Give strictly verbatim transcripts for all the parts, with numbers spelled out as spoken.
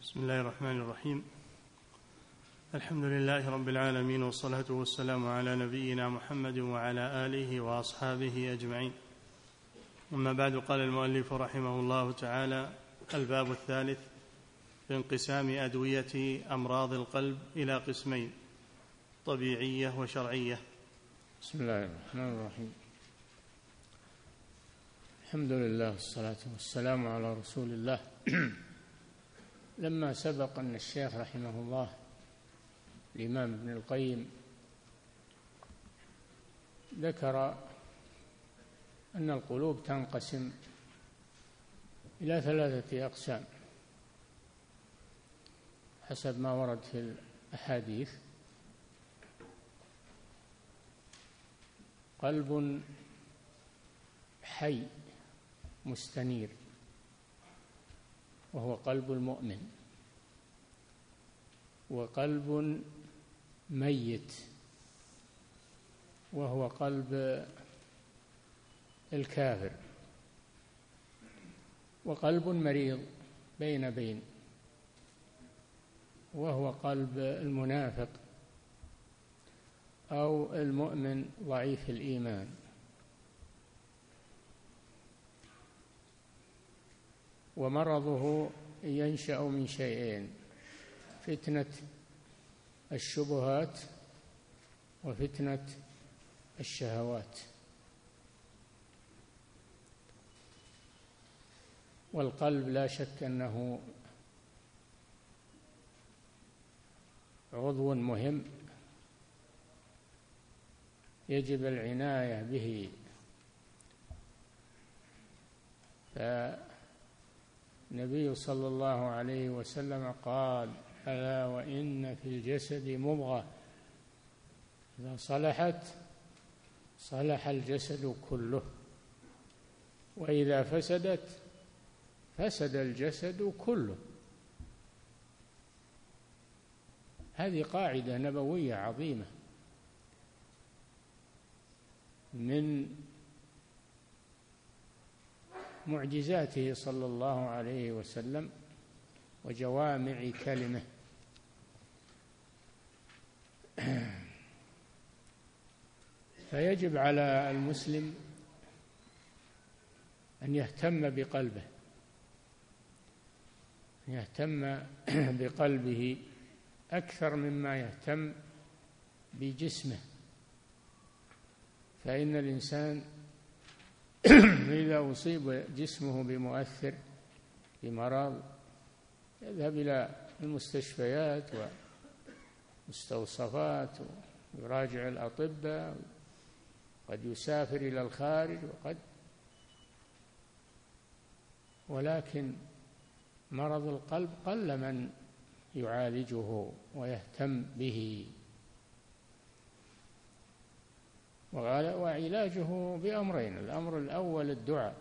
بسم الله الرحمن الرحيم. الحمد لله رب العالمين، والصلاة والسلام على نبينا محمد وعلى آله وأصحابه أجمعين. أما بعد، قال المؤلف رحمه الله تعالى: الباب الثالث في انقسام أدوية أمراض القلب إلى قسمين: طبيعية وشرعية. بسم الله الرحمن الرحيم. الحمد لله والصلاة والسلام على رسول الله. لما سبق أن الشيخ رحمه الله الإمام ابن القيم ذكر أن القلوب تنقسم إلى ثلاثة أقسام حسب ما ورد في الأحاديث: قلب حي مستنير وهو قلب المؤمن، وقلب ميت وهو قلب الكافر، وقلب مريض بين بين وهو قلب المنافق أو المؤمن ضعيف الإيمان. ومرضه ينشأ من شيئين: فتنة الشبهات وفتنة الشهوات. والقلب لا شك أنه عضو مهم يجب العناية به. فالنبي صلى الله عليه وسلم قال: ألا وإن في الجسد مضغة إذا صلحت صلح الجسد كله، وإذا فسدت فسد الجسد كله. هذه قاعدة نبوية عظيمة من معجزاته صلى الله عليه وسلم وجوامع كلمه. فيجب على المسلم أن يهتم بقلبه، أن يهتم بقلبه أكثر مما يهتم بجسمه. فإن الإنسان إذا أصيب جسمه بمؤثر بمرض يذهب إلى المستشفيات والمستوصفات ويراجع الأطباء، قد يسافر إلى الخارج وقد ولكن مرض القلب قل من يعالجه ويهتم به، وعلاجه بأمرين: الأمر الأول الدعاء.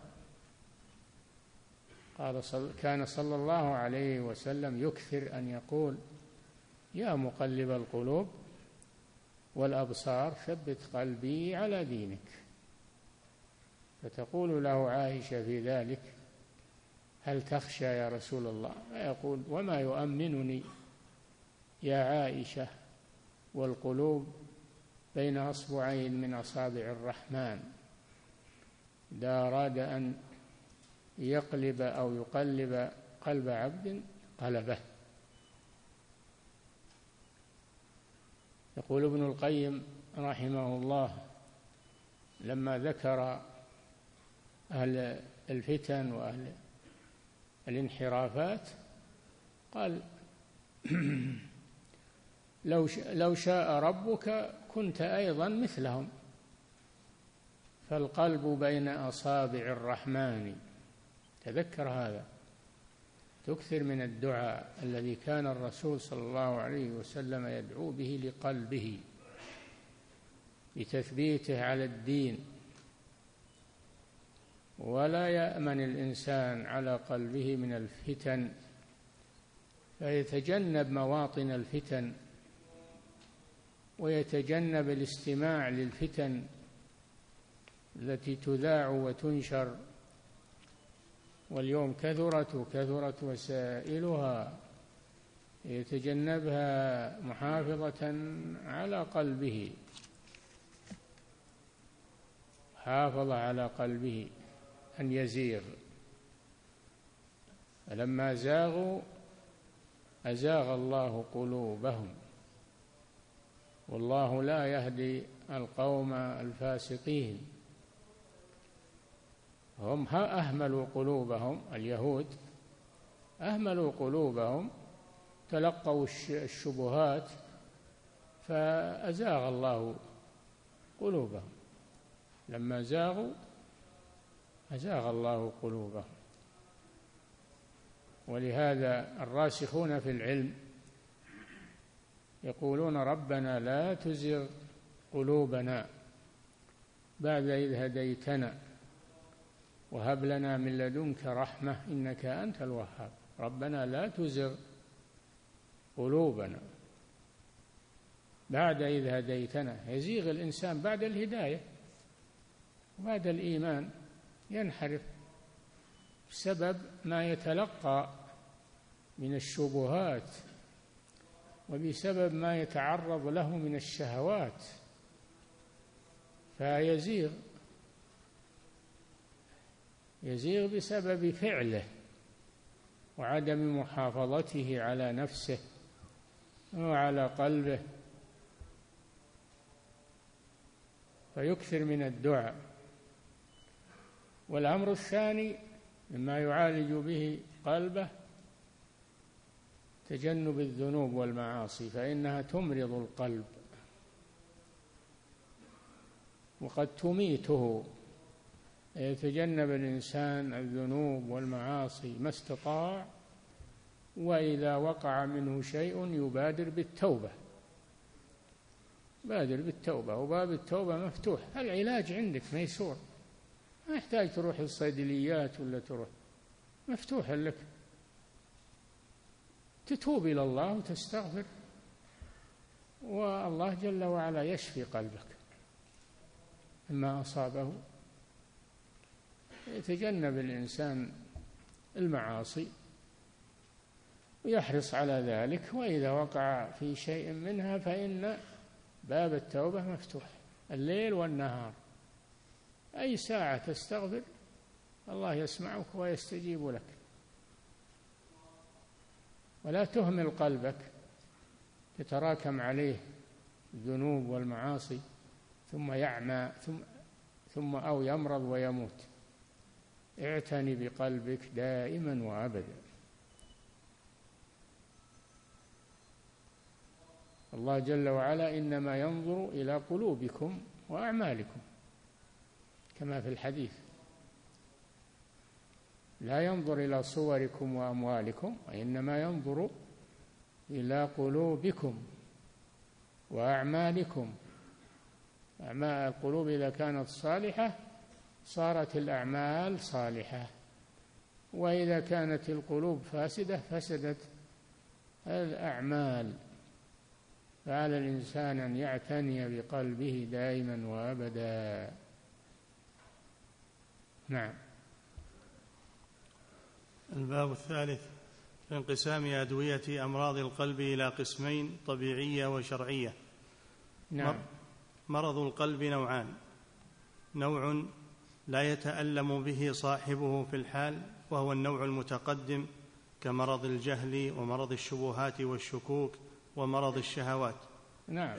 قال صل... كان صلى الله عليه وسلم يكثر أن يقول: يا مقلب القلوب والأبصار ثبت قلبي على دينك. فتقول له عائشة في ذلك: هل تخشى يا رسول الله؟ فيقول: وما يؤمنني يا عائشة والقلوب بين أصبعين من أصابع الرحمن، إذا أراد أن يقلب أو يقلب قلب عبد قلبه. يقول ابن القيم رحمه الله لما ذكر أهل الفتن وأهل الانحرافات قال: لو لو شاء ربك كنت أيضا مثلهم، فالقلب بين أصابع الرحمن. تذكر هذا، تكثر من الدعاء الذي كان الرسول صلى الله عليه وسلم يدعو به لقلبه لتثبيته على الدين. ولا يأمن الإنسان على قلبه من الفتن، فيتجنب مواطن الفتن ويتجنب الاستماع للفتن التي تذاع وتنشر واليوم كثرت وكثرت وسائلها يتجنبها محافظة على قلبه، حافظ على قلبه أن يزيغ. فلما زاغوا أزاغ الله قلوبهم، والله لا يهدي القوم الفاسقين. هم أهملوا قلوبهم، اليهود أهملوا قلوبهم، تلقوا الشبهات فأزاغ الله قلوبهم. لما زاغوا أزاغ الله قلوبهم. ولهذا الراسخون في العلم يقولون ربنا لا تزغ قلوبنا بعد إذ هديتنا وهب لنا من لدنك رحمة إنك أنت الوهاب. ربنا لا تزغ قلوبنا بعد إذ هديتنا. يزيغ الإنسان بعد الهداية وبعد الإيمان، ينحرف بسبب ما يتلقى من الشبهات وبسبب ما يتعرض له من الشهوات، فيزيغ يزيغ بسبب فعله وعدم محافظته على نفسه وعلى قلبه. فيكثر من الدعاء. والأمر الثاني مما يعالج به قلبه تجنب الذنوب والمعاصي، فإنها تمرض القلب وقد تميته. يتجنب الإنسان الذنوب والمعاصي ما استطاع، وإذا وقع منه شيء يبادر بالتوبة بادر بالتوبة وباب التوبة مفتوح. العلاج عندك ميسور، ما يحتاج تروح الصيدليات ولا تروح، مفتوح لك. تتوب إلى الله وتستغفر، والله جل وعلا يشفي قلبك مما أصابه. يتجنب الإنسان المعاصي ويحرص على ذلك، وإذا وقع في شيء منها فإن باب التوبة مفتوح الليل والنهار. أي ساعة تستغفر الله يسمعك ويستجيب لك. ولا تهمل قلبك تتراكم عليه الذنوب والمعاصي ثم يعمى ثم, ثم أو يمرض ويموت. اعتني بقلبك دائما وأبدا. الله جل وعلا إنما ينظر إلى قلوبكم وأعمالكم كما في الحديث، لا ينظر إلى صوركم وأموالكم، وإنما ينظر إلى قلوبكم وأعمالكم. أعمال القلوب إذا كانت صالحة صارت الأعمال صالحة، وإذا كانت القلوب فاسدة فسدت الأعمال. فعلى الإنسان أن يعتني بقلبه دائما وأبدا. نعم. الباب الثالث في انقسام أدوية أمراض القلب إلى قسمين: طبيعية وشرعية. نعم. مرض القلب نوعان: نوع لا يتألم به صاحبه في الحال، وهو النوع المتقدم كمرض الجهل ومرض الشبهات والشكوك ومرض الشهوات. نعم،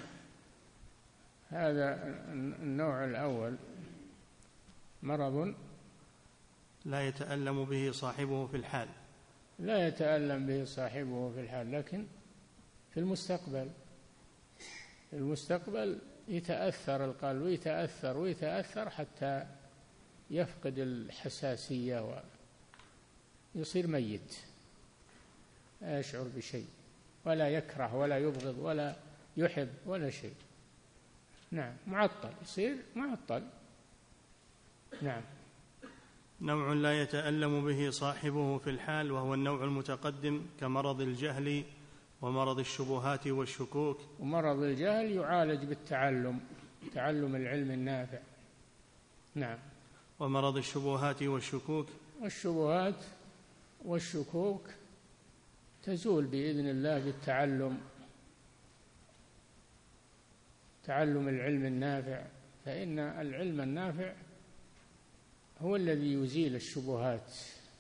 هذا النوع الأول مرض لا يتألم به صاحبه في الحال لا يتألم به صاحبه في الحال، لكن في المستقبل في المستقبل يتأثر القلب ويتأثر ويتأثر حتى يفقد الحساسية ويصير ميت، لا يشعر بشيء ولا يكره ولا يبغض ولا يحب ولا شيء. نعم، معطل، يصير معطل. نعم. نوع لا يتألم به صاحبه في الحال، وهو النوع المتقدم كمرض الجهل ومرض الشبهات والشكوك. ومرض الجهل يعالج بالتعلم، تعلم العلم النافع. نعم. ومرض الشبهات والشكوك والشبهات والشكوك تزول بإذن الله بالتعلم، تعلم العلم النافع، فإن العلم النافع هو الذي يزيل الشبهات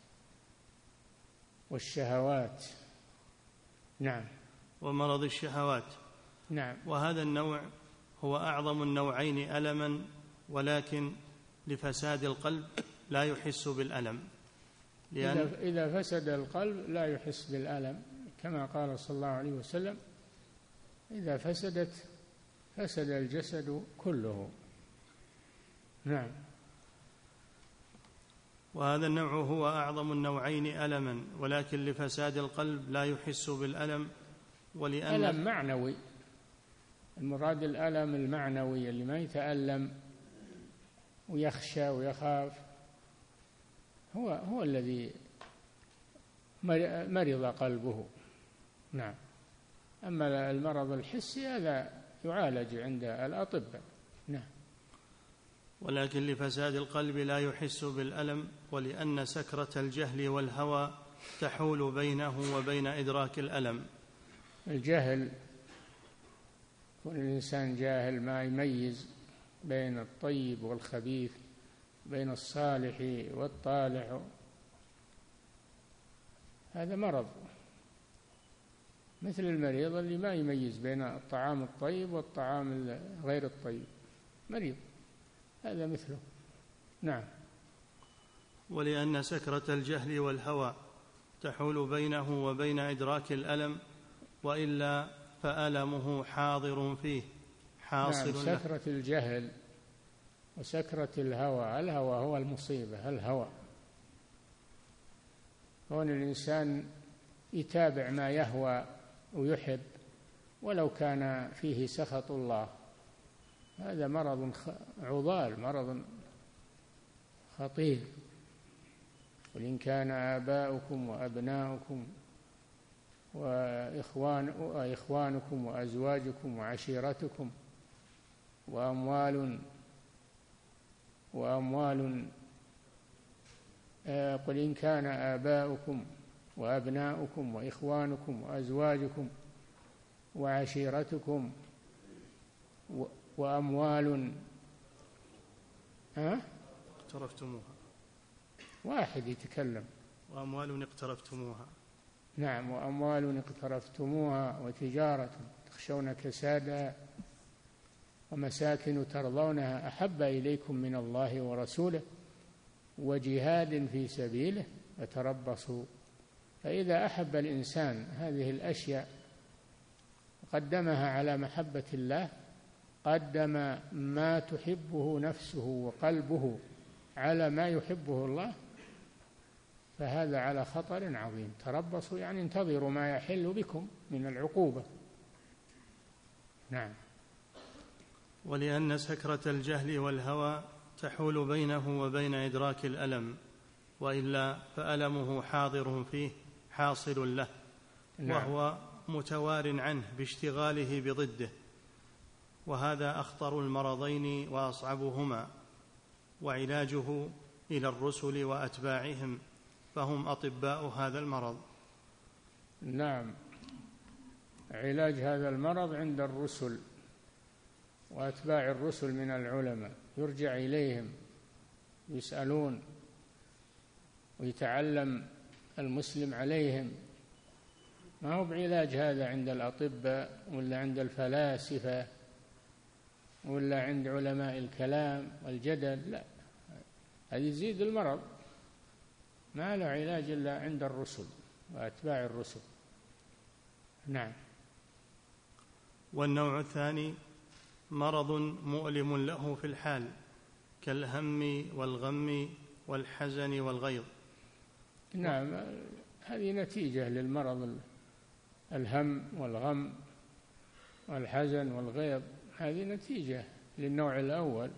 والشهوات. نعم. ومرض الشهوات. نعم. وهذا النوع هو أعظم النوعين ألما، ولكن لفساد القلب لا يحس بالألم، لأن إذا فسد القلب لا يحس بالألم، كما قال صلى الله عليه وسلم: إذا فسدت فسد الجسد كله. نعم. وهذا النوع هو أعظم النوعين ألما، ولكن لفساد القلب لا يحس بالألم. ولأن ألم معنوي، المراد الألم المعنوي اللي ما يتألم ويخشى ويخاف، هو هو الذي مرض قلبه. نعم. أما المرض الحسي هذا يعالج عند الأطباء. نعم. ولكن لفساد القلب لا يحس بالألم، ولأن سكرة الجهل والهوى تحول بينه وبين إدراك الألم. الجهل، كون الإنسان جاهل ما يميز بين الطيب والخبيث، بين الصالح والطالح، هذا مرض، مثل المريض اللي ما يميز بين الطعام الطيب والطعام غير الطيب، مريض، هذا مثله. نعم. ولأن سكرة الجهل والهوى تحول بينه وبين إدراك الألم، وإلا فألمه حاضر فيه حاصل له. نعم. سكرة الجهل وسكرة الهوى، الهوى هو المصيبة، الهوى كون الإنسان يتابع ما يهوى ويحب ولو كان فيه سخط الله، هذا مرض عضال، مرض خطير. قل إن كان آباؤكم وأبناؤكم وإخوان وإخوانكم وأزواجكم وعشيرتكم وأموال وأموال قل إن كان آباؤكم وأبناؤكم وإخوانكم وأزواجكم وعشيرتكم وأموال ها اقترفتموها، واحد يتكلم، وأموال اقترفتموها. نعم. وأموال اقترفتموها وتجارة تخشون كسادها ومساكن ترضونها أحب إليكم من الله ورسوله وجهاد في سبيله فتربصوا. فإذا أحب الإنسان هذه الأشياء قدمها على محبة الله، قدم ما تحبه نفسه وقلبه على ما يحبه الله، فهذا على خطر عظيم. تربصوا يعني انتظروا ما يحل بكم من العقوبة. نعم. ولأن سكرة الجهل والهوى تحول بينه وبين إدراك الألم، وإلا فألمه حاضر فيه حاصل له. نعم. وهو متوار عنه باشتغاله بضده، وهذا أخطر المرضين وأصعبهما، وعلاجه إلى الرسل وأتباعهم، فهم أطباء هذا المرض. نعم. علاج هذا المرض عند الرسل وأتباع الرسل من العلماء، يرجع إليهم يسألون ويتعلم المسلم عليهم، ما هو بعلاج هذا عند الأطباء ولا عند الفلاسفة ولا عند علماء الكلام والجدل، لا، هذه يزيد المرض، ما له علاج إلا عند الرسل وأتباع الرسل. نعم. والنوع الثاني مرض مؤلم له في الحال، كالهم والغم والحزن والغيظ. نعم. هذه نتيجة للمرض، الهم والغم والحزن والغيظ، هذه نتيجة للنوع الأول.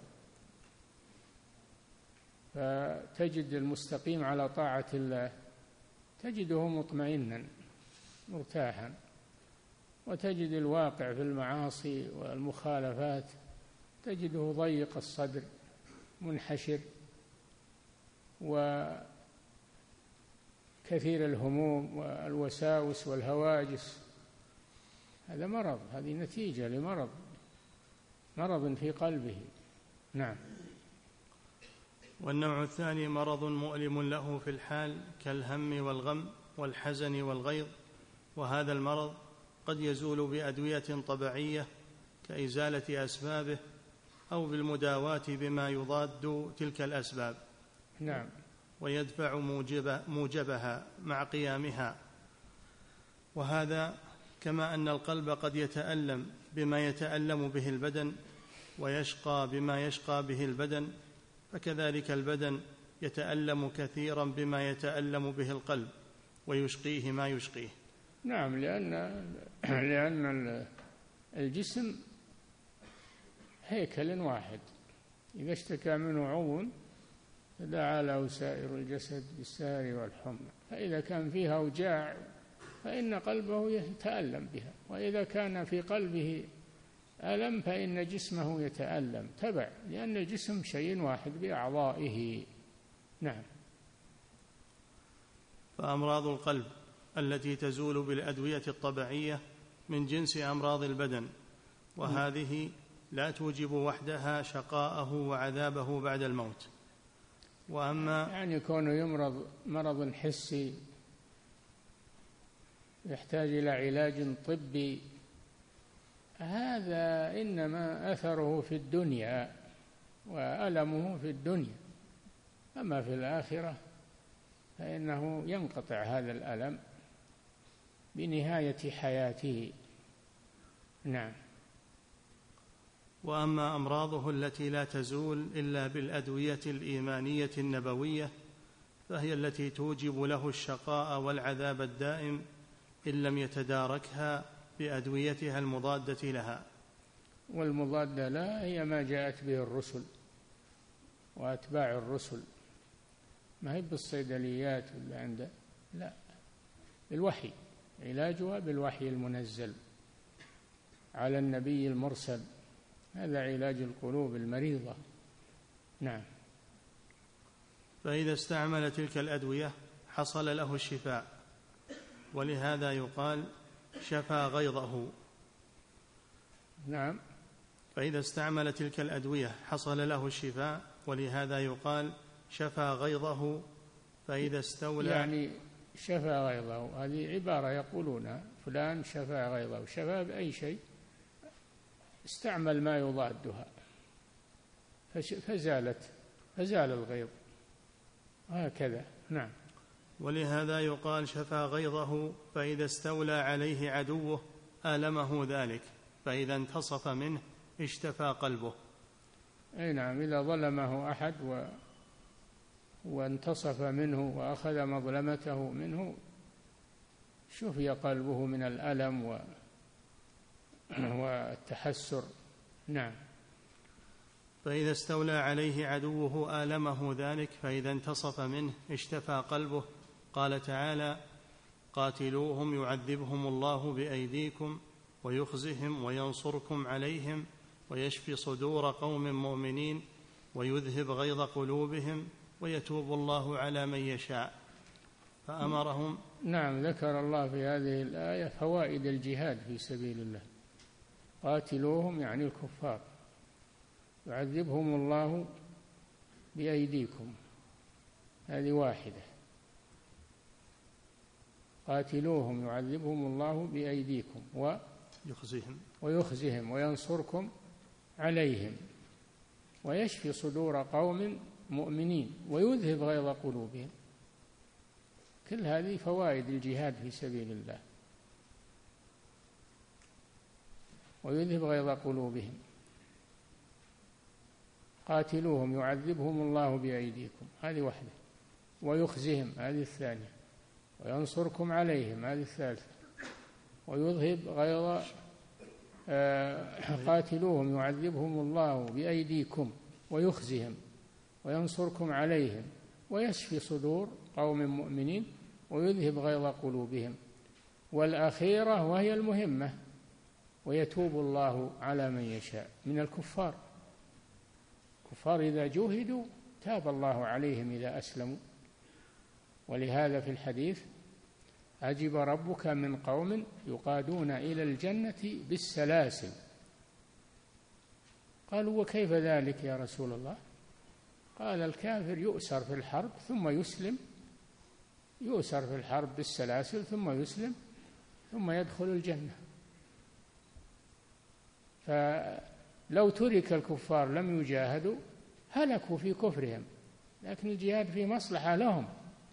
فتجد المستقيم على طاعة الله تجده مطمئنا مرتاحا، وتجد الواقع في المعاصي والمخالفات تجده ضيق الصدر منحشر وكئيب كثير الهموم والوساوس والهواجس، هذا مرض، هذه نتيجة لمرض، مرض في قلبه. نعم. والنوع الثاني مرض مؤلم له في الحال كالهم والغم والحزن والغيظ، وهذا المرض قد يزول بأدوية طبيعية كإزالة أسبابه أو بالمداواة بما يضاد تلك الأسباب. نعم. ويدفع موجب موجبها مع قيامها. وهذا كما أن القلب قد يتألم بما يتألم به البدن ويشقى بما يشقى به البدن، فكذلك البدن يتألم كثيرا بما يتألم به القلب ويشقيه ما يشقيه. نعم، لأن لأن الجسم هيكل واحد، إذا اشتكى منه عضو تداعى له سائر الجسد بالسهر والحمى، فإذا كان فيها أوجاع فإن قلبه يتألم بها، وإذا كان في قلبه ألم فإن جسمه يتألم تبع، لأن الجسم شيء واحد بأعضائه. نعم. فأمراض القلب التي تزول بالأدوية الطبيعية من جنس أمراض البدن، وهذه لا توجب وحدها شقاءه وعذابه بعد الموت. وأما يعني كونه يمرض مرض حسي يحتاج إلى علاج طبي، هذا إنما أثره في الدنيا وألمه في الدنيا، أما في الآخرة فإنه ينقطع هذا الألم بنهاية حياته. نعم. وأما أمراضه التي لا تزول إلا بالأدوية الإيمانية النبوية فهي التي توجب له الشقاء والعذاب الدائم إن لم يتداركها بأدويتها المضادة لها. والمضادة لا هي ما جاءت به الرسل وأتباع الرسل، ما هي بالصيدليات ولا عند، لا، بالوحي، علاجها بالوحي المنزل على النبي المرسل، هذا علاج القلوب المريضة. نعم. فإذا استعمل تلك الأدوية حصل له الشفاء، ولهذا يقال شفى غيظه. نعم. فإذا استعمل تلك الأدوية حصل له الشفاء، ولهذا يقال شفى غيظه. فإذا استولى يعني شفى غيظه، هذه عبارة يقولونها، فلان شفى غيظه، شفى بأي شيء، استعمل ما يضادها فزالت فزال الغيظ، هكذا. نعم. ولهذا يقال شفى غيظه. فإذا استولى عليه عدوه آلمه ذلك، فإذا انتصف منه اشتفى قلبه. أي نعم، إذا ظلمه أحد و... وانتصف منه وأخذ مظلمته منه شفي قلبه من الألم و... والتحسر. نعم. فإذا استولى عليه عدوه آلمه ذلك، فإذا انتصف منه اشتفى قلبه. قال تعالى: قاتلوهم يعذبهم الله بأيديكم ويخزهم وينصركم عليهم ويشفي صدور قوم مؤمنين ويذهب غيظ قلوبهم ويتوب الله على من يشاء. فأمرهم. نعم. ذكر الله في هذه الآية فوائد الجهاد في سبيل الله. قاتلوهم يعني الكفار، يعذبهم الله بأيديكم، هذه واحدة. قاتلوهم يعذبهم الله بأيديكم ويخزهم ويخزهم وينصركم عليهم ويشفي صدور قوم مؤمنين ويذهب غيظ قلوبهم. كل هذه فوائد الجهاد في سبيل الله. ويذهب غيظ قلوبهم. قاتلوهم يعذبهم الله بأيديكم، هذه واحدة. ويخزهم، هذه الثانية. وينصركم عليهم، هذه الثالثة. ويذهب غيظ آه قاتلوهم يعذبهم الله بأيديكم ويخزهم وينصركم عليهم ويشفي صدور قوم مؤمنين ويذهب غيظ قلوبهم. والأخيرة وهي المهمة: ويتوب الله على من يشاء من الكفار. الكفار إذا جوهدوا تاب الله عليهم إذا أسلموا. ولهذا في الحديث عجب ربك من قوم يقادون إلى الجنة بالسلاسل. قالوا وكيف ذلك يا رسول الله؟ قال الكافر يؤسر في الحرب ثم يسلم، يؤسر في الحرب بالسلاسل ثم يسلم ثم يدخل الجنة. فلو ترك الكفار لم يجاهدوا هلكوا في كفرهم، لكن الجهاد في مصلحة لهم،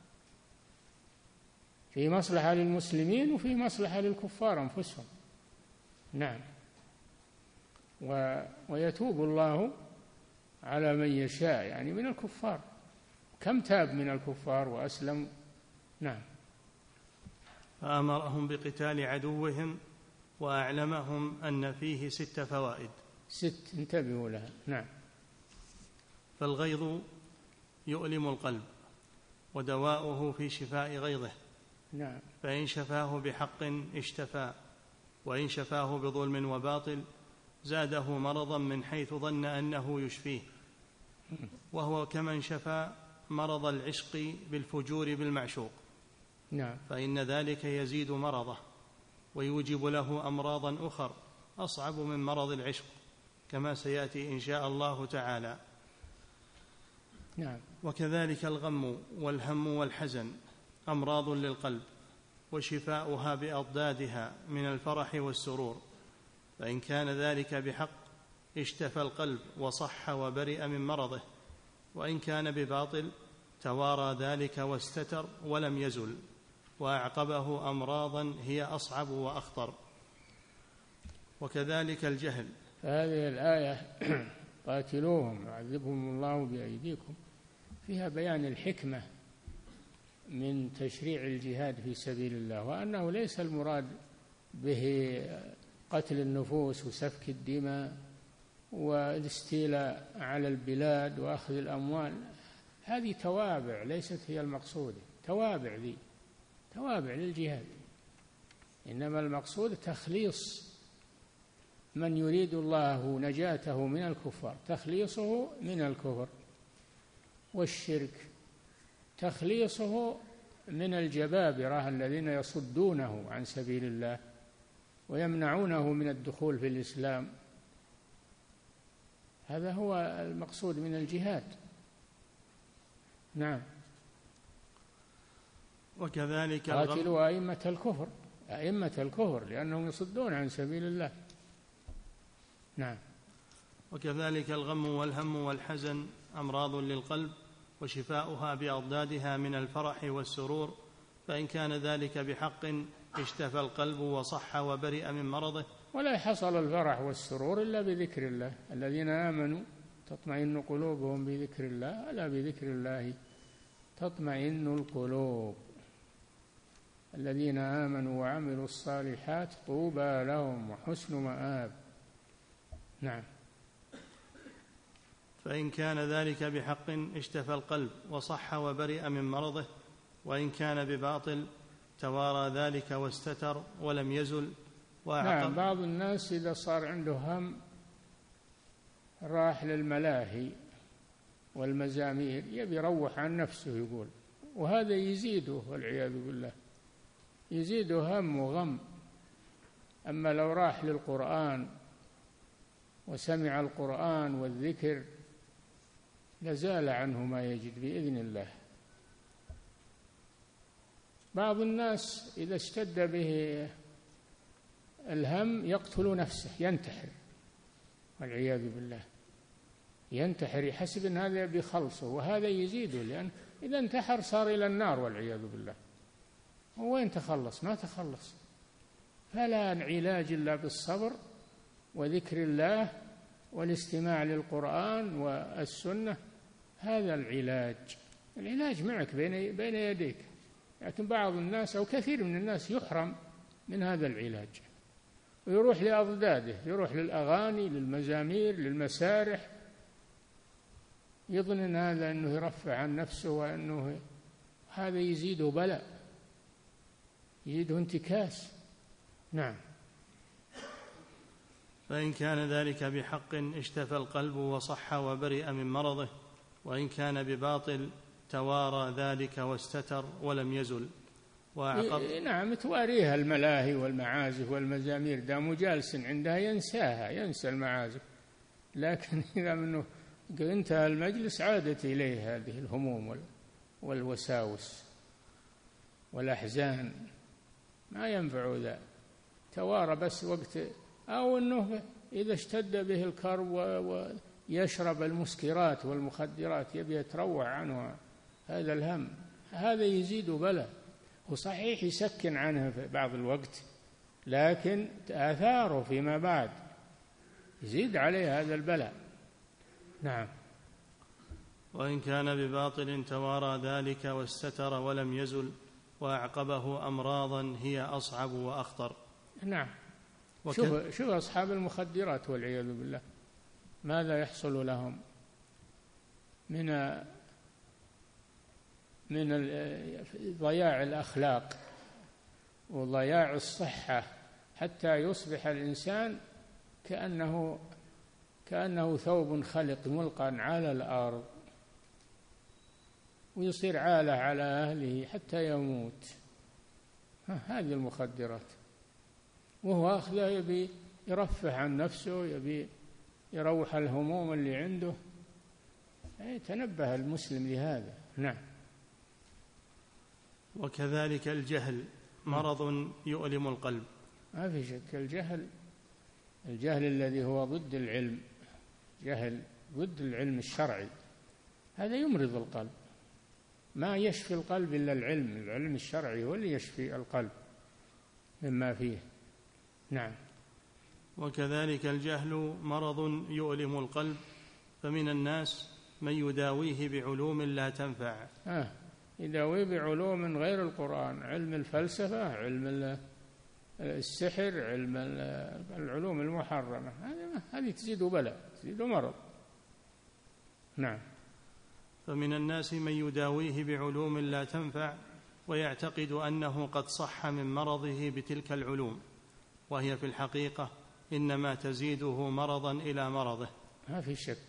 في مصلحة للمسلمين وفي مصلحة للكفار أنفسهم. نعم. و... ويتوب الله على من يشاء، يعني من الكفار. كم تاب من الكفار وأسلم. نعم. فأمرهم بقتال عدوهم وأعلمهم أن فيه ست فوائد. ست انتبهوا لها. نعم. فالغيظ يؤلم القلب ودواؤه في شفاء غيظه. نعم. فإن شفاه بحق اشتفى، وإن شفاه بظلم وباطل زاده مرضا من حيث ظن أنه يشفيه، وهو كمن شفى مرض العشق بالفجور بالمعشوق. نعم. فإن ذلك يزيد مرضه ويوجب له أمراضا أخر أصعب من مرض العشق، كما سيأتي إن شاء الله تعالى. نعم. وكذلك الغم والهم والحزن أمراض للقلب، وشفاؤها بأضدادها من الفرح والسرور. فإن كان ذلك بحق اشتفى القلب وصح وبرئ من مرضه، وإن كان بباطل توارى ذلك واستتر ولم يزل، وأعقبه أمراضا هي أصعب وأخطر. وكذلك الجهل. هذه الآية قاتلوهم يعذبهم الله بأيديكم فيها بيان الحكمة من تشريع الجهاد في سبيل الله، وأنه ليس المراد به قتل النفوس وسفك الدماء والاستيلاء على البلاد وأخذ الأموال. هذه توابع ليست هي المقصود، توابع ذي توابع للجهاد، إنما المقصود تخليص من يريد الله نجاته من الكفار، تخليصه من الكفر والشرك، تخليصه من الجبابرة الذين يصدونه عن سبيل الله ويمنعونه من الدخول في الإسلام. هذا هو المقصود من الجهاد. نعم. وكذلك قاتلوا أئمة الكفر، أئمة الكفر لأنهم يصدون عن سبيل الله. نعم. وكذلك الغم والهم والحزن أمراض للقلب، وشفاؤها بأضدادها من الفرح والسرور. فإن كان ذلك بحق اشتفى القلب وصح وبرئ من مرضه. ولا حصل الفرح والسرور إلا بذكر الله. الذين آمنوا تطمئن قلوبهم بذكر الله، ألا بذكر الله تطمئن القلوب. الذين آمنوا وعملوا الصالحات طوبى لهم وحسن مآب. نعم. فإن كان ذلك بحق اشتفى القلب وصح وبرئ من مرضه، وإن كان بباطل توارى ذلك واستتر ولم يزل وأعقب. نعم. بعض الناس إذا صار عنده هم راح للملاهي والمزامير يبي يروح عن نفسه يقول، وهذا يزيده والعياذ بالله، يزيده هم وغم. أما لو راح للقرآن وسمع القرآن والذكر لزال عنه ما يجد بإذن الله. بعض الناس إذا اشتد به الهم يقتل نفسه، ينتحر والعياذ بالله، ينتحر يحسب أن هذا بخلصه، وهذا يزيده، لأن إذا انتحر صار إلى النار والعياذ بالله. وين تخلص؟ ما تخلص. فلا علاج إلا بالصبر وذكر الله والاستماع للقرآن والسنة. هذا العلاج، العلاج معك بين بين يديك. لكن بعض الناس أو كثير من الناس يحرم من هذا العلاج ويروح لأضداده، يروح للأغاني للمزامير للمسارح، يظن هذا أنه يرفع عن نفسه، وأنه هذا يزيده بلاء، يزيده انتكاس. نعم. فإن كان ذلك بحق اشتفى القلب وصح وبرئ من مرضه، وإن كان بباطل توارى ذلك واستتر ولم يزل وأعقب. نعم، تواريها الملاهي والمعازف والمزامير، دام جالس عندها ينساها، ينسى المعازف. لكن إذا منه انتهى المجلس عادت إليه هذه الهموم والوساوس والأحزان، ما ينفع ذا. توارى بس وقت، أو أنه إذا اشتد به الكرب ويشرب المسكرات والمخدرات يبي يتروع عنه هذا الهم، هذا يزيد بلاء. وصحيح يسكن عنه في بعض الوقت، لكن آثاره فيما بعد يزيد عليه هذا البلاء. نعم. وإن كان بباطل توارى ذلك واستتر ولم يزل وأعقبه أمراضا هي أصعب وأخطر. نعم. شوف, شوف أصحاب المخدرات والعياذ بالله ماذا يحصل لهم من من ضياع الأخلاق وضياع الصحة، حتى يصبح الإنسان كأنه كأنه ثوب خلق ملقى على الأرض، ويصير عالة على أهله حتى يموت. هذه المخدرات، وهو أخذه يبي يرفه عن نفسه، يبي يروح الهموم اللي عنده. تنبه المسلم لهذا. نعم. وكذلك الجهل مرض يؤلم القلب. ما في شك، الجهل الجهل الذي هو ضد العلم، جهل ضد العلم الشرعي، هذا يمرض القلب. ما يشفي القلب إلا العلم، العلم الشرعي هو اللي يشفي القلب مما فيه. نعم. وكذلك الجهل مرض يؤلم القلب، فمن الناس من يداويه بعلوم لا تنفع. آه يداويه بعلوم غير القرآن، علم الفلسفة، علم السحر، علم العلوم المحرمة، هذه تزيد بلاء، تزيد مرض. نعم. فمن الناس من يداويه بعلوم لا تنفع ويعتقد أنه قد صح من مرضه بتلك العلوم، وهي في الحقيقة إنما تزيده مرضا إلى مرضه. ما في شك.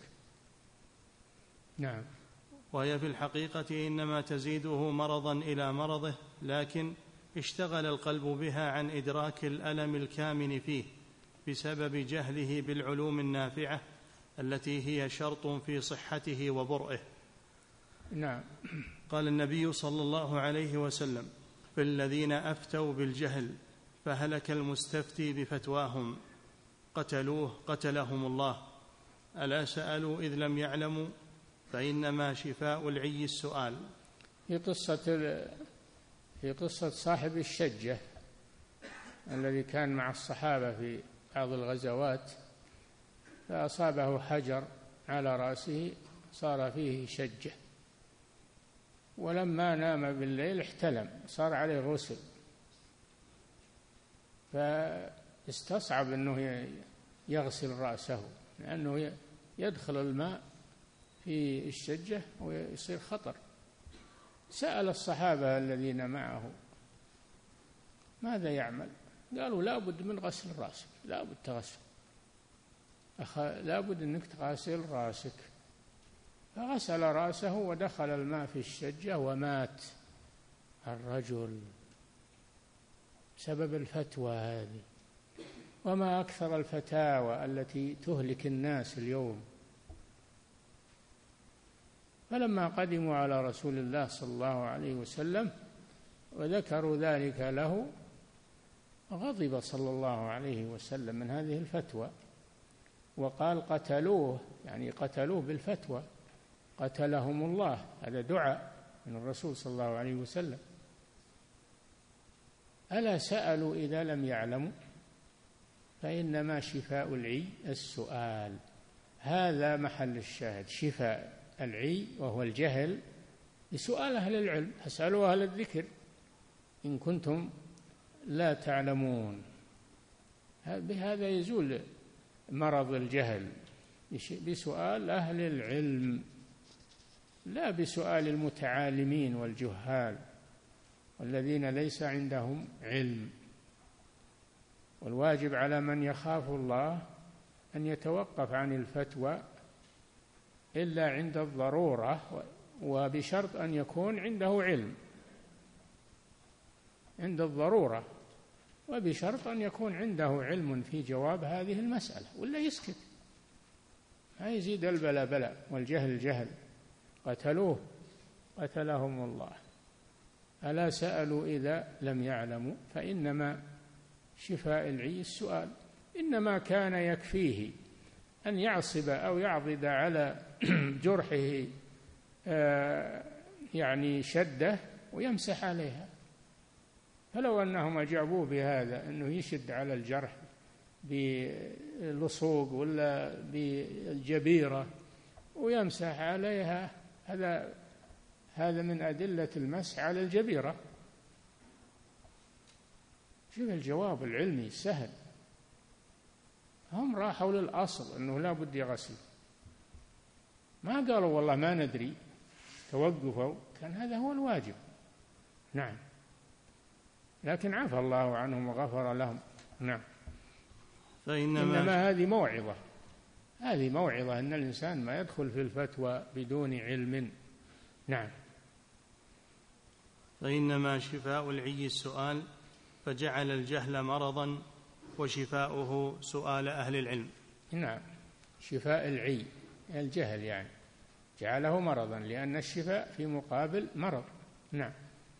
نعم. وهي في الحقيقة إنما تزيده مرضا إلى مرضه، لكن اشتغل القلب بها عن إدراك الألم الكامن فيه بسبب جهله بالعلوم النافعة التي هي شرط في صحته وبرئه. نعم. قال النبي صلى الله عليه وسلم: في الذين أفتوا بالجهل فهلك المستفتي بفتواهم قتلوه قتلهم الله، ألا سألوا إذ لم يعلموا فإنما شفاء العي السؤال. في قصة في قصة صاحب الشجة الذي كان مع الصحابة في بعض الغزوات، فأصابه حجر على رأسه صار فيه شجة، ولما نام بالليل احتلم، صار عليه غسل، فاستصعب أنه يغسل رأسه لأنه يدخل الماء في الشجة ويصير خطر. سأل الصحابة الذين معه ماذا يعمل؟ قالوا لا بد من غسل رأسك، لا بد تغسل، لا بد أنك تغسل رأسك. فغسل رأسه ودخل الماء في الشجة ومات الرجل بسبب الفتوى هذه. وما أكثر الفتاوى التي تهلك الناس اليوم. فلما قدموا على رسول الله صلى الله عليه وسلم وذكروا ذلك له غضب صلى الله عليه وسلم من هذه الفتوى، وقال قتلوه، يعني قتلوه بالفتوى، قتلهم الله. هذا دعاء من الرسول صلى الله عليه وسلم. ألا سألوا إذا لم يعلموا فإنما شفاء العي السؤال. هذا محل الشاهد، شفاء العي وهو الجهل لسؤال أهل العلم، فاسألوا أهل الذكر إن كنتم لا تعلمون. بهذا يزول مرض الجهل، بسؤال أهل العلم لا بسؤال المتعالمين والجهال والذين ليس عندهم علم. والواجب على من يخاف الله أن يتوقف عن الفتوى إلا عند الضرورة وبشرط أن يكون عنده علم عند الضرورة، وبشرط أن يكون عنده علم في جواب هذه المسألة، ولا يسكت، ما يزيد البلاء بلاء والجهل جهل. قتلوه قتلهم الله، ألا سألوا إذا لم يعلموا، فإنما شفاء العي السؤال. إنما كان يكفيه أن يعصب أو يعضد على جرحه يعني شدة ويمسح عليها. فلو أنهم أجابوه بهذا، أنه يشد على الجرح بلصوق ولا بالجبيرة ويمسح عليها، هذا هذا من أدلة المسح على الجبيرة. شوف الجواب العلمي سهل. هم راحوا للأصل أنه لا بد يغسل، ما قالوا والله ما ندري، توقفوا، كان هذا هو الواجب. نعم، لكن عفى الله عنهم وغفر لهم. نعم. فإنما إنما هذه موعظة، هذه موعظة أن الإنسان ما يدخل في الفتوى بدون علم. نعم. فإنما شفاء العي السؤال، فجعل الجهل مرضا وشفاؤه سؤال أهل العلم. نعم، شفاء العي الجهل يعني جعله مرضا، لأن الشفاء في مقابل مرض. نعم.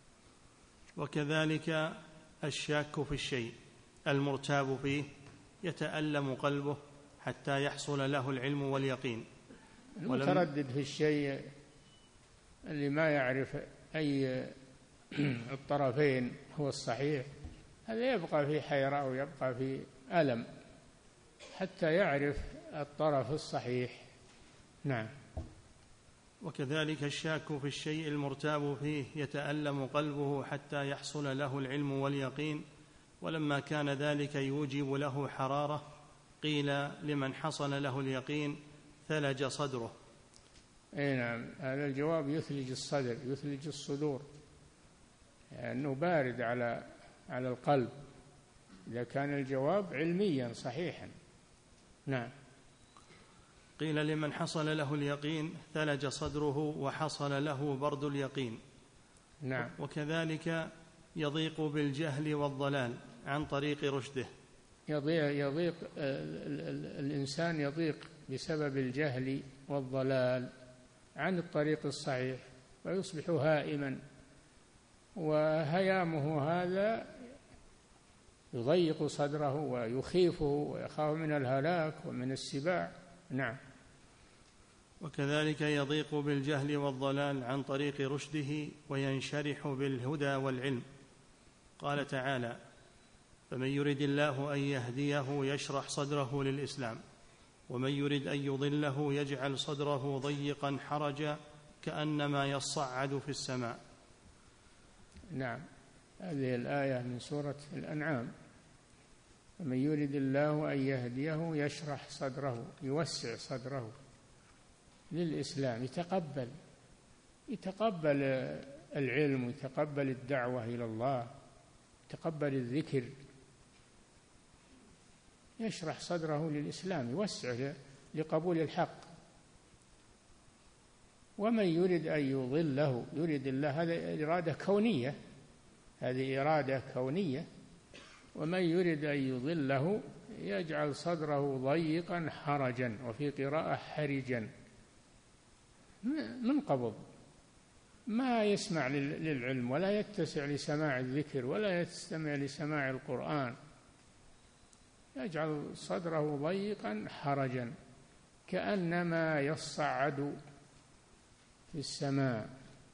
وكذلك الشاك في الشيء المرتاب فيه يتألم قلبه حتى يحصل له العلم واليقين. المتردد في الشيء اللي ما يعرف أي الطرفين هو الصحيح، هذا يبقى في حيرة ويبقى في ألم حتى يعرف الطرف الصحيح. نعم. وكذلك الشاك في الشيء المرتاب فيه يتألم قلبه حتى يحصل له العلم واليقين. ولما كان ذلك يوجب له حرارة، قيل لمن حصل له اليقين ثلج صدره. أي نعم، هذا الجواب يثلج الصدر، يثلج الصدور، لأنه يعني بارد على على القلب إذا كان الجواب علميا صحيحا. نعم. قيل لمن حصل له اليقين ثلج صدره وحصل له برد اليقين. نعم. وكذلك يضيق بالجهل والضلال عن طريق رشده. يضيق, يضيق الإنسان يضيق بسبب الجهل والضلال عن الطريق الصحيح، ويصبح هائما، وهيامه هذا يضيق صدره ويخيفه ويخاف من الهلاك ومن السباع. نعم. وكذلك يضيق بالجهل والضلال عن طريق رشده وينشرح بالهدى والعلم. قال تعالى: فمن يرد الله أن يهديه يشرح صدره للإسلام، ومن يرد أن يضله يجعل صدره ضيقا حرجا كأنما يصعد في السماء. نعم، هذه الآية من سورة الأنعام. فمن يرد الله أن يهديه يشرح صدره، يوسع صدره للإسلام، يتقبل يتقبل العلم، يتقبل الدعوة إلى الله، يتقبل الذكر، يشرح صدره للإسلام، يوسع لقبول الحق. ومن يرد أن يضله يرد الله، هذا إرادة كونية، هذه إرادة كونية. ومن يرد أن يضله يجعل صدره ضيقا حرجا، وفي قراءة حرجا، منقبض، ما يسمع للعلم ولا يتسع لسماع الذكر ولا يستمع لسماع القرآن، يجعل صدره ضيقا حرجا كأنما يصعد في السماء.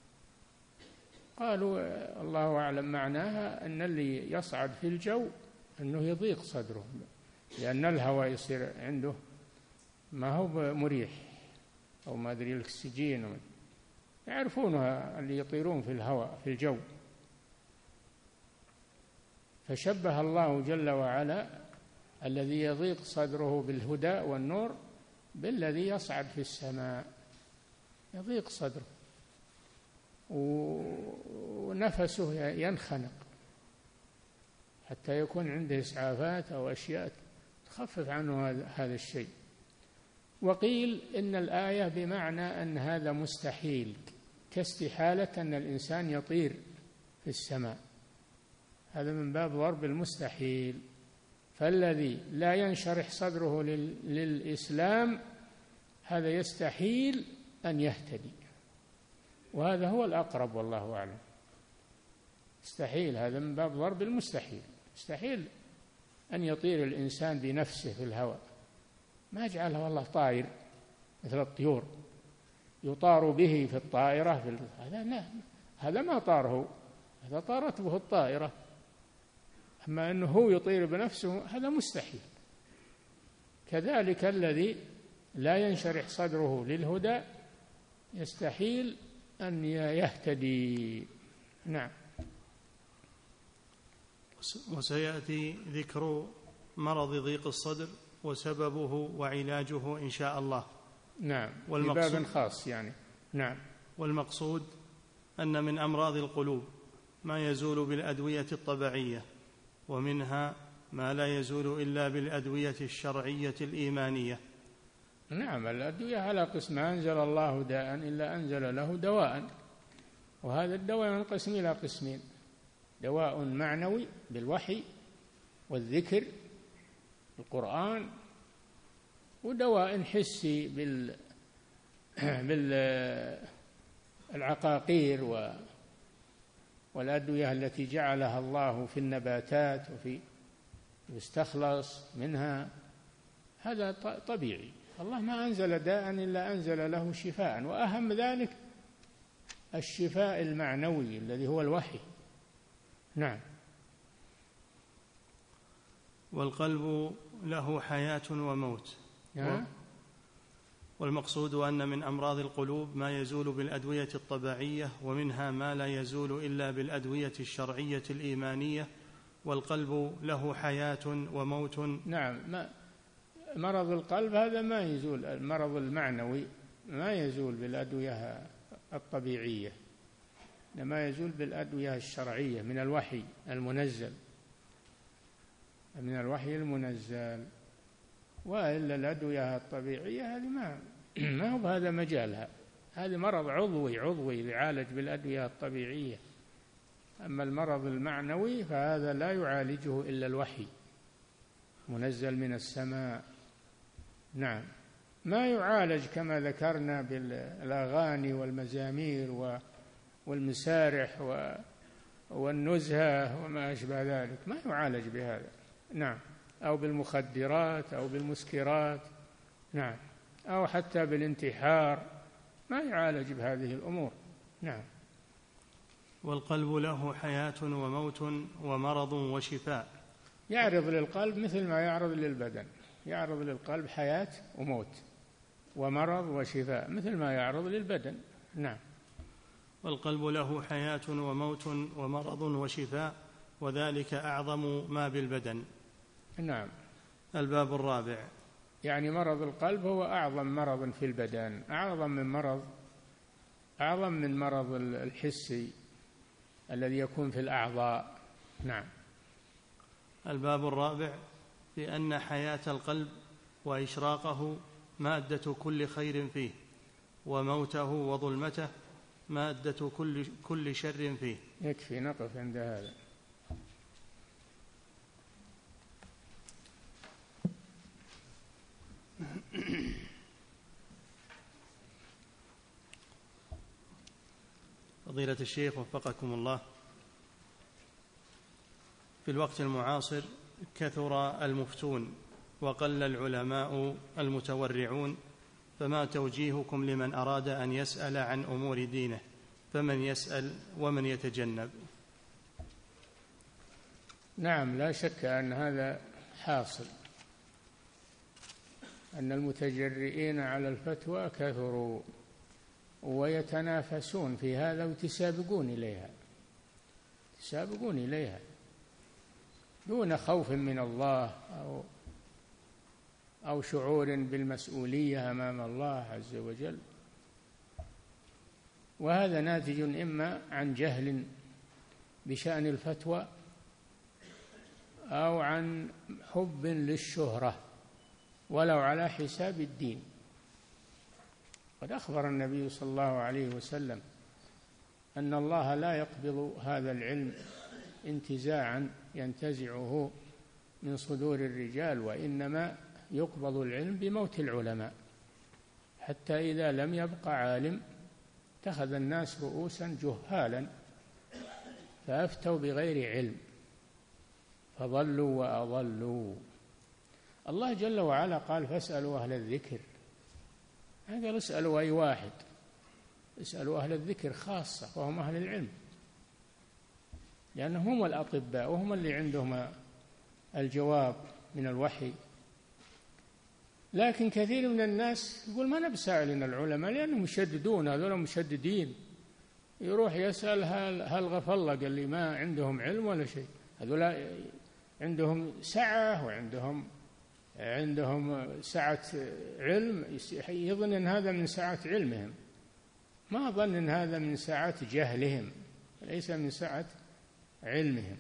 قالوا الله أعلم معناها أن اللي يصعد في الجو أنه يضيق صدره، لأن الهواء يصير عنده ما هو مريح، أو ما أدري الأكسجين، يعرفونها اللي يطيرون في الهواء في الجو. فشبه الله جل وعلا الذي يضيق صدره بالهدى والنور بالذي يصعد في السماء، يضيق صدره ونفسه ينخنق حتى يكون عنده إسعافات أو أشياء تخفف عنه هذا الشيء. وقيل إن الآية بمعنى أن هذا مستحيل، كاستحالة أن الإنسان يطير في السماء، هذا من باب ضرب المستحيل. فالذي لا ينشرح صدره للإسلام هذا يستحيل أن يهتدي، وهذا هو الأقرب والله أعلم. يستحيل، هذا من باب ضرب المستحيل. يستحيل أن يطير الإنسان بنفسه في الهواء، ما جعله والله طائر مثل الطيور يطار به في الطائرة في هذا لا، هذا ما طاره، هذا طارت به الطائرة. أما أنه هو يطير بنفسه هذا مستحيل. كذلك الذي لا ينشرح صدره للهدى يستحيل أن يهتدي. نعم. وسيأتي ذكر مرض ضيق الصدر وسببه وعلاجه إن شاء الله. نعم، في باب خاص يعني. نعم. والمقصود أن من أمراض القلوب ما يزول بالأدوية الطبيعية، ومنها ما لا يزول إلا بالأدوية الشرعية الإيمانية. نعم، الأدوية على قسم، ما أنزل الله داء إلا أنزل له دواء، وهذا الدواء ينقسم إلى قسمين: دواء معنوي بالوحي والذكر القرآن، ودواء حسي بال بالعقاقير والأدوية التي جعلها الله في النباتات وفي يستخلص منها، هذا طبيعي. الله ما أنزل داء إلا أنزل له شفاء، وأهم ذلك الشفاء المعنوي الذي هو الوحي. نعم. والقلب له حياة وموت. نعم. والمقصود أن من أمراض القلوب ما يزول بالأدوية الطبيعية، ومنها ما لا يزول إلا بالأدوية الشرعية الإيمانية. والقلب له حياة وموت. نعم. ما مرض القلب هذا ما يزول، المرض المعنوي ما يزول بالأدوية الطبيعية، إنما يزول بالأدوية الشرعية من الوحي المنزل، من الوحي المنزل. وإلا الأدوية الطبيعية هذه ما ما هو هذا مجالها، هذا مرض عضوي عضوي يعالج بالأدوية الطبيعية. أما المرض المعنوي فهذا لا يعالجه إلا الوحي منزل من السماء. نعم. ما يعالج كما ذكرنا بالأغاني والمزامير والمسارح والنزهة وما أشبه ذلك، ما يعالج بهذا. نعم. أو بالمخدرات أو بالمسكرات. نعم. أو حتى بالانتحار، ما يعالج بهذه الأمور. نعم. والقلب له حياة وموت ومرض وشفاء. يعرض للقلب مثل ما يعرض للبدن، يعرض للقلب حياة وموت ومرض وشفاء مثل ما يعرض للبدن. نعم. والقلب له حياة وموت ومرض وشفاء، وذلك أعظم ما بالبدن. نعم. الباب الرابع. يعني مرض القلب هو أعظم مرض في البدن، أعظم من مرض أعظم من مرض الحسي الذي يكون في الأعضاء. نعم. الباب الرابع في أن حياة القلب وإشراقه مادة كل خير فيه، وموته وظلمته مادة كل كل شر فيه. يكفي نقف عند هذا. فضيلة الشيخ وفقكم الله، في الوقت المعاصر كثر المفتون وقل العلماء المتورعون، فما توجيهكم لمن أراد أن يسأل عن أمور دينه؟ فمن يسأل ومن يتجنب؟ نعم، لا شك أن هذا حاصل، أن المتجرئين على الفتوى كثروا ويتنافسون في هذا ويتسابقون إليها يتسابقون إليها دون خوف من الله أو أو شعور بالمسؤولية أمام الله عز وجل. وهذا ناتج إما عن جهل بشأن الفتوى أو عن حب للشهرة ولو على حساب الدين. قد أخبر النبي صلى الله عليه وسلم أن الله لا يقبض هذا العلم انتزاعا ينتزعه من صدور الرجال، وإنما يقبض العلم بموت العلماء، حتى إذا لم يبق عالم اتخذ الناس رؤوسا جهالا فأفتوا بغير علم فضلوا وأضلوا. الله جل وعلا قال فاسألوا أهل الذكر، قال اسألوا أي واحد، اسألوا أهل الذكر خاصة وهم أهل العلم، لأنهم هم الأطباء وهم اللي عندهم الجواب من الوحي. لكن كثير من الناس يقول ما نبسأل العلماء لأنهم مشددون، هذول مشددين، يروح يسأل هل, هل غفر الله قال لي ما عندهم علم ولا شيء، هذول عندهم سعة وعندهم عندهم سعة علم، يظن أن هذا من سعة علمهم، ما ظن أن هذا من سعة جهلهم، ليس من سعة علمهم.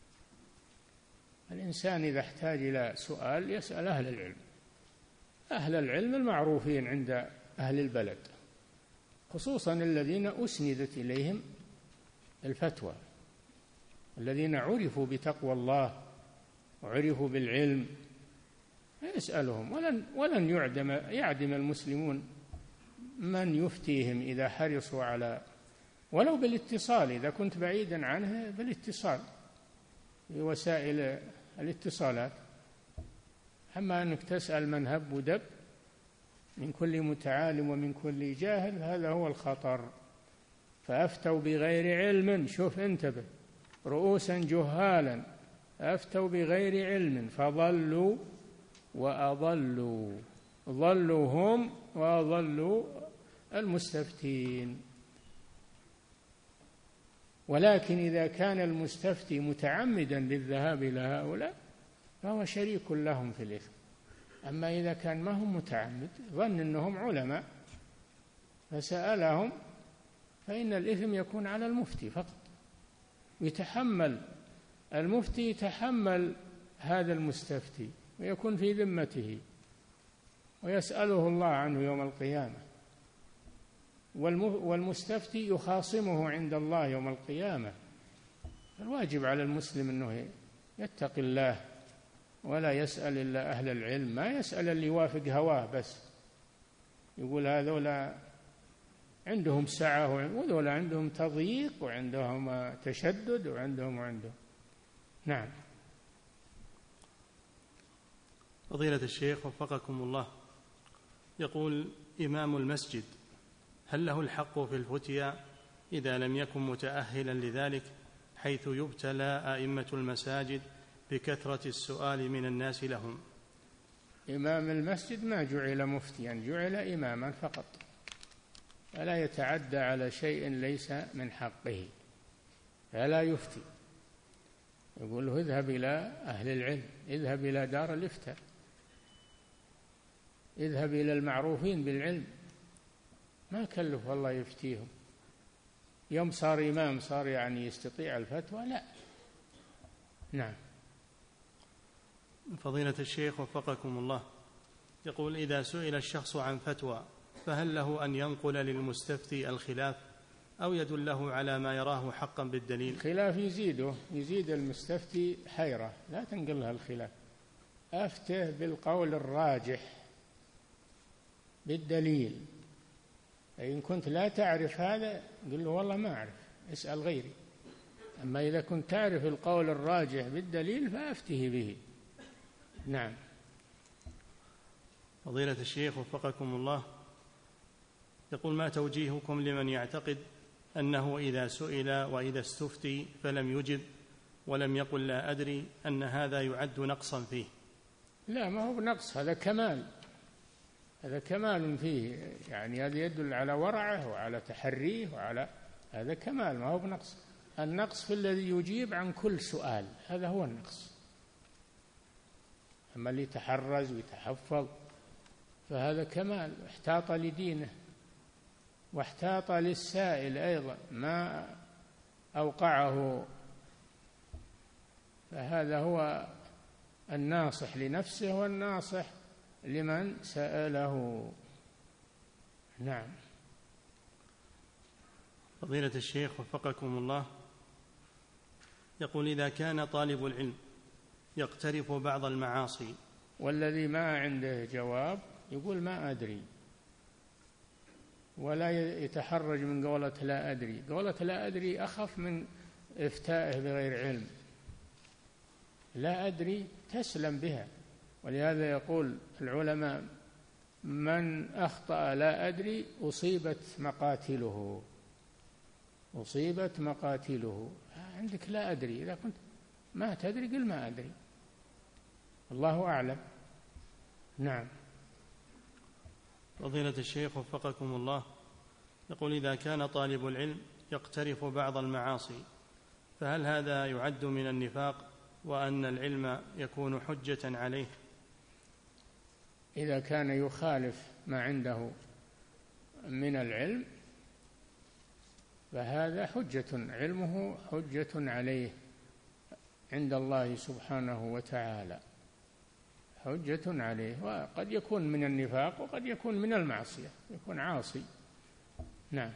الإنسان إذا احتاج إلى سؤال يسأل أهل العلم، أهل العلم المعروفين عند أهل البلد، خصوصا الذين أسندت إليهم الفتوى، الذين عرفوا بتقوى الله وعرفوا بالعلم، يسألهم. ولن ولن يعدم يعدم المسلمون من يفتيهم إذا حرصوا على، ولو بالاتصال، إذا كنت بعيدا عنه بالاتصال بوسائل الاتصالات. أما أنك تسأل من هب ودب من كل متعالم ومن كل جاهل، هذا هو الخطر. فأفتوا بغير علم، شوف انتبه، رؤوسا جهالا، أفتوا بغير علم فضلوا وأضلوا، ضلوا هم وأضلوا المستفتين. ولكن إذا كان المستفتي متعمدا للذهاب إلى هؤلاء فهو شريك لهم في الإثم. أما إذا كان ما هم متعمد، ظن أنهم علماء فسألهم، فإن الإثم يكون على المفتي فقط، يتحمل المفتي، يتحمل هذا المستفتي ويكون في ذمته ويسأله الله عنه يوم القيامة، والمستفتي يخاصمه عند الله يوم القيامة. الواجب على المسلم أنه يتقي الله ولا يسأل إلا أهل العلم، ما يسأل اللي يوافق هواه بس، يقول هذولا عندهم سعة وذولا عندهم تضييق وعندهم تشدد وعندهم وعندهم. نعم. فضيلة الشيخ وفقكم الله، يقول إمام المسجد هل له الحق في الفتيا إذا لم يكن متأهلا لذلك، حيث يبتلى أئمة المساجد بكثرة السؤال من الناس لهم؟ إمام المسجد ما جعل مفتيا، جعل إماما فقط، فلا يتعدى على شيء ليس من حقه، فلا يفتي. يقول له اذهب إلى أهل العلم، اذهب إلى دار الإفتاء، اذهب إلى المعروفين بالعلم، ما كلف الله يفتيهم. يوم صار إمام صار يعني يستطيع الفتوى؟ لا. نعم. فضيلة الشيخ وفقكم الله، يقول إذا سئل الشخص عن فتوى فهل له أن ينقل للمستفتي الخلاف أو يدله على ما يراه حقا بالدليل؟ الخلاف يزيده، يزيد المستفتي حيرة، لا تنقلها الخلاف، أفته بالقول الراجح بالدليل. إن كنت لا تعرف هذا قل له والله ما أعرف، اسأل غيري. أما إذا كنت تعرف القول الراجح بالدليل فأفته به. نعم. فضيلة الشيخ وفقكم الله، يقول ما توجيهكم لمن يعتقد أنه إذا سئل وإذا استفتي فلم يجب ولم يقل لا أدري أن هذا يعد نقصا فيه؟ لا، ما هو بنقص، هذا كمال، هذا كمال فيه، يعني هذا يدل على ورعه وعلى تحريه وعلى هذا كمال، ما هو بنقص. النقص في الذي يجيب عن كل سؤال، هذا هو النقص. أما اللي يتحرز ويتحفظ فهذا كمال، احتاط لدينه واحتاط للسائل أيضا ما أوقعه، فهذا هو الناصح لنفسه والناصح لمن سأله. نعم. فضيلة الشيخ وفقكم الله، يقول: إذا كان طالب العلم يقترف بعض المعاصي، والذي ما عنده جواب يقول ما أدري، ولا يتحرج من قولة لا أدري. قولة لا أدري أخف من إفتائه بغير علم. لا أدري تسلم بها، ولهذا يقول العلماء: من أخطأ لا أدري أصيبت مقاتله، أصيبت مقاتله. عندك لا أدري، إذا كنت ما تدري قل ما أدري، الله أعلم. نعم. فضيلة الشيخ وفقكم الله، يقول: إذا كان طالب العلم يقترف بعض المعاصي، فهل هذا يعد من النفاق، وأن العلم يكون حجة عليه؟ إذا كان يخالف ما عنده من العلم فهذا حجة، علمه حجة عليه عند الله سبحانه وتعالى، حجة عليه. وقد يكون من النفاق وقد يكون من المعصية، يكون عاصي. نعم.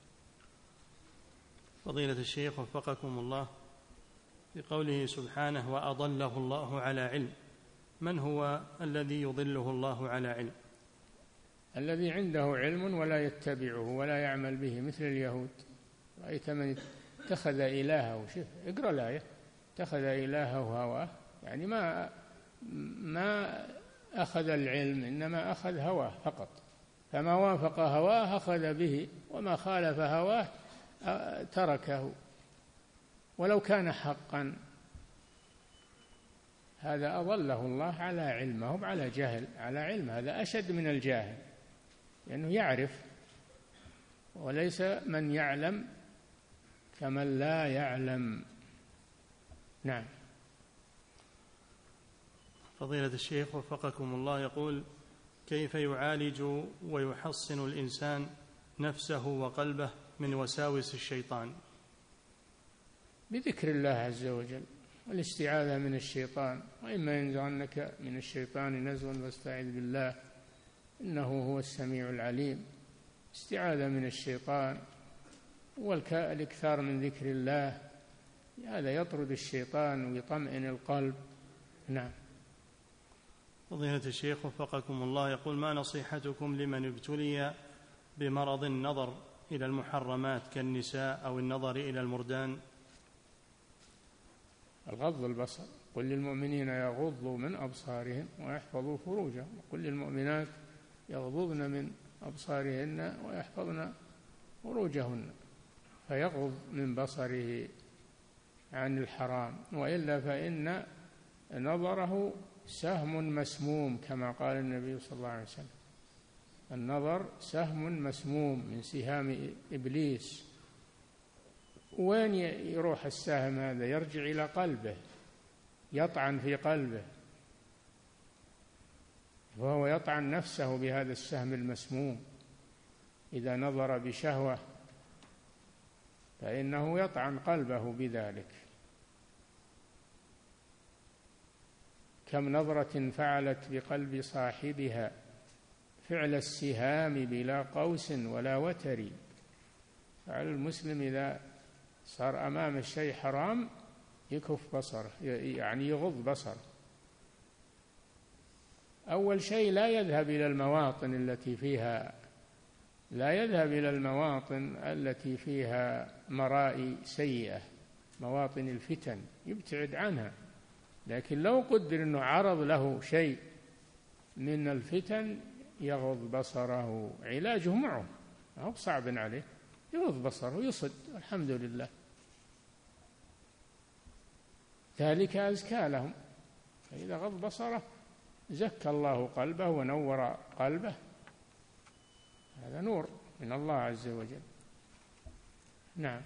فضيلة الشيخ وفقكم الله، في قوله سبحانه: وأضله الله على علم، من هو الذي يضله الله على علم؟ الذي عنده علم ولا يتبعه ولا يعمل به، مثل اليهود. رأيت من اتخذ إلهه، شوف اقرأ الآية، اتخذ إلهه هواه، يعني ما ما أخذ العلم، إنما أخذ هواه فقط، فما وافق هواه أخذ به، وما خالف هواه تركه ولو كان حقا. هذا أضله الله على علمه، على جهل، على علم. هذا أشد من الجاهل، لأنه يعرف، وليس من يعلم كمن لا يعلم. نعم. فضيلة الشيخ وفقكم الله، يقول: كيف يعالج ويحصن الإنسان نفسه وقلبه من وساوس الشيطان؟ بذكر الله عز وجل والاستعاذة من الشيطان، وإما ينزغنك من الشيطان نزغ فاستعذ بالله إنه هو السميع العليم. استعاذة من الشيطان والإكثار من ذكر الله، هذا يطرد الشيطان ويطمئن القلب. نعم. فضيلة الشيخ وفقكم الله، يقول: ما نصيحتكم لمن ابتلي بمرض النظر إلى المحرمات كالنساء أو النظر إلى المردان؟ الغض البصر. قل للمؤمنين يغضوا من أبصارهم ويحفظوا فروجهم، وقل للمؤمنات يغضضن من أبصارهن ويحفظن فروجهن، فيغض من بصره عن الحرام، وإلا فإن نظره سهم مسموم، كما قال النبي صلى الله عليه وسلم: النظر سهم مسموم من سهام إبليس. وين يروح السهم هذا؟ يرجع إلى قلبه، يطعن في قلبه، وهو يطعن نفسه بهذا السهم المسموم. إذا نظر بشهوة فإنه يطعن قلبه بذلك. كم نظرة فعلت بقلب صاحبها فعل السهام بلا قوس ولا وتر. فعلى المسلم إذا صار أمام الشيء حرام يكف بصره، يعني يغض بصره. أول شيء لا يذهب إلى المواطن التي فيها لا يذهب إلى المواطن التي فيها مرائي سيئة، مواطن الفتن، يبتعد عنها. لكن لو قدر أنه عرض له شيء من الفتن يغض بصره. علاجه معه، هو صعب عليه، يغض بصره ويصد، الحمد لله، ذلك أزكى لهم. فإذا غض بصره زكى الله قلبه ونور قلبه، هذا نور من الله عز وجل. نعم.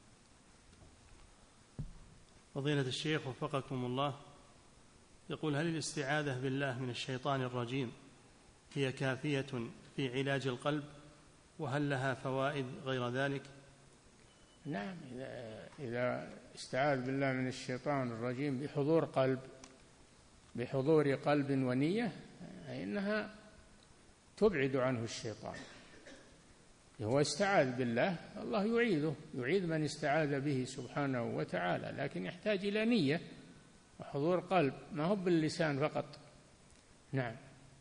فضيلة الشيخ وفقكم الله، يقول: هل الاستعاذة بالله من الشيطان الرجيم هي كافية في علاج القلب، وهل لها فوائد غير ذلك؟ نعم، إذا, إذا استعاذ بالله من الشيطان الرجيم بحضور قلب بحضور قلب ونية، فإنها تبعد عنه الشيطان. هو استعاذ بالله، الله يعيده، يعيد من استعاذ به سبحانه وتعالى، لكن يحتاج إلى نية وحضور قلب، ما هو باللسان فقط. نعم.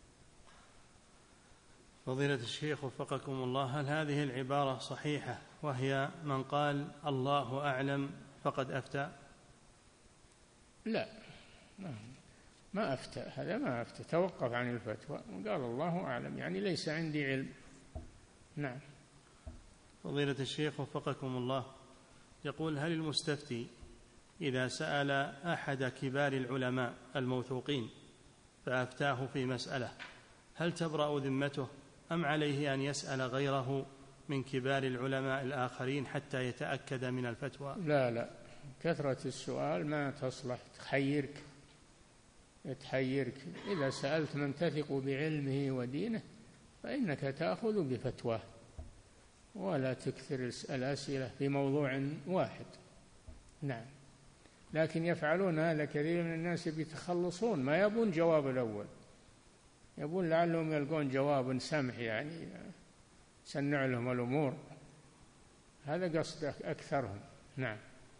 فضيلة الشيخ وفقكم الله، هل هذه العبارة صحيحة وهي من قال الله أعلم فقد أفتى؟ لا، ما أفتى، هذا ما أفتى، توقف عن الفتوى وقال الله أعلم، يعني ليس عندي علم. نعم. فضيلة الشيخ وفقكم الله، يقول: هل المستفتي إذا سأل أحد كبار العلماء الموثوقين فأفتاه في مسألة هل تبرأ ذمته، أم عليه أن يسأل غيره من كبار العلماء الآخرين حتى يتأكد من الفتوى؟ لا لا، كثرة السؤال ما تصلح، تحيرك تحيرك إذا سألت من تثق بعلمه ودينه فإنك تأخذ بفتواه، ولا تكثر الأسئلة في موضوع واحد. نعم. لكن يفعلون هذا كثير من الناس، بيتخلصون، ما يبون جواب الأول، يبون لعلهم يلقون جواب سمح، يعني سنع لهم الأمور، هذا قصد أكثرهم. نعم.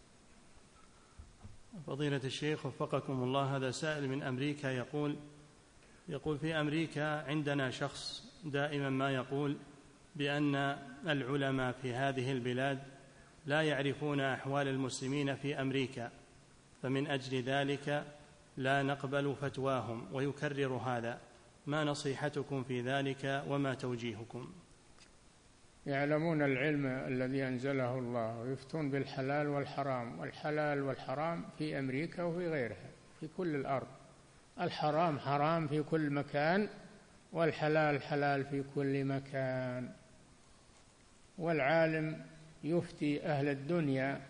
فضيلة الشيخ وفقكم الله، هذا سائل من أمريكا يقول يقول في أمريكا عندنا شخص دائما ما يقول بأن العلماء في هذه البلاد لا يعرفون أحوال المسلمين في أمريكا، فمن أجل ذلك لا نقبل فتواهم، ويكرر هذا، ما نصيحتكم في ذلك وما توجيهكم؟ يعلمون العلم الذي أنزله الله ويفتون بالحلال والحرام، والحلال والحرام في أمريكا وفي غيرها، في كل الأرض، الحرام حرام في كل مكان والحلال حلال في كل مكان، والعالم يفتي أهل الدنيا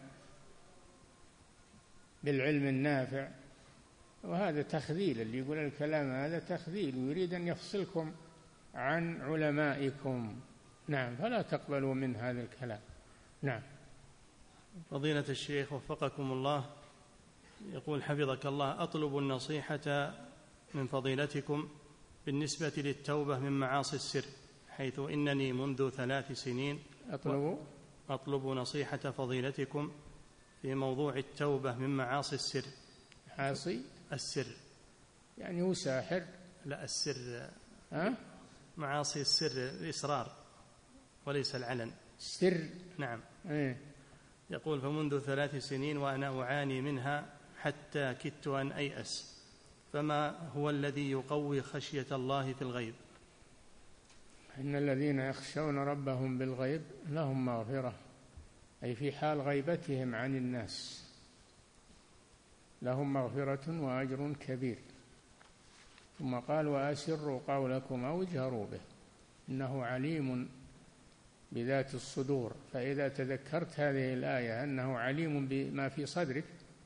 بالعلم النافع، وهذا تخذيل، اللي يقول الكلام هذا تخذيل، ويريد أن يفصلكم عن علمائكم. نعم، فلا تقبلوا من هذا الكلام. نعم. فضيلة الشيخ وفقكم الله، يقول حفظك الله: أطلب النصيحة من فضيلتكم بالنسبة للتوبة من معاصي السر، حيث إنني منذ ثلاث سنين أطلب أطلب نصيحة فضيلتكم في موضوع التوبة من معاصي السر. معاصي السر يعني هو ساحر؟ لا، السر ها؟ معاصي السر الإصرار وليس العلن. السر. نعم. إيه؟ يقول: فمنذ ثلاث سنين وأنا أعاني منها حتى كدت أن أيأس، فما هو الذي يقوي خشية الله في الغيب؟ إن الذين يخشون ربهم بالغيب لهم مغفرة، أي في حال غيبتهم عن الناس لهم مغفرة وأجر كبير. ثم قال: وأسروا قولكم أو اجهروا به إنه عليم بذات الصدور. فإذا تذكرت هذه الآية أنه عليم بما في صدرك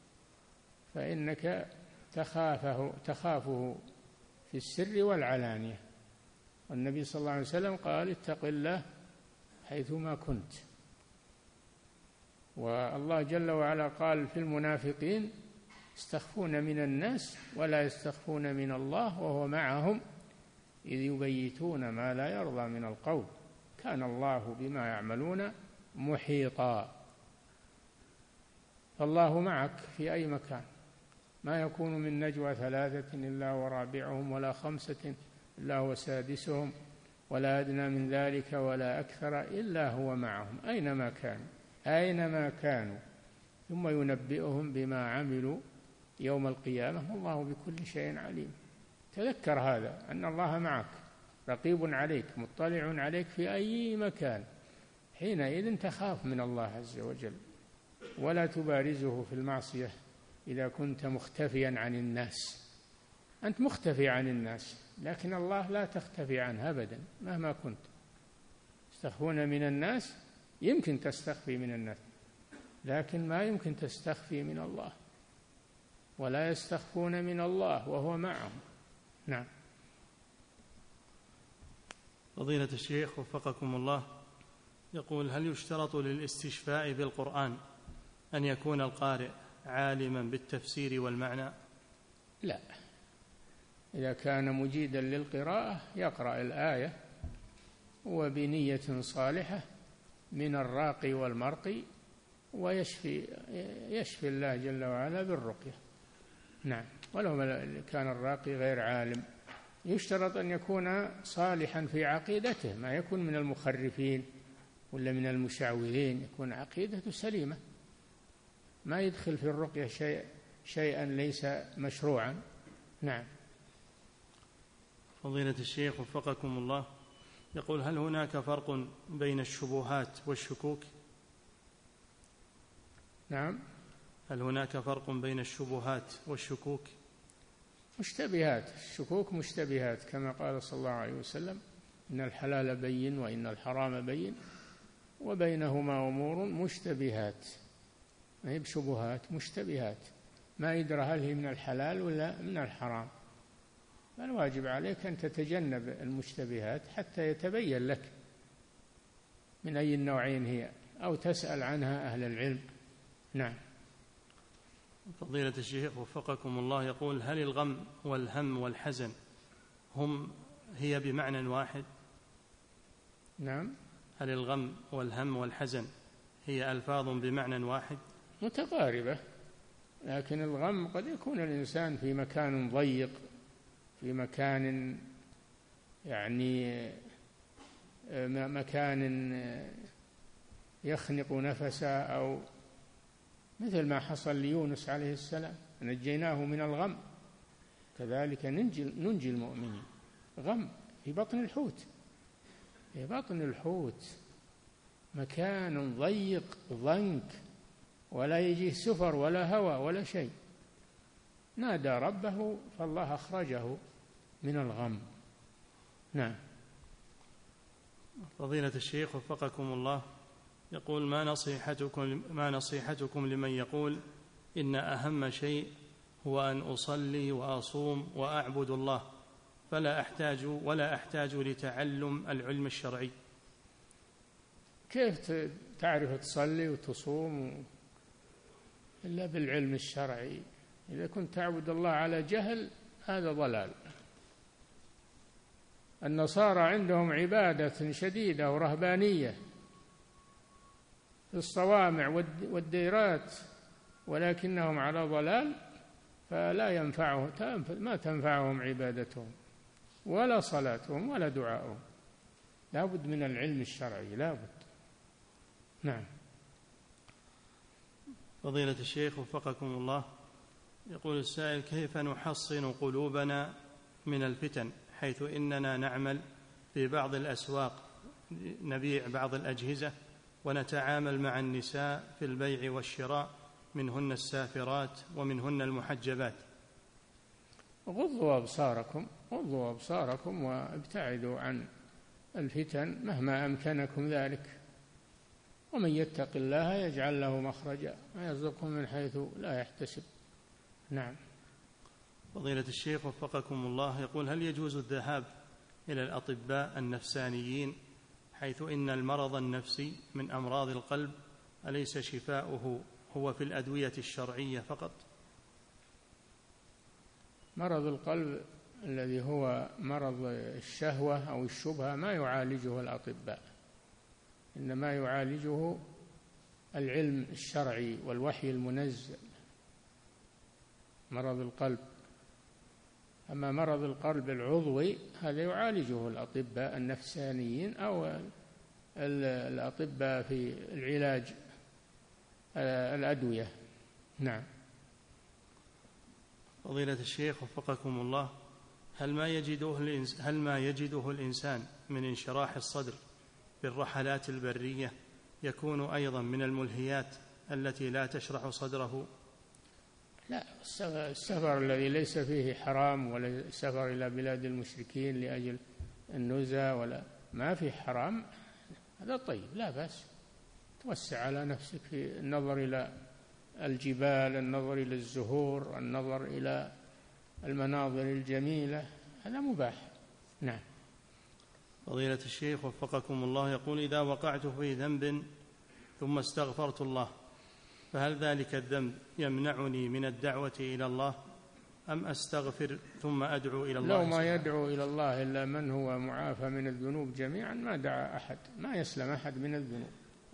فإنك تخافه تخافه في السر والعلانية. والنبي صلى الله عليه وسلم قال: اتق الله حيثما كنت. والله جل وعلا قال في المنافقين: يستخفون من الناس ولا يستخفون من الله وهو معهم إذ يبيتون ما لا يرضى من القول كان الله بما يعملون محيطا. فالله معك في أي مكان، ما يكون من نجوى ثلاثة إلا ورابعهم ولا خمسة إلا هو سادسهم ولا أدنى من ذلك ولا أكثر إلا هو معهم أينما كانوا أينما كانوا ثم ينبئهم بما عملوا يوم القيامة والله بكل شيء عليم. تذكر هذا، أن الله معك رقيب عليك مطلع عليك في أي مكان، حينئذ تخاف من الله عز وجل ولا تبارزه في المعصية إذا كنت مختفيا عن الناس. أنت مختفي عن الناس لكن الله لا تختفي عنه أبدا مهما كنت. تستخفون من الناس، يمكن تستخفي من الناس لكن ما يمكن تستخفي من الله، ولا يستخفون من الله وهو معهم. نعم. فضيلة الشيخ وفقكم الله، يقول: هل يشترط للاستشفاء بالقرآن أن يكون القارئ عالما بالتفسير والمعنى؟ لا، إذا كان مجيدا للقراءة يقرأ الآية وبنية صالحة من الراقي والمرقي، ويشفي يشفي الله جل وعلا بالرقية. نعم. ولو كان الراقي غير عالم، يشترط أن يكون صالحا في عقيدته، ما يكون من المخرفين ولا من المشعوذين، يكون عقيدته سليمة، ما يدخل في الرقية شيء شيئا ليس مشروعا. نعم. فضيلة الشيخ وفقكم الله، يقول: هل هناك فرق بين الشبهات والشكوك؟ نعم. هل هناك فرق بين الشبهات والشكوك؟ مشتبهات، الشكوك مشتبهات، كما قال صلى الله عليه وسلم: إن الحلال بين وإن الحرام بين وبينهما أمور مشتبهات. ما هي بشبهات، مشتبهات، ما يدرى هل هي من الحلال ولا من الحرام. فالواجب عليك أن تتجنب المشتبهات حتى يتبين لك من أي النوعين هي، أو تسأل عنها أهل العلم. نعم. فضيلة الشيخ وفقكم الله، يقول: هل الغم والهم والحزن هم هي بمعنى واحد؟ نعم. هل الغم والهم والحزن هي ألفاظ بمعنى واحد؟ متقاربة، لكن الغم قد يكون الإنسان في مكان ضيق، في مكان يعني مكان يخنق نفسه، أو مثل ما حصل ليونس عليه السلام، نجيناه من الغم، كذلك ننجي, ننجي المؤمنين. غم في بطن الحوت، في بطن الحوت مكان ضيق ضنك، ولا يجيه سفر ولا هوى ولا شيء، نادى ربه فالله أخرجه من الغم. نعم. فضيلة الشيخ وفقكم الله، يقول: ما نصيحتكم ما نصيحتكم لمن يقول إن أهم شيء هو أن أصلي وأصوم وأعبد الله، فلا أحتاج ولا أحتاج لتعلم العلم الشرعي؟ كيف تعرف تصلي وتصوم إلا بالعلم الشرعي؟ إذا كنت تعبد الله على جهل هذا ضلال. النصارى عندهم عبادة شديدة ورهبانية في الصوامع والديرات، ولكنهم على ضلال، فلا ينفعهم ما تنفعهم عبادتهم ولا صلاتهم ولا دعاؤهم. لا بد من العلم الشرعي، لا بد. نعم. فضيلة الشيخ وفقكم الله، يقول السائل: كيف نحصن قلوبنا من الفتن، حيث إننا نعمل في بعض الأسواق نبيع بعض الأجهزة ونتعامل مع النساء في البيع والشراء، منهن السافرات ومنهن المحجبات؟ غضوا أبصاركم غضوا أبصاركم وابتعدوا عن الفتن مهما أمكنكم ذلك، ومن يتق الله يجعل له مخرجا ويرزقه من حيث لا يحتسب. نعم. فضيلة الشيخ وفقكم الله، يقول: هل يجوز الذهاب إلى الأطباء النفسانيين، حيث إن المرض النفسي من أمراض القلب أليس شفاؤه هو في الأدوية الشرعية فقط؟ مرض القلب الذي هو مرض الشهوة أو الشبهة ما يعالجه الأطباء، إنما يعالجه العلم الشرعي والوحي المنزل، مرض القلب. أما مرض القلب العضوي هذا يعالجه الأطباء النفسانيين أو الأطباء في العلاج الأدوية. نعم. فضيلة الشيخ وفقكم الله، هل ما يجده الإنس هل ما يجده الإنسان من انشراح الصدر بالرحلات البرية يكون أيضا من الملهيات التي لا تشرح صدره؟ لا، السفر الذي ليس فيه حرام، ولا السفر إلى بلاد المشركين لأجل النزهة، ولا ما فيه حرام، هذا طيب، لا بأس. توسع على نفسك في النظر إلى الجبال، النظر إلى الزهور، النظر إلى المناظر الجميلة، هذا مباح. نعم. فضيلة الشيخ وفقكم الله، يقول: إذا وقعت في ذنب ثم استغفرت الله، فهل ذلك الذنب يمنعني من الدعوة إلى الله، أم أستغفر ثم أدعو إلى الله؟ لو ما يدعو إلى الله إلا من هو معافى من الذنوب جميعا ما دعا أحد، ما يسلم أحد من الذنوب.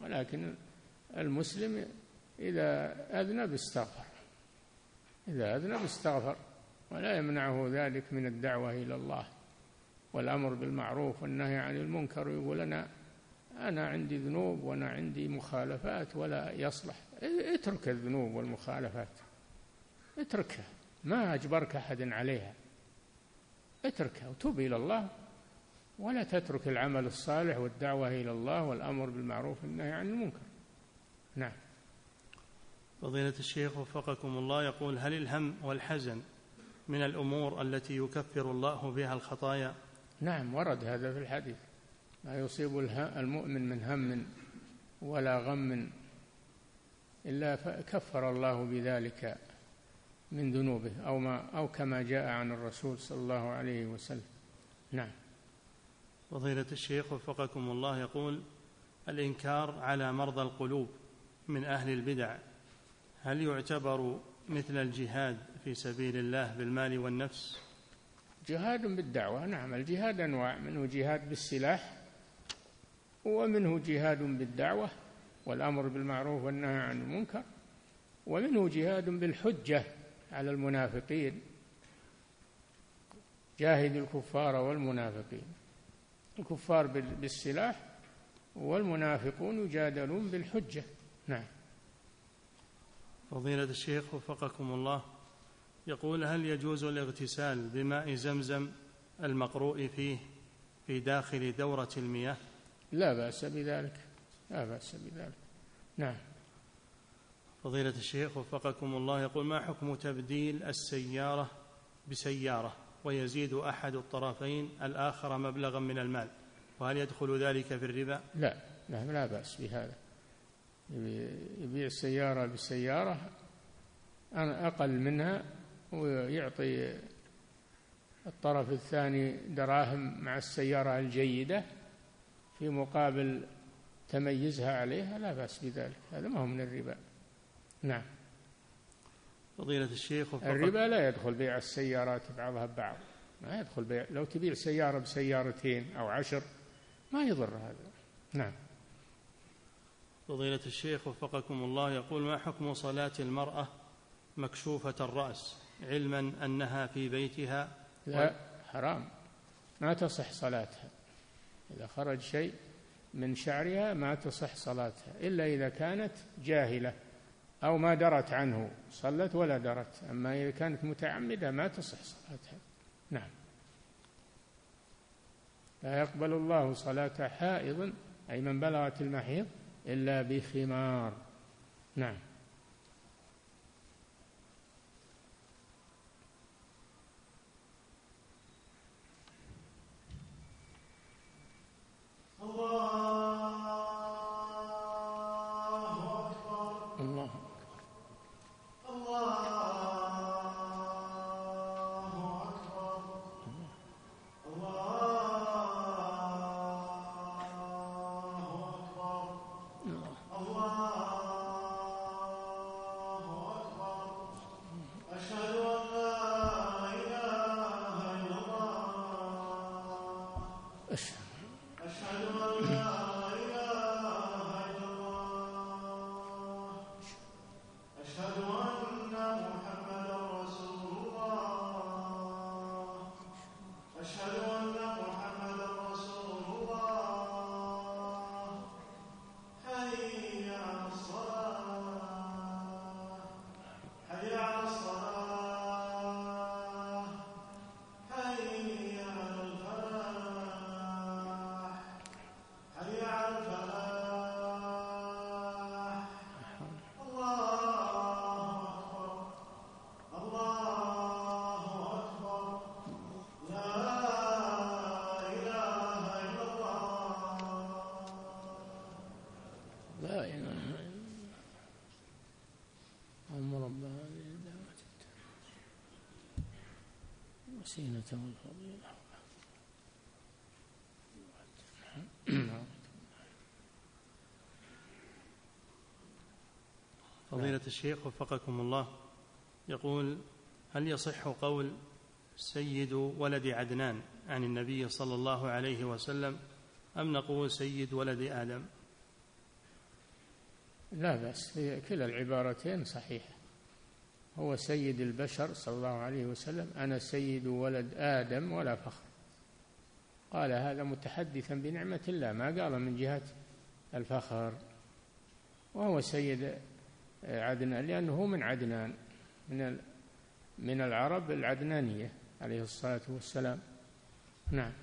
ولكن المسلم إذا أذنب استغفر، إذا أذنب استغفر، ولا يمنعه ذلك من الدعوة إلى الله والأمر بالمعروف والنهي عن المنكر. يقول أنا أنا عندي ذنوب وأنا عندي مخالفات ولا يصلح. اترك الذنوب والمخالفات، اتركها، ما أجبرك أحد عليها، اتركها وتوب إلى الله، ولا تترك العمل الصالح والدعوة إلى الله والأمر بالمعروف والنهي عن المنكر. نعم. فضيلة الشيخ وفقكم الله يقول: هل الهم والحزن من الأمور التي يكفر الله بها الخطايا؟ نعم، ورد هذا في الحديث: ما يصيب المؤمن من هم ولا غم إلا كفر الله بذلك من ذنوبه، أو ما أو كما جاء عن الرسول صلى الله عليه وسلم. نعم. فضيلة الشيخ وفقكم الله يقول: الإنكار على مرضى القلوب من أهل البدع هل يعتبر مثل الجهاد في سبيل الله بالمال والنفس؟ جهاد بالدعوة، نعم. الجهاد أنواع، منه جهاد بالسلاح، ومنه جهاد بالدعوة والأمر بالمعروف والنهي عن المنكر، ومنه جهاد بالحجة على المنافقين: جاهد الكفار والمنافقين. الكفار بالسلاح والمنافقون يجادلون بالحجة. نعم. فضيلة الشيخ وفقكم الله يقول: هل يجوز الاغتسال بماء زمزم المقروء فيه في داخل دورة المياه؟ لا بأس بذلك، لا بأس بذلك. نعم. فضيلة الشيخ وفقكم الله يقول: ما حكم تبديل السيارة بسيارة ويزيد أحد الطرفين الآخر مبلغا من المال، وهل يدخل ذلك في الربا؟ لا لا, لا بأس بهذا. يبيع السيارة بسيارة أقل منها ويعطي الطرف الثاني دراهم مع السيارة الجيدة في مقابل تميزها عليها، لا بأس بذلك، هذا ما هو من الربا. نعم. فضيلة الشيخ وفقط الربا لا يدخل بيع السيارات بعضها ببعض، ما يدخل بيع. لو تبيع سيارة بسيارتين أو عشر ما يضر هذا. نعم. فضيلة الشيخ وفقكم الله يقول: ما حكم صلاة المرأة مكشوفة الرأس علما أنها في بيتها؟ لا، حرام، ما تصح صلاتها. إذا خرج شيء من شعرها ما تصح صلاتها إلا إذا كانت جاهلة أو ما درت عنه، صلت ولا درت. أما إذا كانت متعمدة ما تصح صلاتها. نعم. لا يقبل الله صلاة حائض، أي من بلغت المحيض، إلا بخمار. نعم. الوسيلة والفضيلة. فضيلة الشيخ وفقكم الله يقول: هل يصح قول سيد ولد عدنان عن النبي صلى الله عليه وسلم، أم نقول سيد ولد آدم؟ لا بأس، كلا العبارتين صحيحة. هو سيد البشر صلى الله عليه وسلم: أنا سيد ولد آدم ولا فخر. قال هذا متحدثا بنعمة الله، ما قال من جهة الفخر. وهو سيد عدنان لأنه من عدنان، من من العرب العدنانية عليه الصلاة والسلام. نعم.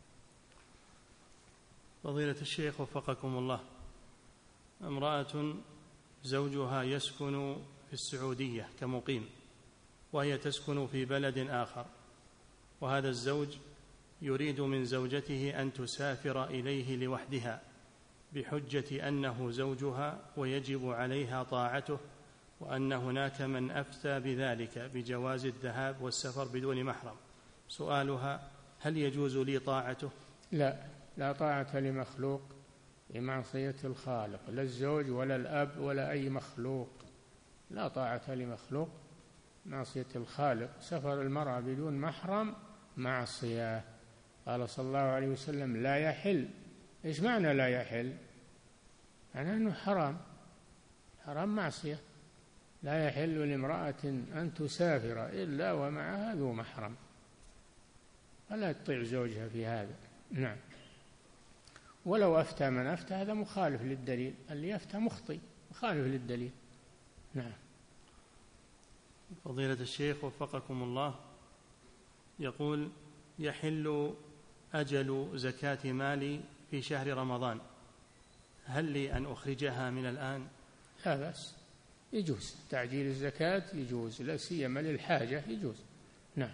فضيلة الشيخ وفقكم الله، امرأة زوجها يسكن في السعودية كمقيم، وهي تسكن في بلد آخر، وهذا الزوج يريد من زوجته أن تسافر إليه لوحدها بحجة أنه زوجها ويجب عليها طاعته، وأن هناك من أفتى بذلك بجواز الذهاب والسفر بدون محرم. سؤالها: هل يجوز لي طاعته؟ لا، لا طاعة لمخلوق بمعصية الخالق، لا الزوج ولا الأب ولا أي مخلوق، لا طاعة لمخلوق معصية الخالق. سفر المرأة بدون محرم معصية. قال صلى الله عليه وسلم: لا يحل. إيش معنى لا يحل؟ معنى أنه حرام، حرام معصية. لا يحل لامرأة أن تسافر إلا ومعها ذو محرم، فلا تطيع زوجها في هذا. نعم. ولو أفتى من أفتى هذا مخالف للدليل، اللي يفتى مخطئ مخالف للدليل. نعم. فضيلة الشيخ وفقكم الله، يقول: يحل أجل زكاة مالي في شهر رمضان، هل لي أن أخرجها من الآن؟ لا بأس، يجوز تعجيل الزكاة، يجوز، لا سيما للحاجة يجوز. نعم.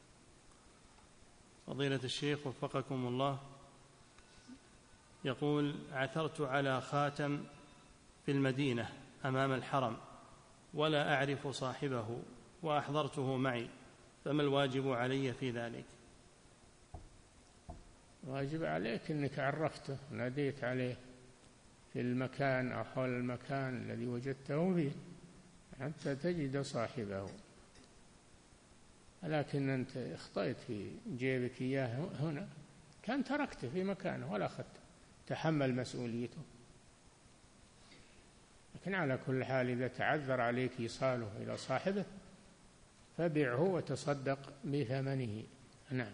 فضيلة الشيخ وفقكم الله، يقول: عثرت على خاتم في المدينة أمام الحرم ولا أعرف صاحبه وأحضرته معي، فما الواجب علي في ذلك؟ واجب عليك أنك عرفته، ناديت عليه في المكان أو حول المكان الذي وجدته فيه حتى تجد صاحبه. لكن أنت اخطأت في جيبك إياه هنا، كان تركته في مكانه ولا أخذته، تحمل مسؤوليته. لكن على كل حال إذا تعذر عليك إيصاله إلى صاحبه فبعه وتصدق بثمنه. نعم.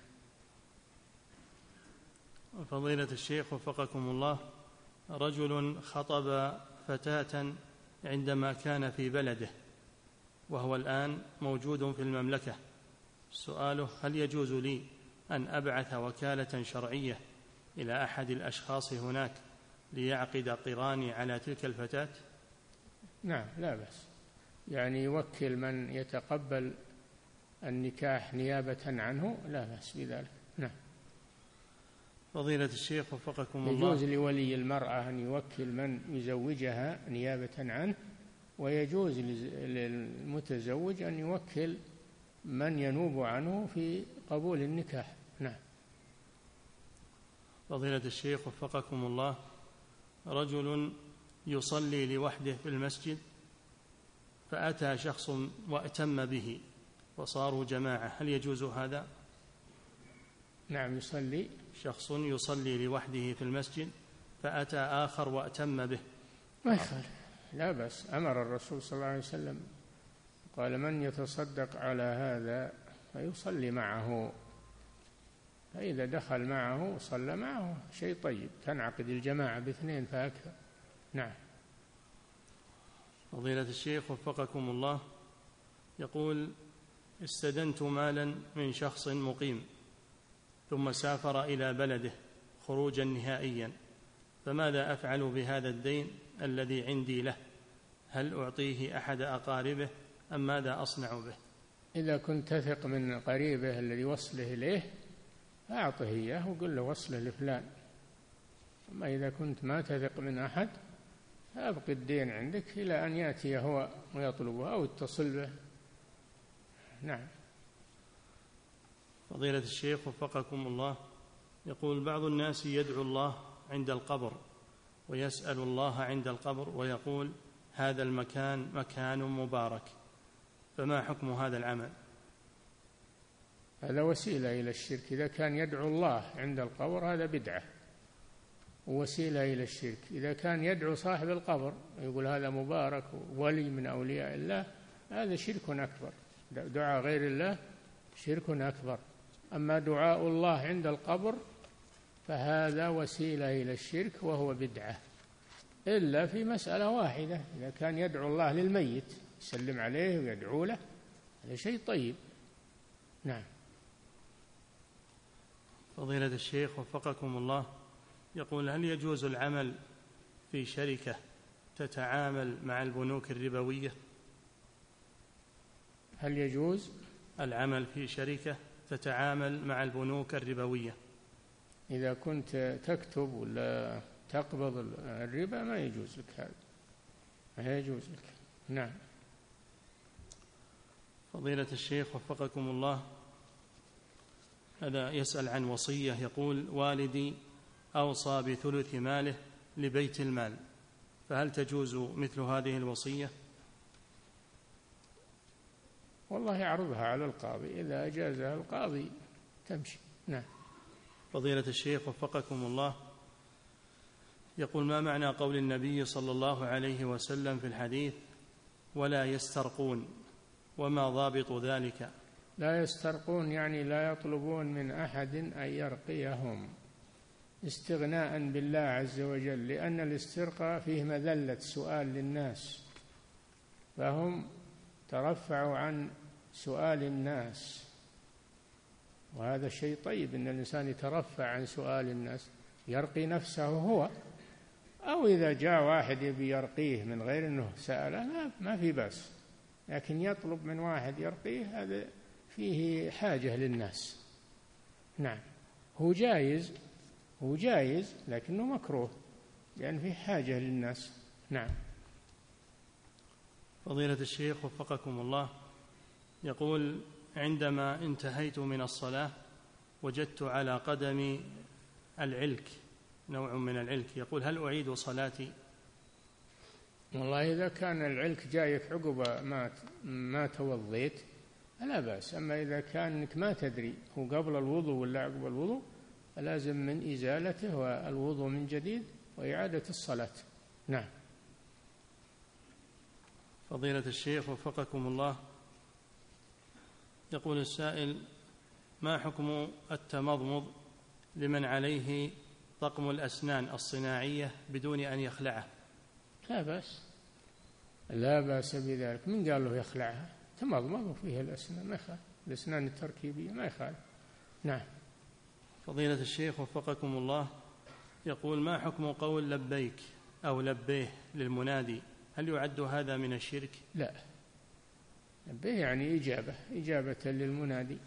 فضيلة الشيخ وفقكم الله، رجل خطب فتاة عندما كان في بلده وهو الآن موجود في المملكة. سؤاله: هل يجوز لي أن أبعث وكالة شرعية إلى أحد الأشخاص هناك ليعقد قراني على تلك الفتاة؟ نعم، لا بأس، يعني يوكل من يتقبل النكاح نيابة عنه، لا بأس بذلك. نعم. فضيلة الشيخ وفقكم الله، يجوز لولي المرأة أن يوكل من يزوجها نيابة عنه، ويجوز للمتزوج أن يوكل من ينوب عنه في قبول النكاح. نعم. فضيلة الشيخ وفقكم الله، رجل يصلي لوحده في المسجد فأتى شخص وأتم به وصاروا جماعة، هل يجوز هذا؟ نعم، يصلي شخص يصلي لوحده في المسجد فأتى آخر وأتم به، ما يخالف، لا بأس. أمر الرسول صلى الله عليه وسلم قال: من يتصدق على هذا فيصلي معه، فإذا دخل معه وصلى معه شيء طيب، تنعقد الجماعة باثنين فأكثر. نعم. فضيلة الشيخ وفقكم الله، يقول: استدنت مالا من شخص مقيم ثم سافر إلى بلده خروجا نهائيا، فماذا أفعل بهذا الدين الذي عندي له؟ هل أعطيه أحد أقاربه أم ماذا أصنع به؟ إذا كنت تثق من قريبه الذي وصله إليه فأعطه إياه وقل له وصله لفلان. أما إذا كنت ما تثق من أحد فأبقي الدين عندك إلى أن يأتي هو ويطلبه أو اتصل به. نعم. فضيلة الشيخ وفقكم الله، يقول: بعض الناس يدعو الله عند القبر ويسأل الله عند القبر ويقول: هذا المكان مكان مبارك، فما حكم هذا العمل؟ هذا وسيلة إلى الشرك. إذا كان يدعو الله عند القبر هذا بدعة، ووسيلة إلى الشرك. إذا كان يدعو صاحب القبر يقول هذا مبارك ولي من أولياء الله، هذا شرك أكبر. دعاء غير الله شرك أكبر. أما دعاء الله عند القبر فهذا وسيلة إلى الشرك وهو بدعة، إلا في مسألة واحدة، إذا كان يدعو الله للميت يسلم عليه ويدعو له، هذا شيء طيب. نعم. فضيلة الشيخ وفقكم الله، يقول هل يجوز العمل في شركة تتعامل مع البنوك الربوية؟ هل يجوز العمل في شركة تتعامل مع البنوك الربوية؟ إذا كنت تكتب ولا تقبض الربا ما يجوز لك هذا، ما يجوز لك. نعم. فضيلة الشيخ وفقكم الله، هذا يسأل عن وصية، يقول والدي أوصى بثلث ماله لبيت المال، فهل تجوز مثل هذه الوصية؟ والله يعرضها على القاضي، إذا أجازها القاضي تمشي. نعم. فضيلة الشيخ وفقكم الله، يقول ما معنى قول النبي صلى الله عليه وسلم في الحديث ولا يسترقون، وما ضابط ذلك؟ لا يسترقون يعني لا يطلبون من أحد أن يرقيهم استغناء بالله عز وجل، لأن الاسترقاء فيه مذلة سؤال للناس، فهم ترفعوا عن سؤال الناس، وهذا شيء طيب أن الإنسان يترفع عن سؤال الناس، يرقي نفسه هو، أو إذا جاء واحد يبي يرقيه من غير أنه سأله ما في بأس، لكن يطلب من واحد يرقيه هذا فيه حاجة للناس. نعم. هو جائز، هو جائز لكنه مكروه لأن فيه حاجة للناس. نعم. فضيلة الشيخ وفقكم الله، يقول عندما انتهيت من الصلاة وجدت على قدمي العلك، نوع من العلك، يقول هل أعيد صلاتي؟ والله إذا كان العلك جايك عقب ما ما توضيت فلا بأس، أما إذا كانك ما تدري هو قبل الوضوء ولا عقب الوضوء فلازم من إزالته والوضوء من جديد وإعادة الصلاة. نعم. فضيلة الشيخ وفقكم الله، يقول السائل ما حكم التمضمض لمن عليه طقم الأسنان الصناعية بدون أن يخلعه؟ لا بأس، لا بأس بذلك. من قال له يخلعها؟ تمضمض فيها الأسنان ما يخالف، الأسنان التركيبية ما يخالف. نعم. فضيلة الشيخ وفقكم الله، يقول ما حكم قول لبيك أو لبيه للمنادي، هل يعد هذا من الشرك؟ لا، لبيه يعني إجابة، إجابة للمنادي،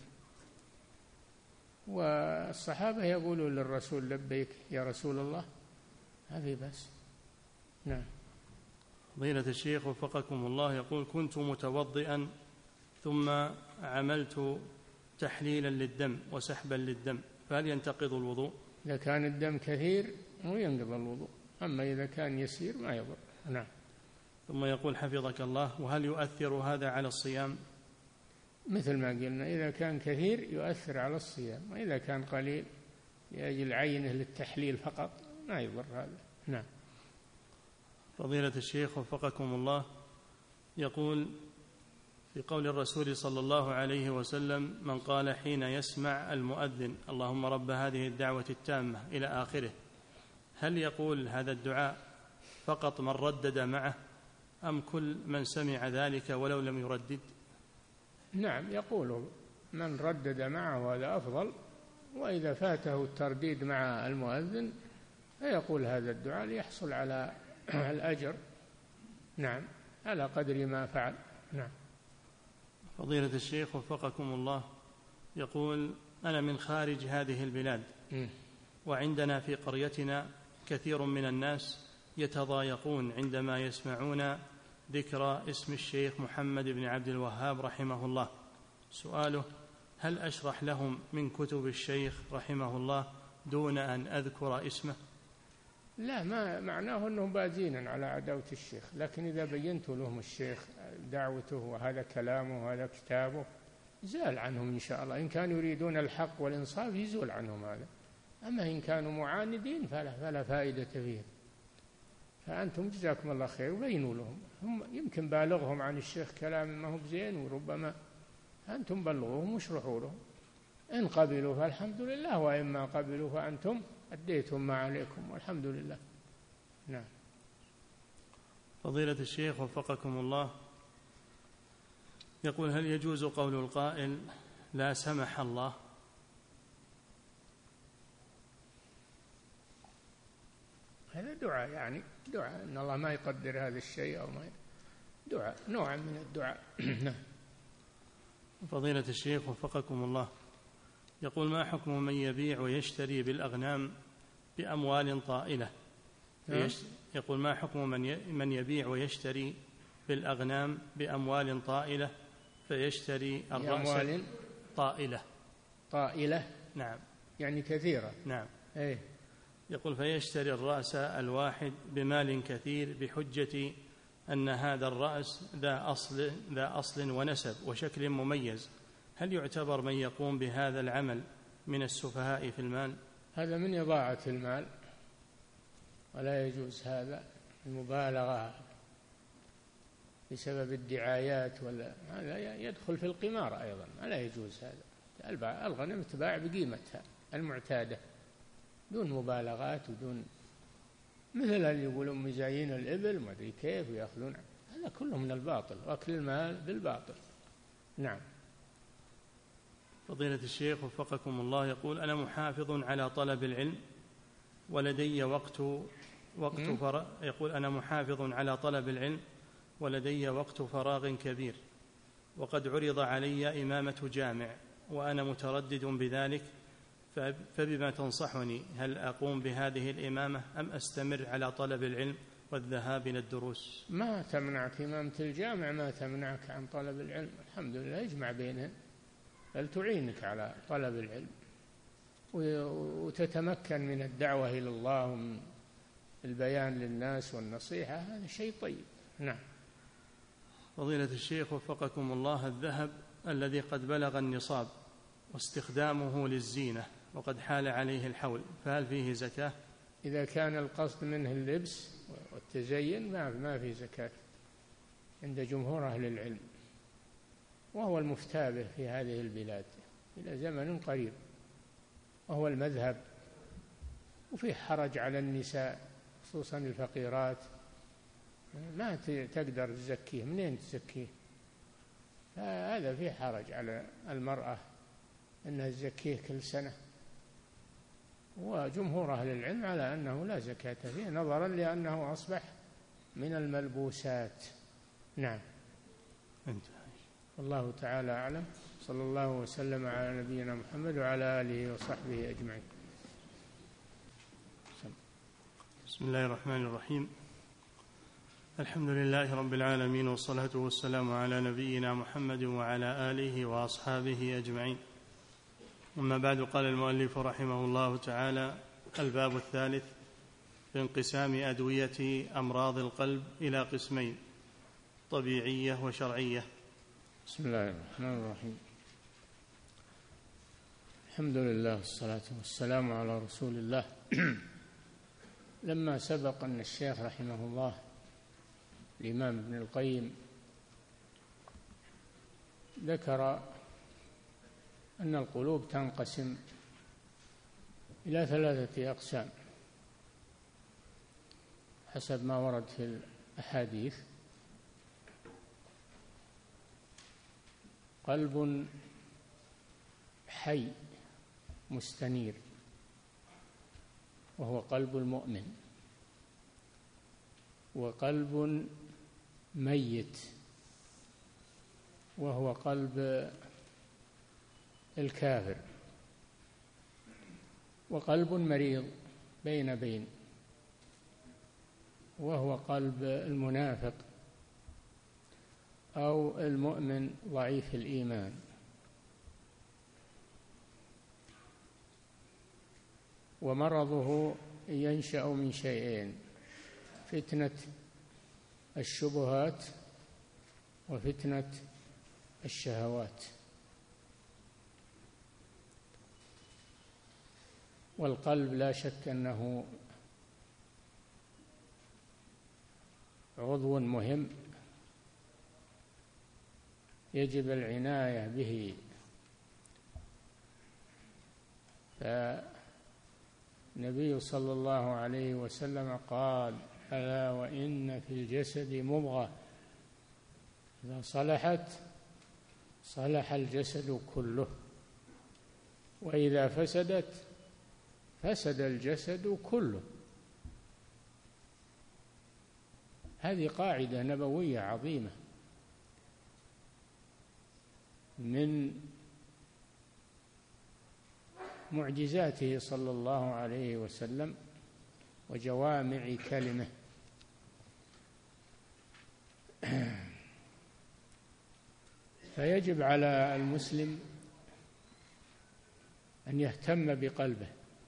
والصحابة يقولوا للرسول لبيك يا رسول الله، ما في بأس. نعم. فضيلة الشيخ وفقكم الله، يقول كنت متوضئا ثم عملت تحليلا للدم وسحبا للدم، فهل ينتقض الوضوء؟ إذا كان الدم كثير هو ينقض الوضوء، أما إذا كان يسير ما يضر. نعم. ثم يقول حفظك الله، وهل يؤثر هذا على الصيام؟ مثل ما قلنا، إذا كان كثير يؤثر على الصيام، وإذا كان قليل لأجل عينه للتحليل فقط ما يضر هذا. نعم. فضيلة الشيخ وفقكم الله، يقول في قول الرسول صلى الله عليه وسلم من قال حين يسمع المؤذن اللهم رب هذه الدعوة التامة إلى آخره، هل يقول هذا الدعاء فقط من ردد معه أم كل من سمع ذلك ولو لم يردد؟ نعم، يقول من ردد معه هذا أفضل، وإذا فاته الترديد مع المؤذن فيقول هذا الدعاء ليحصل على الأجر. نعم، على قدر ما فعل. نعم. فضيلة الشيخ وفقكم الله، يقول أنا من خارج هذه البلاد م. وعندنا في قريتنا كثير من الناس يتضايقون عندما يسمعون ذكر اسم الشيخ محمد بن عبد الوهاب رحمه الله. سؤاله هل أشرح لهم من كتب الشيخ رحمه الله دون أن أذكر اسمه؟ لا، ما معناه أنهم بادين على عداوة الشيخ، لكن إذا بينت لهم الشيخ دعوته وهذا كلامه وهذا كتابه زال عنهم إن شاء الله، إن كانوا يريدون الحق والإنصاف يزول عنهم هذا. أما إن كانوا معاندين فلا, فلا فائدة فيهم. فأنتم جزاكم الله خير وبينوا لهم، هم يمكن بالغهم عن الشيخ كلام ما هو بزين، وربما أنتم بلغوهم واشرحوا لهم، إن قبلوا فالحمد لله، وإما قبلوا فأنتم أديتم ما عليكم والحمد لله. نعم. فضيلة الشيخ وفقكم الله، يقول: هل يجوز قول القائل لا سمح الله؟ هذا دعاء، يعني دعاء أن الله ما يقدر هذا الشيء، أو ما دعاء، نوع من الدعاء. فضيلة الشيخ وفقكم الله، يقول: ما حكم من يبيع ويشتري بالأغنام بأموال طائلة؟ يقول: ما حكم من من يبيع ويشتري بالأغنام بأموال طائلة فيشتري الرأس بأموال طائلة طائلة نعم يعني كثيرة. نعم. إيه؟ يقول: فيشتري الرأس الواحد بمال كثير بحجة أن هذا الرأس ذا أصل, ذا أصل ونسب وشكل مميز، هل يعتبر من يقوم بهذا العمل من السفهاء في المال؟ هذا من إضاعة المال، ولا يجوز هذا، المبالغة بسبب الدعايات، ولا هذا يدخل في القمار أيضا، لا يجوز هذا. الغنم تباع بقيمتها المعتادة دون مبالغات ودون، مثل اللي يقولون مزايين الإبل ما أدري كيف ويأخذون، هذا كله من الباطل، وأكل المال بالباطل. نعم. فضيلة الشيخ وفقكم الله، يقول: أنا محافظ على طلب العلم ولدي وقت وقت فراغ يقول: أنا محافظ على طلب العلم ولدي وقت فراغ كبير، وقد عرض علي إمامة جامع وأنا متردد بذلك، فبما تنصحني؟ هل أقوم بهذه الإمامة أم أستمر على طلب العلم والذهاب إلى الدروس؟ ما تمنعك إمامة الجامع، ما تمنعك عن طلب العلم، الحمد لله، يجمع بينهم، بل تعينك على طلب العلم وتتمكن من الدعوة إلى الله ومن البيان للناس والنصيحة، هذا شيء طيب. نعم. فضيلة الشيخ وفقكم الله، الذهب الذي قد بلغ النصاب واستخدامه للزينة وقد حال عليه الحول، فهل فيه زكاة؟ إذا كان القصد منه اللبس والتزين ما في زكاة عند جمهور أهل العلم، وهو المفتى به في هذه البلاد إلى زمن قريب، وهو المذهب. وفيه حرج على النساء خصوصا الفقيرات، ما تقدر تزكيه، منين تزكيه؟ فهذا فيه حرج على المرأة أنها تزكيه كل سنة، وجمهور أهل العلم على أنه لا زكاة فيه، نظرا لأنه أصبح من الملبوسات. نعم. والله تعالى أعلم، صلى الله وسلم على نبينا محمد وعلى آله وصحبه أجمعين. بسم الله الرحمن الرحيم، الحمد لله رب العالمين، والصلاة والسلام على نبينا محمد وعلى آله وأصحابه أجمعين. أما بعد، قال المؤلف رحمه الله تعالى: الباب الثالث في انقسام أدوية أمراض القلب إلى قسمين: طبيعية وشرعية. بسم الله الرحمن الرحيم، الحمد لله والصلاة والسلام على رسول الله. لما سبق أن الشيخ رحمه الله الإمام ابن القيم ذكر أن القلوب تنقسم إلى ثلاثة أقسام حسب ما ورد في الأحاديث: قلب حي مستنير وهو قلب المؤمن، وقلب ميت وهو قلب الكافر، وقلب مريض بين بين وهو قلب المنافق أو المؤمن ضعيف الإيمان. ومرضه ينشأ من شيئين: فتنة الشبهات وفتنة الشهوات. والقلب لا شك أنه عضو مهم يجب العناية به. فالنبي صلى الله عليه وسلم قال: ألا وإن في الجسد مضغة إذا صلحت صلح الجسد كله وإذا فسدت فسد الجسد كله. هذه قاعدة نبوية عظيمة من معجزاته صلى الله عليه وسلم وجوامع كلمه. فيجب على المسلم أن يهتم بقلبه،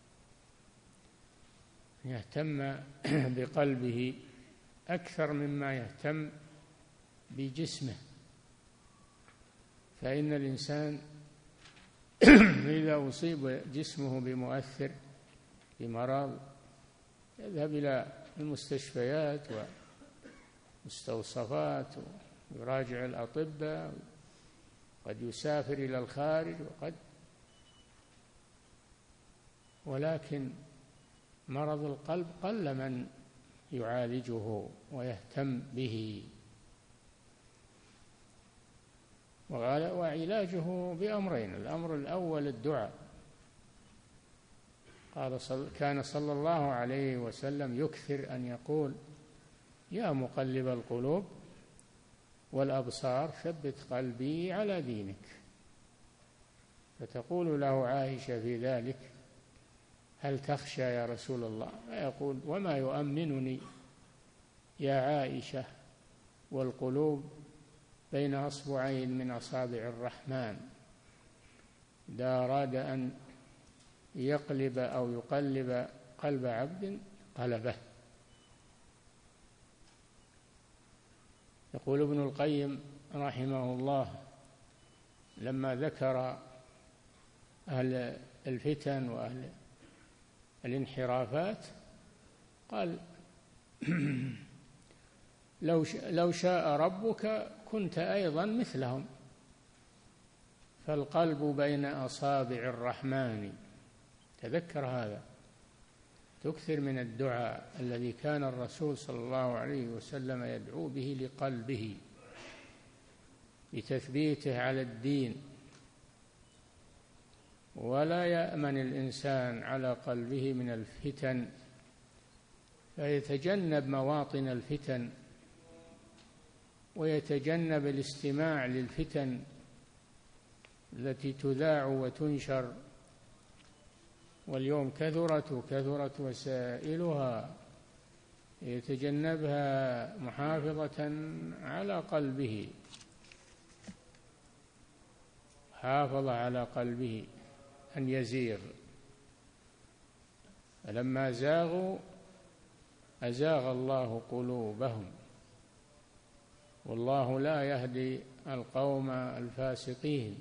أن يهتم بقلبه أكثر مما يهتم بجسمه. فإن الإنسان إذا أصيب جسمه بمؤثر بمرض يذهب إلى المستشفيات والمستوصفات ويراجع الأطباء، قد يسافر إلى الخارج وقد ولكن مرض القلب قل من يعالجه ويهتم به، وعلاجه بأمرين: الأمر الأول الدعاء. قال صل... كان صلى الله عليه وسلم يكثر أن يقول: يا مقلب القلوب والأبصار ثبت قلبي على دينك. فتقول له عائشة في ذلك: هل تخشى يا رسول الله؟ فيقول: وما يؤمنني يا عائشة والقلوب بين أصبعين من أصابع الرحمن، إذا أراد أن يقلب أو يقلب قلب عبد قلبه. يقول ابن القيم رحمه الله لما ذكر أهل الفتن وأهل الانحرافات قال: لو لو شاء ربك كنت أيضا مثلهم، فالقلب بين أصابع الرحمن. تذكر هذا، تكثر من الدعاء الذي كان الرسول صلى الله عليه وسلم يدعو به لقلبه بتثبيته على الدين. ولا يأمن الإنسان على قلبه من الفتن، فيتجنب مواطن الفتن ويتجنب الاستماع للفتن التي تذاع وتنشر. واليوم كثرت وكثرت وسائلها، يتجنبها محافظة على قلبه، حافظ على قلبه أن يزيغ. فلما زاغوا أزاغ الله قلوبهم، والله لا يهدي القوم الفاسقين.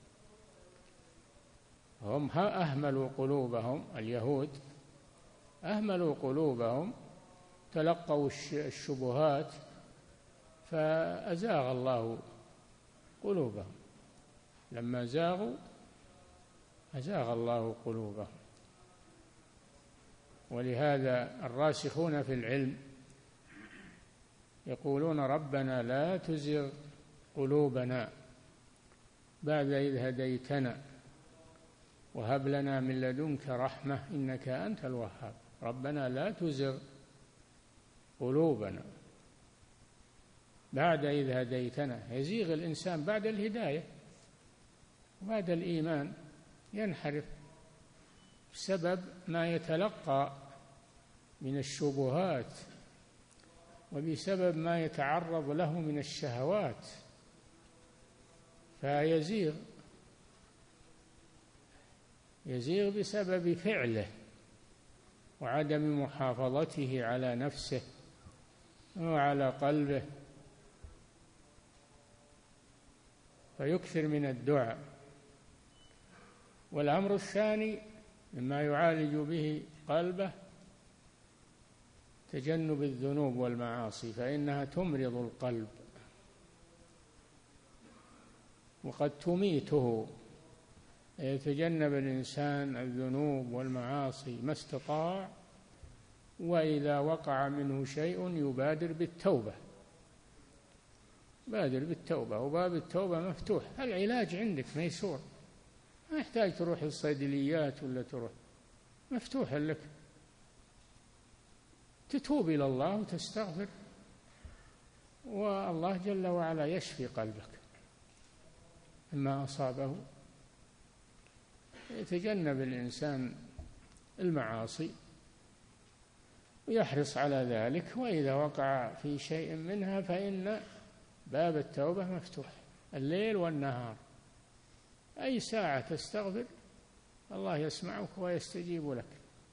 هم أهملوا قلوبهم، اليهود أهملوا قلوبهم، تلقوا الشبهات فأزاغ الله قلوبهم. لما زاغوا أزاغ الله قلوبهم. ولهذا الراسخون في العلم يقولون: ربنا لا تزغ قلوبنا بعد إذ هديتنا وهب لنا من لدنك رحمة إنك أنت الوهاب. ربنا لا تزغ قلوبنا بعد إذ هديتنا. يزيغ الإنسان بعد الهداية وبعد الإيمان، ينحرف بسبب ما يتلقى من الشبهات وبسبب ما يتعرض له من الشهوات، فيزيغ يزيغ بسبب فعله وعدم محافظته على نفسه وعلى قلبه. فيكثر من الدعاء. والأمر الثاني مما يعالج به قلبه تجنب الذنوب والمعاصي، فإنها تمرض القلب وقد تميته. يتجنب الإنسان الذنوب والمعاصي ما استطاع، وإذا وقع منه شيء يبادر بالتوبة، بادر بالتوبة، وباب التوبة مفتوح. العلاج عندك ميسور، ما يحتاج تروح الصيدليات ولا تروح، مفتوح لك، تتوب إلى الله وتستغفر، والله جل وعلا يشفي قلبك مما أصابه. يتجنب الإنسان المعاصي ويحرص على ذلك، وإذا وقع في شيء منها فإن باب التوبة مفتوح الليل والنهار، أي ساعة تستغفر الله يسمعك ويستجيب لك.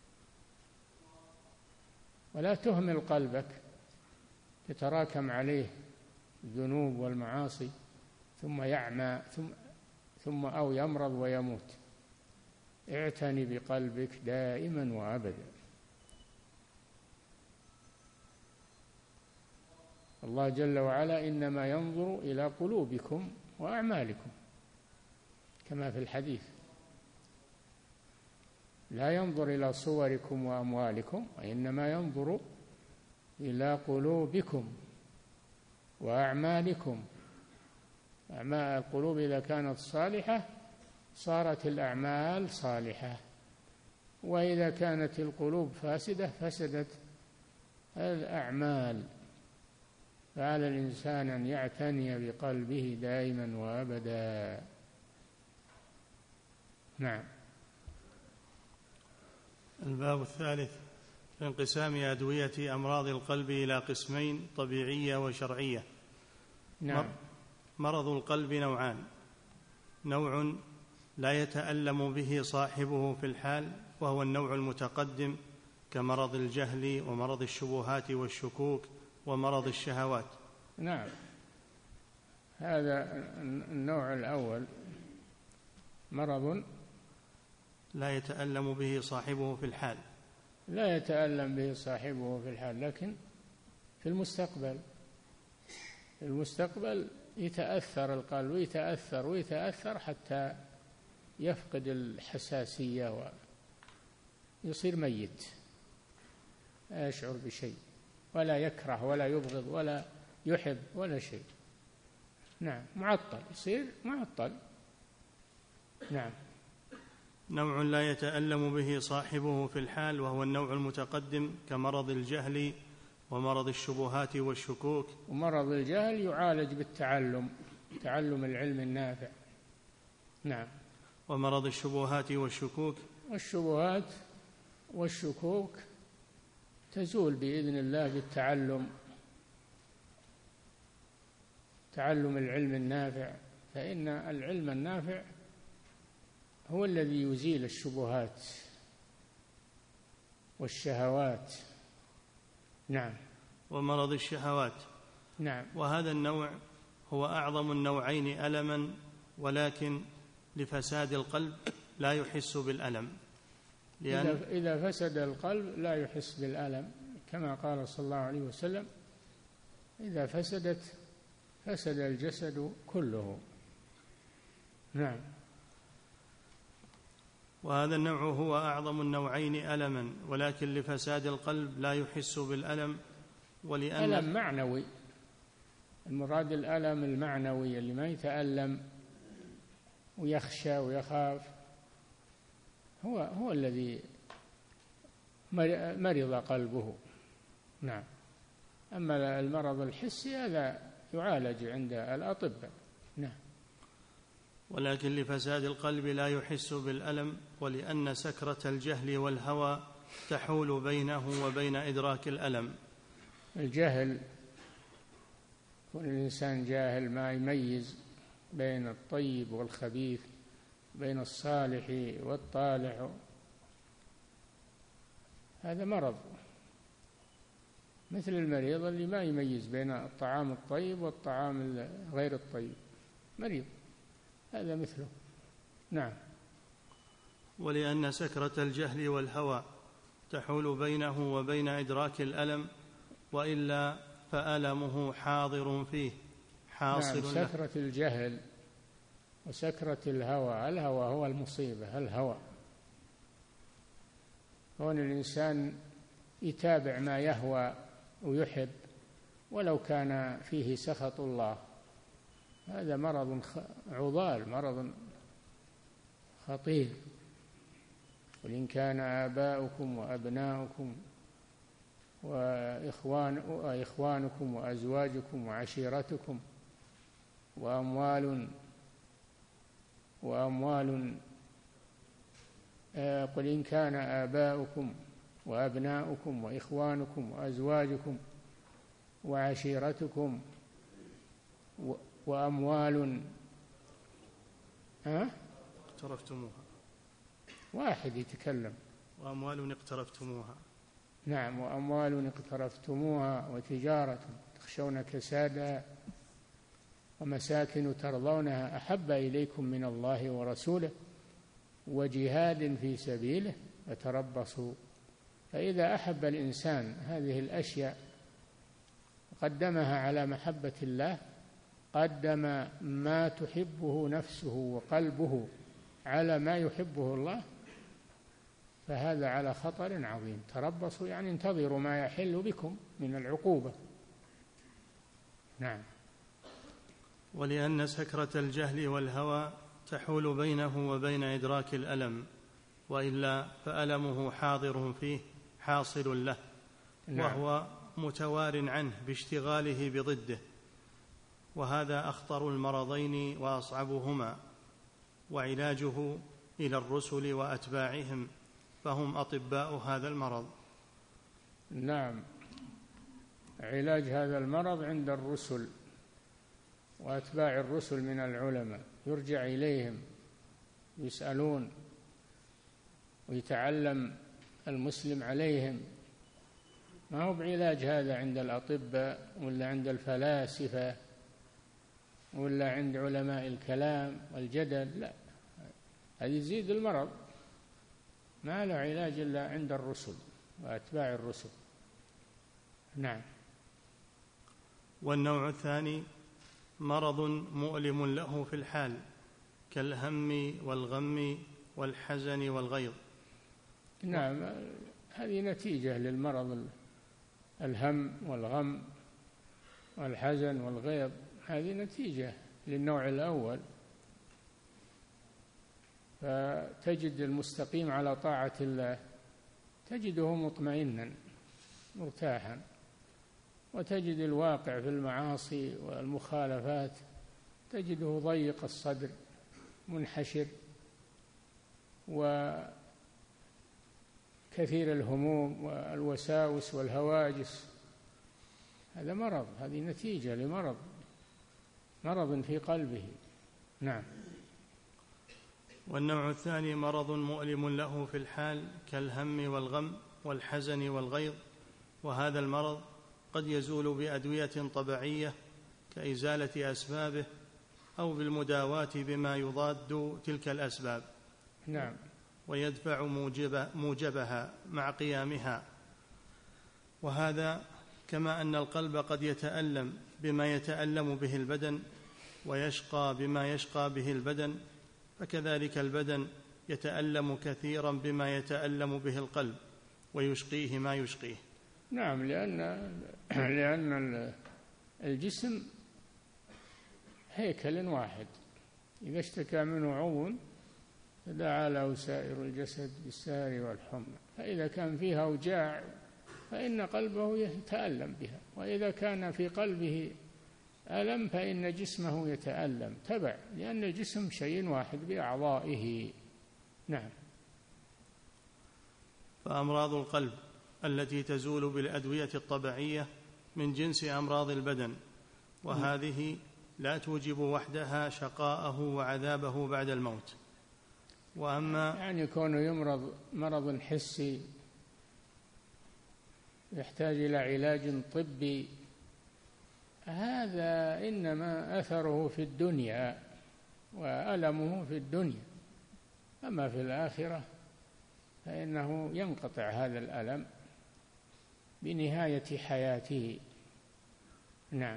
ولا تهمل قلبك تتراكم عليه الذنوب والمعاصي ثم يعمى ثم ثم أو يمرض ويموت. اعتني بقلبك دائما وأبدا. الله جل وعلا إنما ينظر إلى قلوبكم وأعمالكم كما في الحديث، لا ينظر إلى صوركم وأموالكم، وإنما ينظر إلى قلوبكم وأعمالكم. أعمال القلوب إذا كانت صالحة صارت الأعمال صالحة، وإذا كانت القلوب فاسدة فسدت الأعمال. فعلى الإنسان أن يعتني بقلبه دائما وأبدا. نعم. الباب الثالث في انقسام أدوية أمراض القلب إلى قسمين: طبيعية وشرعية. نعم. مرض القلب نوعان: نوع لا يتألم به صاحبه في الحال، وهو النوع المتقدم كمرض الجهل ومرض الشبهات والشكوك ومرض الشهوات. نعم، هذا النوع الأول مرض لا يتألم به صاحبه في الحال، لا يتألم به صاحبه في الحال، لكن في المستقبل في المستقبل يتأثر القلب ويتأثر ويتأثر حتى يفقد الحساسية ويصير ميت، لا يشعر بشيء، ولا يكره ولا يبغض ولا يحب ولا شيء. نعم، معطل، يصير معطل. نعم. نوع لا يتألم به صاحبه في الحال، وهو النوع المتقدم كمرض الجهل ومرض الشبهات والشكوك. ومرض الجهل يعالج بالتعلم، تعلم العلم النافع. نعم. ومرض الشبهات والشكوك والشبهات والشكوك تزول بإذن الله بالتعلم، تعلم العلم النافع، فإن العلم النافع هو الذي يزيل الشبهات والشهوات. نعم. ومرض الشهوات. نعم. وهذا النوع هو أعظم النوعين ألما، ولكن لفساد القلب لا يحس بالألم، لأن إذا فسد القلب لا يحس بالألم، كما قال صلى الله عليه وسلم: إذا فسدت فسد الجسد كله. نعم. وهذا النوع هو أعظم النوعين ألما، ولكن لفساد القلب لا يحس بالألم. ولأن ألم معنوي، المراد الألم المعنوي اللي ما يتألم ويخشى ويخاف، هو هو الذي مرض قلبه. نعم. أما المرض الحسي هذا يعالج عند الأطباء. نعم. ولكن لفساد القلب لا يحس بالألم، ولأن سكرة الجهل والهوى تحول بينه وبين إدراك الألم. الجهل، كل الإنسان جاهل ما يميز بين الطيب والخبيث، بين الصالح والطالح، هذا مرض، مثل المريض اللي ما يميز بين الطعام الطيب والطعام غير الطيب، مريض، هذا مثله. نعم. ولأن سكرة الجهل والهوى تحول بينه وبين إدراك الألم، وإلا فألمه حاضر فيه حاصل له. نعم، سكرة الجهل وسكرة الهوى، الهوى هو المصيبة، الهوى كون الإنسان يتابع ما يهوى ويحب ولو كان فيه سخط الله، هذا مرض عضال، مرض خطير. قل إن كان آباؤكم وأبناؤكم وإخوان وإخوانكم وأزواجكم وعشيرتكم وأموال وأموال قل إن كان آباؤكم وأبناؤكم وإخوانكم وأزواجكم وعشيرتكم وأموال ها اقترفتموها، واحد يتكلم، وأموال اقترفتموها. نعم، وأموال اقترفتموها وتجارة تخشون كسادها ومساكن ترضونها أحب إليكم من الله ورسوله وجهاد في سبيله فتربصوا. فإذا أحب الإنسان هذه الأشياء قدمها على محبة الله، قدم ما تحبه نفسه وقلبه على ما يحبه الله، فهذا على خطر عظيم. تربصوا يعني انتظروا ما يحل بكم من العقوبة. نعم. ولأن سكرة الجهل والهوى تحول بينه وبين إدراك الألم، وإلا فألمه حاضر فيه حاصل له. نعم. وهو متوار عنه باشتغاله بضده، وهذا أخطر المرضين وأصعبهما، وعلاجه إلى الرسل وأتباعهم، فهم أطباء هذا المرض. نعم، علاج هذا المرض عند الرسل وأتباع الرسل من العلماء، يرجع إليهم يسألون ويتعلم المسلم عليهم، ما هو بعلاج هذا عند الأطباء ولا عند الفلاسفة ولا عند علماء الكلام والجدل، لا، هذا يزيد المرض، ما له علاج إلا عند الرسل وأتباع الرسل. نعم. والنوع الثاني مرض مؤلم له في الحال كالهم والغم والحزن والغيظ. نعم، هذه نتيجة للمرض، الهم والغم والحزن والغيظ، هذه نتيجة للنوع الأول. فتجد المستقيم على طاعة الله تجده مطمئنا مرتاحا، وتجد الواقع في المعاصي والمخالفات تجده ضيق الصدر منحشر وكثير الهموم والوساوس والهواجس. هذا مرض، هذه نتيجة لمرض، مرض في قلبه. نعم. والنوع الثاني مرض مؤلم له في الحال كالهم والغم والحزن والغيظ، وهذا المرض قد يزول بأدوية طبيعية كإزالة أسبابه أو بالمداواة بما يضاد تلك الأسباب. نعم. ويدفع موجب موجبها مع قيامها. وهذا كما أن القلب قد يتألم بما يتألم به البدن ويشقى بما يشقى به البدن، فكذلك البدن يتألم كثيرا بما يتألم به القلب ويشقيه ما يشقيه. نعم، لأن لأن الجسم هيكل واحد، إذا اشتكى منه عضو تداعى له سائر الجسد بالسهر والحمى، فإذا كان فيها أوجاع فإن قلبه يتألم بها، وإذا كان في قلبه ألم فإن جسمه يتألم تبع، لأن الجسم شيء واحد بأعضائه. نعم. فأمراض القلب التي تزول بالأدوية الطبيعية من جنس أمراض البدن، وهذه لا توجب وحدها شقاءه وعذابه بعد الموت. وأما يعني كونه يمرض مرض حسي يحتاج إلى علاج طبي، هذا إنما أثره في الدنيا وألمه في الدنيا، أما في الآخرة فإنه ينقطع هذا الألم بنهاية حياته. نعم.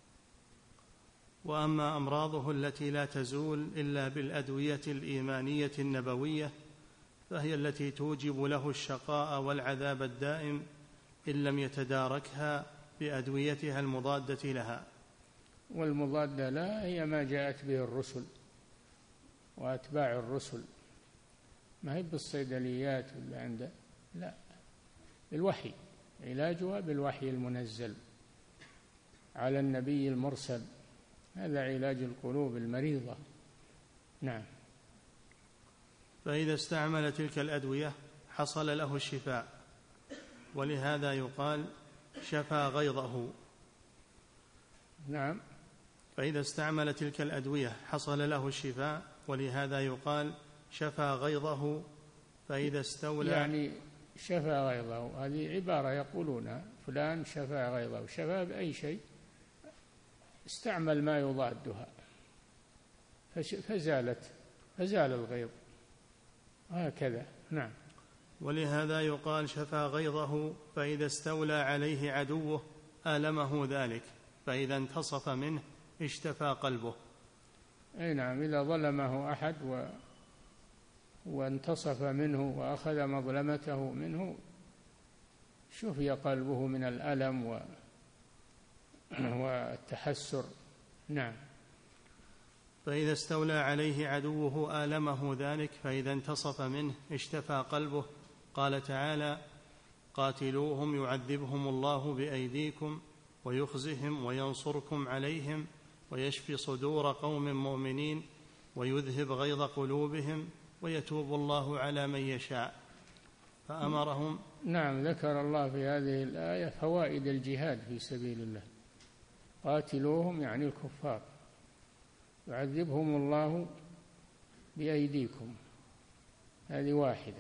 وأما أمراضه التي لا تزول إلا بالأدوية الإيمانية النبوية فهي التي توجب له الشقاء والعذاب الدائم إن لم يتداركها بأدويتها المضادة لها. والمضادة لا هي ما جاءت به الرسل وأتباع الرسل، ما هي بالصيدليات ولا عند، لا، بالوحي، علاجها بالوحي المنزل على النبي المرسل، هذا علاج القلوب المريضة. نعم. فإذا استعمل تلك الأدوية حصل له الشفاء، ولهذا يقال شفى غيظه. نعم. فإذا استعمل تلك الأدوية حصل له الشفاء، ولهذا يقال شفى غيظه. فإذا استولى يعني شفى غيظه، هذه عبارة يقولونها، فلان شفى غيظه، شفى بأي شيء، استعمل ما يضادها فزالت فزال الغيظ، هكذا. نعم. ولهذا يقال شفى غيظه. فإذا استولى عليه عدوه آلمه ذلك، فإذا انتصف منه اشتفى قلبه. أي نعم، إذا ظلمه أحد و... وانتصف منه وأخذ مظلمته منه شفي قلبه من الألم و... والتحسر. نعم. فإذا استولى عليه عدوه آلمه ذلك، فإذا انتصف منه اشتفى قلبه. قال تعالى: قاتلوهم يعذبهم الله بأيديكم ويخزهم وينصركم عليهم ويشفي صدور قوم مؤمنين ويذهب غيظ قلوبهم ويتوب الله على من يشاء. فأمرهم. نعم. ذكر الله في هذه الآية فوائد الجهاد في سبيل الله. قاتلوهم يعني الكفار، يعذبهم الله بأيديكم، هذه واحدة.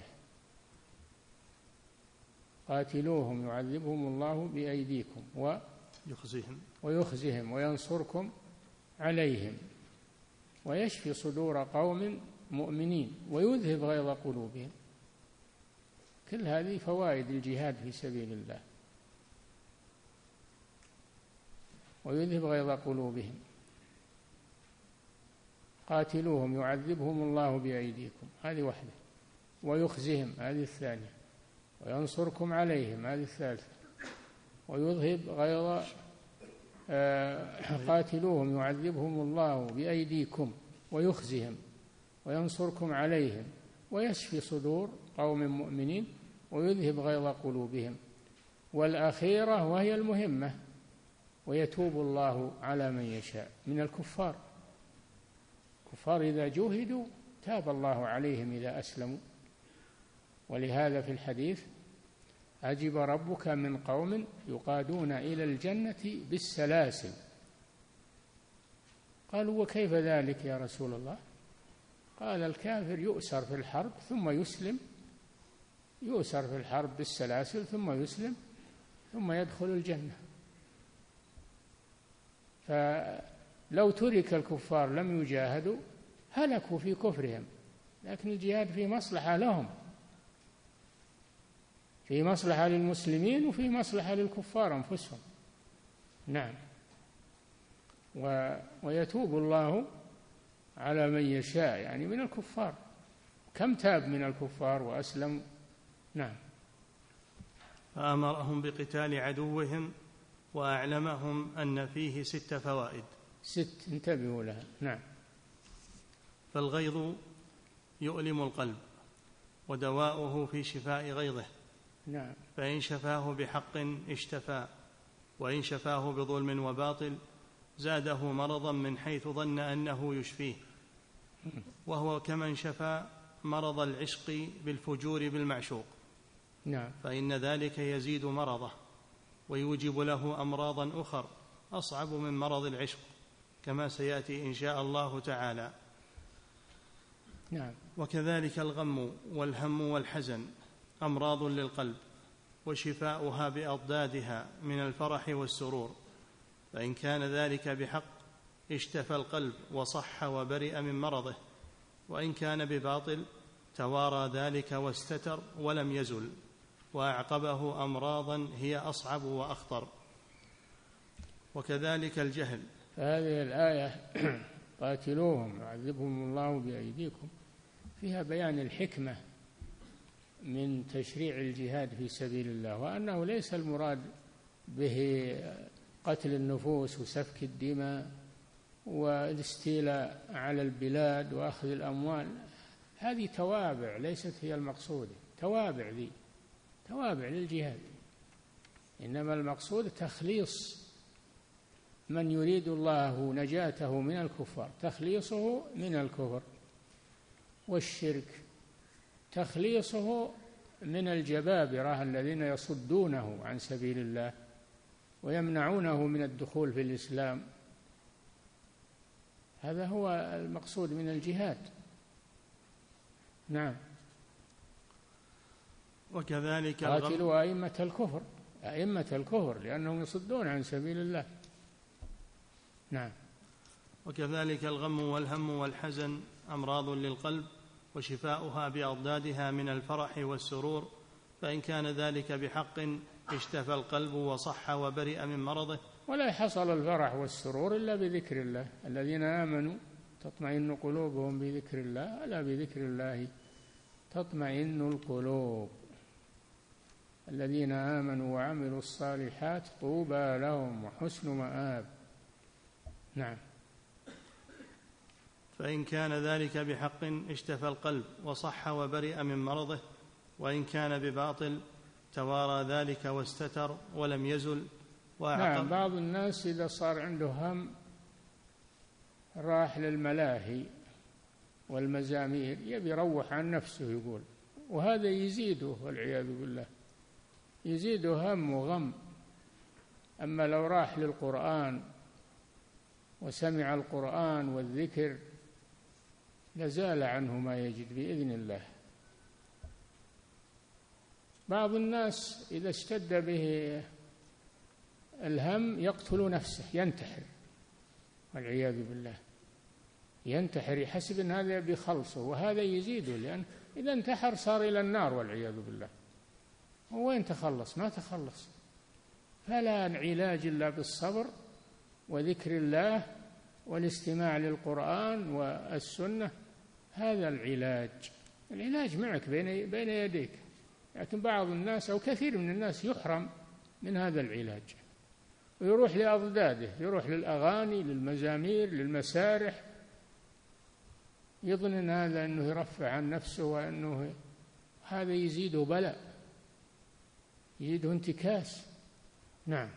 قاتلوهم يعذبهم الله بأيديكم ويخزهم ويخزهم وينصركم عليهم ويشفي صدور قوم مؤمنين ويذهب غيظ قلوبهم. كل هذه فوائد الجهاد في سبيل الله. ويذهب غيظ قلوبهم. قاتلوهم يعذبهم الله بأيديكم، هذه واحدة. ويخزهم، هذه الثانية. وينصركم عليهم، هذه الثالثة. ويذهب غيظ آه قاتلوهم يعذبهم الله بأيديكم ويخزهم وينصركم عليهم ويشفي صدور قوم مؤمنين ويذهب غيظ قلوبهم. والأخيرة وهي المهمة: ويتوب الله على من يشاء من الكفار. الكفار إذا جوهدوا تاب الله عليهم إذا أسلموا. ولهذا في الحديث: عجب ربك من قوم يقادون إلى الجنة بالسلاسل. قالوا: وكيف ذلك يا رسول الله؟ قال: الكافر يؤسر في الحرب ثم يسلم، يؤسر في الحرب بالسلاسل ثم يسلم ثم يدخل الجنة. فلو ترك الكفار لم يجاهدوا هلكوا في كفرهم، لكن الجهاد في مصلحة لهم، في مصلحة للمسلمين وفي مصلحة للكفار أنفسهم. نعم. و... ويتوب الله على من يشاء، يعني من الكفار. كم تاب من الكفار وأسلم. نعم. فأمرهم بقتال عدوهم وأعلمهم أن فيه ست فوائد. ست، انتبهوا لها. نعم. فالغيظ يؤلم القلب، ودواؤه في شفاء غيظه. نعم. فإن شفاه بحق اشتفى، وإن شفاه بظلم وباطل زاده مرضا من حيث ظن أنه يشفيه، وهو كمن شفى مرض العشق بالفجور بالمعشوق. نعم. فإن ذلك يزيد مرضه ويوجب له أمراضا أخر أصعب من مرض العشق، كما سيأتي إن شاء الله تعالى. نعم. وكذلك الغم والهم والحزن أمراض للقلب، وشفاؤها بأضدادها من الفرح والسرور. فإن كان ذلك بحق اشتفى القلب وصح وبرئ من مرضه، وإن كان بباطل توارى ذلك واستتر ولم يزل، وأعقبه أمراضا هي أصعب وأخطر. وكذلك الجهل. هذه الآية قاتلوهم يعذبهم الله بأيديكم فيها بيان الحكمة من تشريع الجهاد في سبيل الله، وأنه ليس المراد به قتل النفوس وسفك الدماء والاستيلاء على البلاد وأخذ الأموال. هذه توابع ليست هي المقصود، توابع ذي توابع للجهاد، إنما المقصود تخليص من يريد الله نجاته من الكفار، تخليصه من الكفر والشرك، تخليصه من الجبابرة الذين يصدونه عن سبيل الله ويمنعونه من الدخول في الإسلام. هذا هو المقصود من الجهاد. نعم. وكذلك قاتلوا أئمة الكفر، أئمة الكفر لأنهم يصدون عن سبيل الله. نعم. وكذلك الغم والهم والحزن أمراض للقلب، وشفاؤها بأضدادها من الفرح والسرور، فإن كان ذلك بحق اشتفى القلب وصح وبرئ من مرضه. ولا حصل الفرح والسرور إلا بذكر الله. الذين آمنوا تطمئن قلوبهم بذكر الله، ألا بذكر الله تطمئن القلوب. الذين آمنوا وعملوا الصالحات طوبى لهم وحسن مآب. نعم. فإن كان ذلك بحق اشتفى القلب وصح وبرئ من مرضه، وإن كان بباطل توارى ذلك واستتر ولم يزل وأعقب. نعم. بعض الناس إذا صار عنده هم راح للملاهي والمزامير يبي يروح عن نفسه يقول، وهذا يزيده والعياذ بالله، يزيده هم وغم. أما لو راح للقرآن وسمع القرآن والذكر لزال عنه ما يجد بإذن الله. بعض الناس إذا اشتد به الهم يقتل نفسه، ينتحر والعياذ بالله، ينتحر يحسب أن هذا بخلصه، وهذا يزيده، لأن إذا انتحر صار إلى النار والعياذ بالله. وين تخلص؟ ما تخلص. فلا علاج إلا بالصبر وذكر الله والاستماع للقرآن والسنة، هذا العلاج. العلاج معك بين بين يديك، لكن بعض الناس أو كثير من الناس يحرم من هذا العلاج ويروح لأضداده، يروح للأغاني، للمزامير، للمسارح، يظن أن هذا أنه يرفع عن نفسه، وأنه هذا يزيده بلاء، يزيده انتكاس. نعم.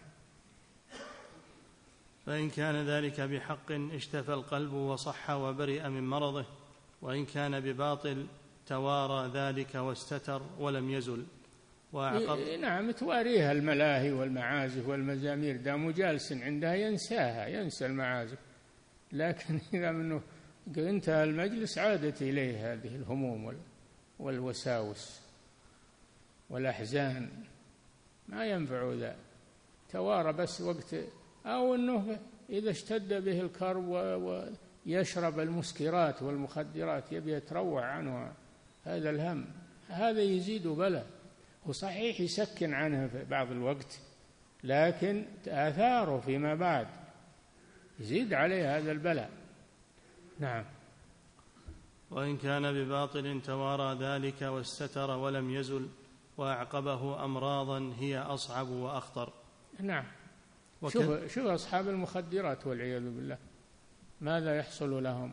فإن كان ذلك بحق اشتفى القلب وصح وبرئ من مرضه، وإن كان بباطل توارى ذلك واستتر ولم يزل وأعقب. نعم. تواريها الملاهي والمعازف والمزامير، دام جالس عندها ينساها، ينسى المعازف. لكن إذا منه انتهى المجلس عادت إليه هذه الهموم والوساوس والأحزان، ما ينفع ذا. توارى بس وقت، أو أنه إذا اشتد به الكرب ويشرب المسكرات والمخدرات يبي يتروع عنه هذا الهم، هذا يزيد بلاء. وصحيح يسكن عنه في بعض الوقت، لكن آثاره فيما بعد يزيد عليه هذا البلاء. نعم. وإن كان بباطل توارى ذلك واستتر ولم يزل وأعقبه أمراضا هي أصعب وأخطر. نعم. شوف شوف أصحاب المخدرات والعياذ بالله ماذا يحصل لهم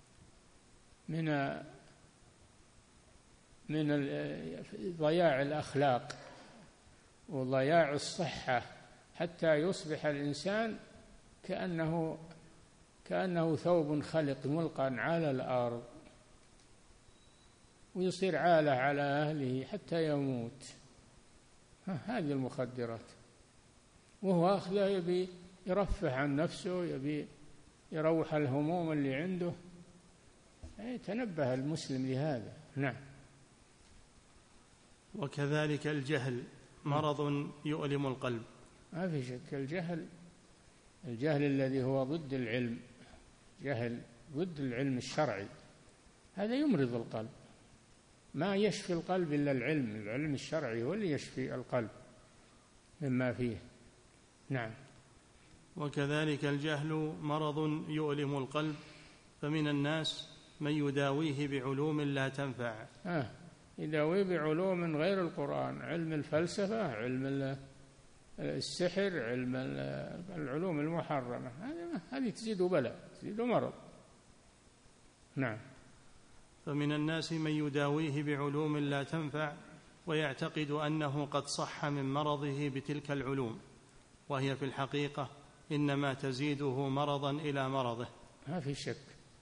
من من ضياع الأخلاق وضياع الصحة، حتى يصبح الإنسان كأنه كأنه ثوب خلق ملقى على الأرض، ويصير عالة على أهله حتى يموت. هذه المخدرات، وهو أخذه يبي يرفه عن نفسه، يبي يروح الهموم اللي عنده. تنبه المسلم لهذا. نعم. وكذلك الجهل مرض يؤلم القلب. ما في شك. الجهل الجهل الذي هو ضد العلم، جهل ضد العلم الشرعي، هذا يمرض القلب. ما يشفي القلب إلا العلم، العلم الشرعي هو اللي يشفي القلب مما فيه. نعم. وكذلك الجهل مرض يؤلم القلب، فمن الناس من يداويه بعلوم لا تنفع. آه يداويه بعلوم غير القرآن، علم الفلسفة، علم السحر، علم العلوم المحرمة، هذه تزيد بلاء، تزيد مرض. نعم. فمن الناس من يداويه بعلوم لا تنفع ويعتقد أنه قد صح من مرضه بتلك العلوم، وهي في الحقيقة إنما تزيده مرضا إلى مرضه. ما في شك.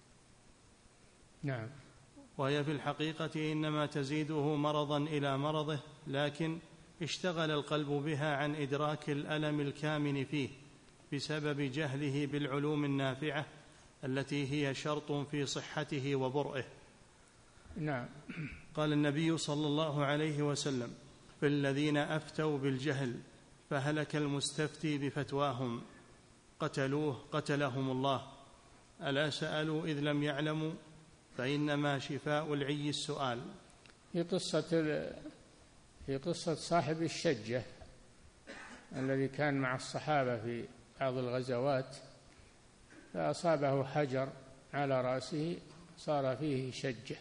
نعم. وهي في الحقيقة إنما تزيده مرضا إلى مرضه، لكن اشتغل القلب بها عن إدراك الألم الكامن فيه بسبب جهله بالعلوم النافعة التي هي شرط في صحته وبرئه. نعم. قال النبي صلى الله عليه وسلم: في الذين أفتوا بالجهل فهلك المستفتي بفتواهم، قتلوه قتلهم الله، ألا سألوا إذ لم يعلموا، فإنما شفاء العي السؤال. في قصة في قصة صاحب الشجة الذي كان مع الصحابة في بعض الغزوات، فأصابه حجر على رأسه صار فيه شجة،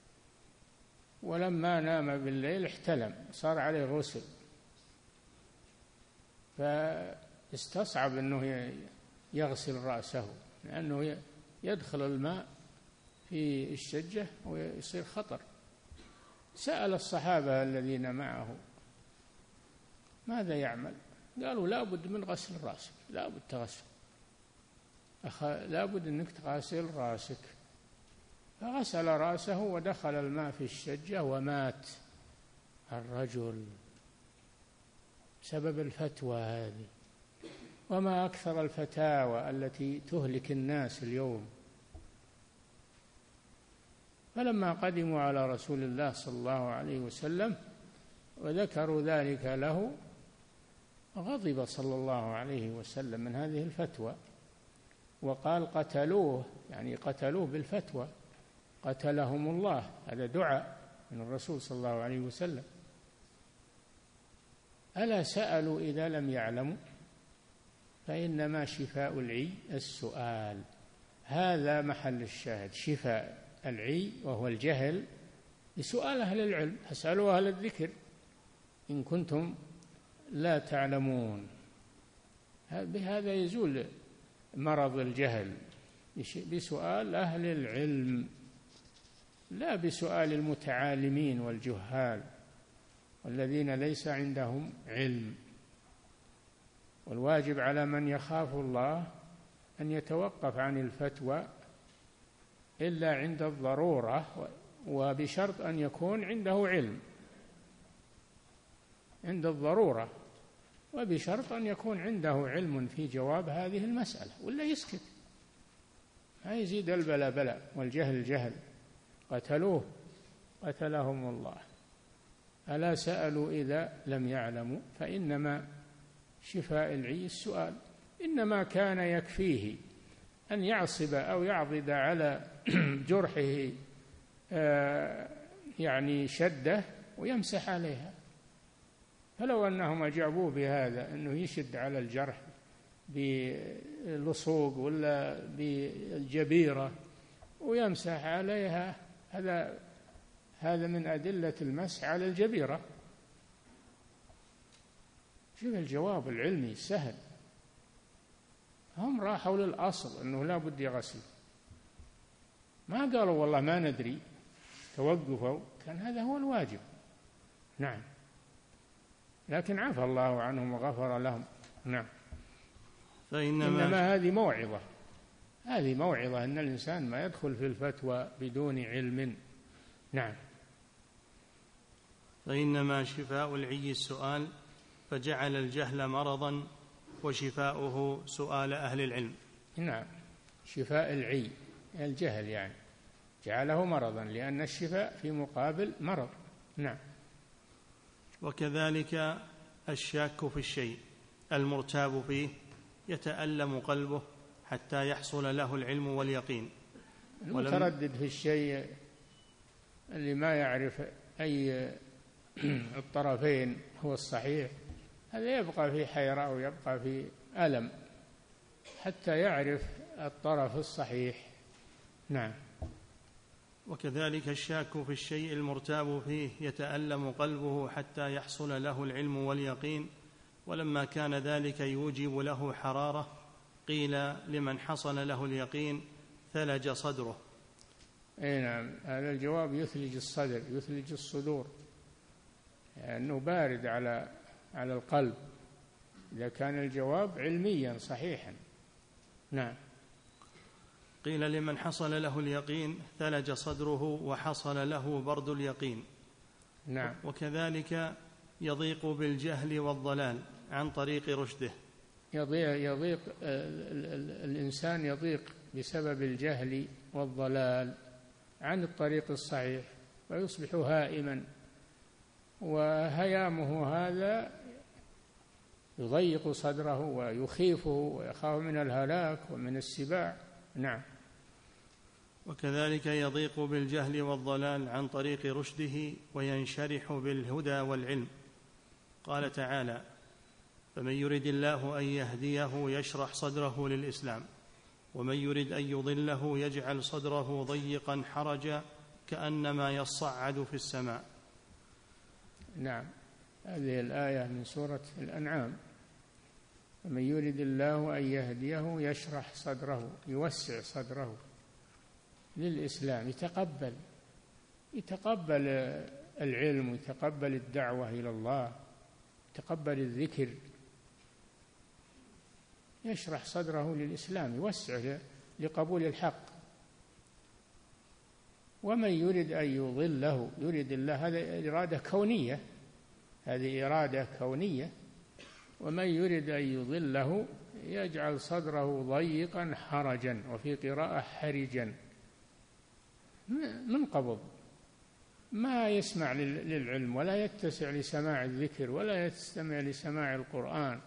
ولما نام بالليل احتلم، صار عليه غسل، فاستصعب أنه يغسل رأسه لأنه يدخل الماء في الشجة ويصير خطر. سأل الصحابة الذين معه ماذا يعمل؟ قالوا لا بد من غسل رأسك، لا بد تغسل، أخ... لا بد أنك تغسل رأسك. فغسل رأسه ودخل الماء في الشجة ومات الرجل بسبب الفتوى هذه. وما أكثر الفتاوى التي تهلك الناس اليوم. فلما قدموا على رسول الله صلى الله عليه وسلم وذكروا ذلك له غضب صلى الله عليه وسلم من هذه الفتوى، وقال قتلوه، يعني قتلوه بالفتوى، قتلهم الله. هذا دعاء من الرسول صلى الله عليه وسلم. ألا سألوا إذا لم يعلموا، فإنما شفاء العي السؤال. هذا محل الشاهد، شفاء العي وهو الجهل بسؤال أهل العلم. اسألوا أهل الذكر إن كنتم لا تعلمون. بهذا يزول مرض الجهل، بسؤال أهل العلم لا بسؤال المتعالمين والجهال والذين ليس عندهم علم. والواجب على من يخاف الله أن يتوقف عن الفتوى إلا عند الضرورة، وبشرط أن يكون عنده علم، عند الضرورة، وبشرط أن يكون عنده علم في جواب هذه المسألة، ولا يسكت، ما يزيد البلاء بلاء والجهل جهل. قتلوه قتلهم الله، ألا سألوا إذا لم يعلموا، فإنما شفاء العي السؤال. إنما كان يكفيه أن يعصب أو يعضد على جرحه يعني شدة ويمسح عليها. فلو أنهم أجابوه بهذا، أنه يشد على الجرح باللصوق ولا بالجبيرة ويمسح عليها، هذا هذا من أدلة المسح على الجبيرة. شوف الجواب العلمي سهل. هم راحوا للأصل أنه لا بد يغسل، ما قالوا والله ما ندري، توقفوا، كان هذا هو الواجب. نعم، لكن عفى الله عنهم وغفر لهم. نعم. فإنما إنما هذه موعظة، هذه موعظة أن الإنسان ما يدخل في الفتوى بدون علم. نعم. فإنما شفاء العي السؤال، فجعل الجهل مرضا وشفاؤه سؤال أهل العلم. نعم، شفاء العي الجهل يعني جعله مرضا، لأن الشفاء في مقابل مرض. نعم. وكذلك الشاك في الشيء المرتاب فيه يتألم قلبه حتى يحصل له العلم واليقين. المتردد في الشيء اللي ما يعرف أي الطرفين هو الصحيح، هذا يبقى في حيرة ويبقى في ألم حتى يعرف الطرف الصحيح. نعم. وكذلك الشاك في الشيء المرتاب فيه يتألم قلبه حتى يحصل له العلم واليقين، ولما كان ذلك يوجب له حرارة قيل لمن حصل له اليقين ثلج صدره. اي نعم، هذا الجواب يثلج الصدر، يثلج الصدور، لأنه يعني بارد على على القلب إذا كان الجواب علميا صحيحا. نعم. قيل لمن حصل له اليقين ثلج صدره وحصل له برد اليقين. نعم. وكذلك يضيق بالجهل والضلال عن طريق رشده. يضيق, يضيق الإنسان يضيق بسبب الجهل والضلال عن الطريق الصحيح ويصبح هائما، وهيامه هذا يضيق صدره ويخيفه ويخاف من الهلاك ومن السباع. نعم. وكذلك يضيق بالجهل والضلال عن طريق رشده وينشرح بالهدى والعلم. قال تعالى: فمن يرد الله أن يهديه يشرح صدره للإسلام ومن يرد أن يضله يجعل صدره ضيقا حرجا كأنما يصعد في السماء. نعم، هذه الآية من سورة الأنعام. فمن يرد الله أن يهديه يشرح صدره، يوسع صدره للإسلام، يتقبل يتقبل العلم ويتقبل الدعوة إلى الله، يتقبل الذكر، يشرح صدره للإسلام، يوسع لقبول الحق. ومن يرد أن يضله يرد الله، هذا إرادة كونية، هذه إرادة كونية. ومن يرد أن يضله يجعل صدره ضيقا حرجا، وفي قراءة حرجا، منقبض، ما يسمع للعلم ولا يتسع لسماع الذكر ولا يستمع لسماع القرآن،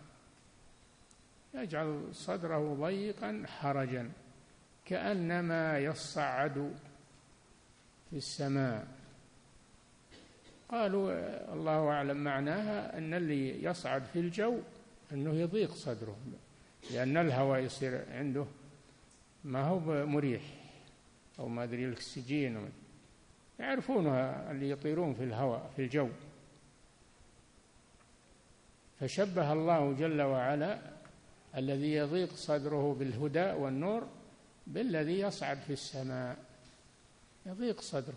يجعل صدره ضيقا حرجا كأنما يصعد في السماء. قالوا الله أعلم معناها أن اللي يصعد في الجو أنه يضيق صدره، لأن الهواء يصير عنده ما هو مريح، أو ما أدري الأكسجين، يعرفونها اللي يطيرون في الهواء في الجو. فشبه الله جل وعلا الذي يضيق صدره بالهدى والنور بالذي يصعد في السماء، يضيق صدره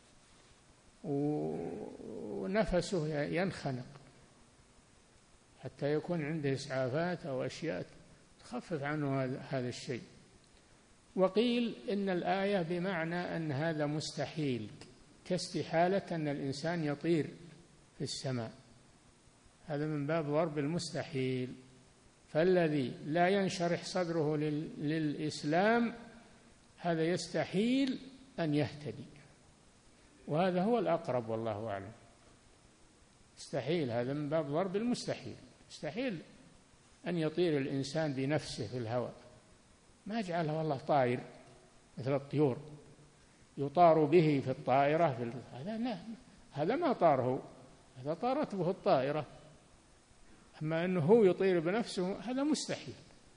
ونفسه ينخنق حتى يكون عنده إسعافات أو أشياء تخفف عنه هذا الشيء. وقيل إن الآية بمعنى أن هذا مستحيل، كاستحالة أن الإنسان يطير في السماء، هذا من باب ضرب المستحيل. فالذي لا ينشرح صدره للإسلام هذا يستحيل أن يهتدي، وهذا هو الأقرب والله أعلم. مستحيل، هذا من باب ضرب المستحيل. مستحيل أن يطير الإنسان بنفسه في الهواء، ما جعله الله طائر مثل الطيور يطار به في الطائرة في هذا لا، هذا ما طاره، هذا طارت به الطائرة. أما أنه هو يطير بنفسه هذا مستحيل.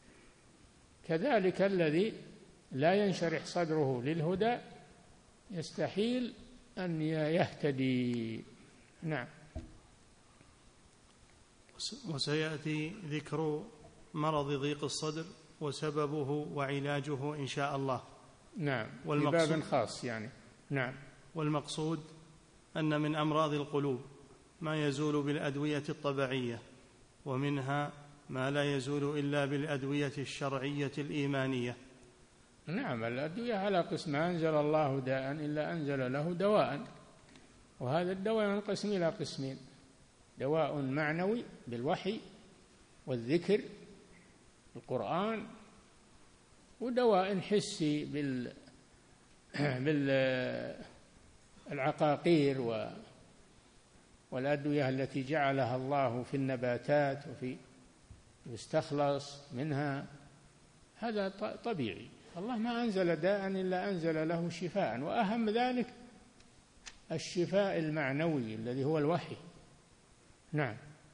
كذلك الذي لا ينشرح صدره للهدى يستحيل أن يهتدي. نعم. وسيأتي ذكر مرض ضيق الصدر وسببه وعلاجه إن شاء الله. نعم، في باب خاص يعني. نعم. والمقصود أن من أمراض القلوب ما يزول بالأدوية الطبيعية، ومنها ما لا يزول إلا بالأدوية الشرعية الإيمانية. نعم، الأدوية على قسم، ما أنزل الله داء إلا أنزل له دواء، وهذا الدواء ينقسم إلى قسمين: دواء معنوي بالوحي والذكر القرآن، ودواء حسي بال بالعقاقير و والأدوية التي جعلها الله في النباتات وفي يستخلص منها، هذا طبيعي. الله ما أنزل داء إلا أنزل له شفاء، وأهم ذلك الشفاء المعنوي الذي هو الوحي. نعم.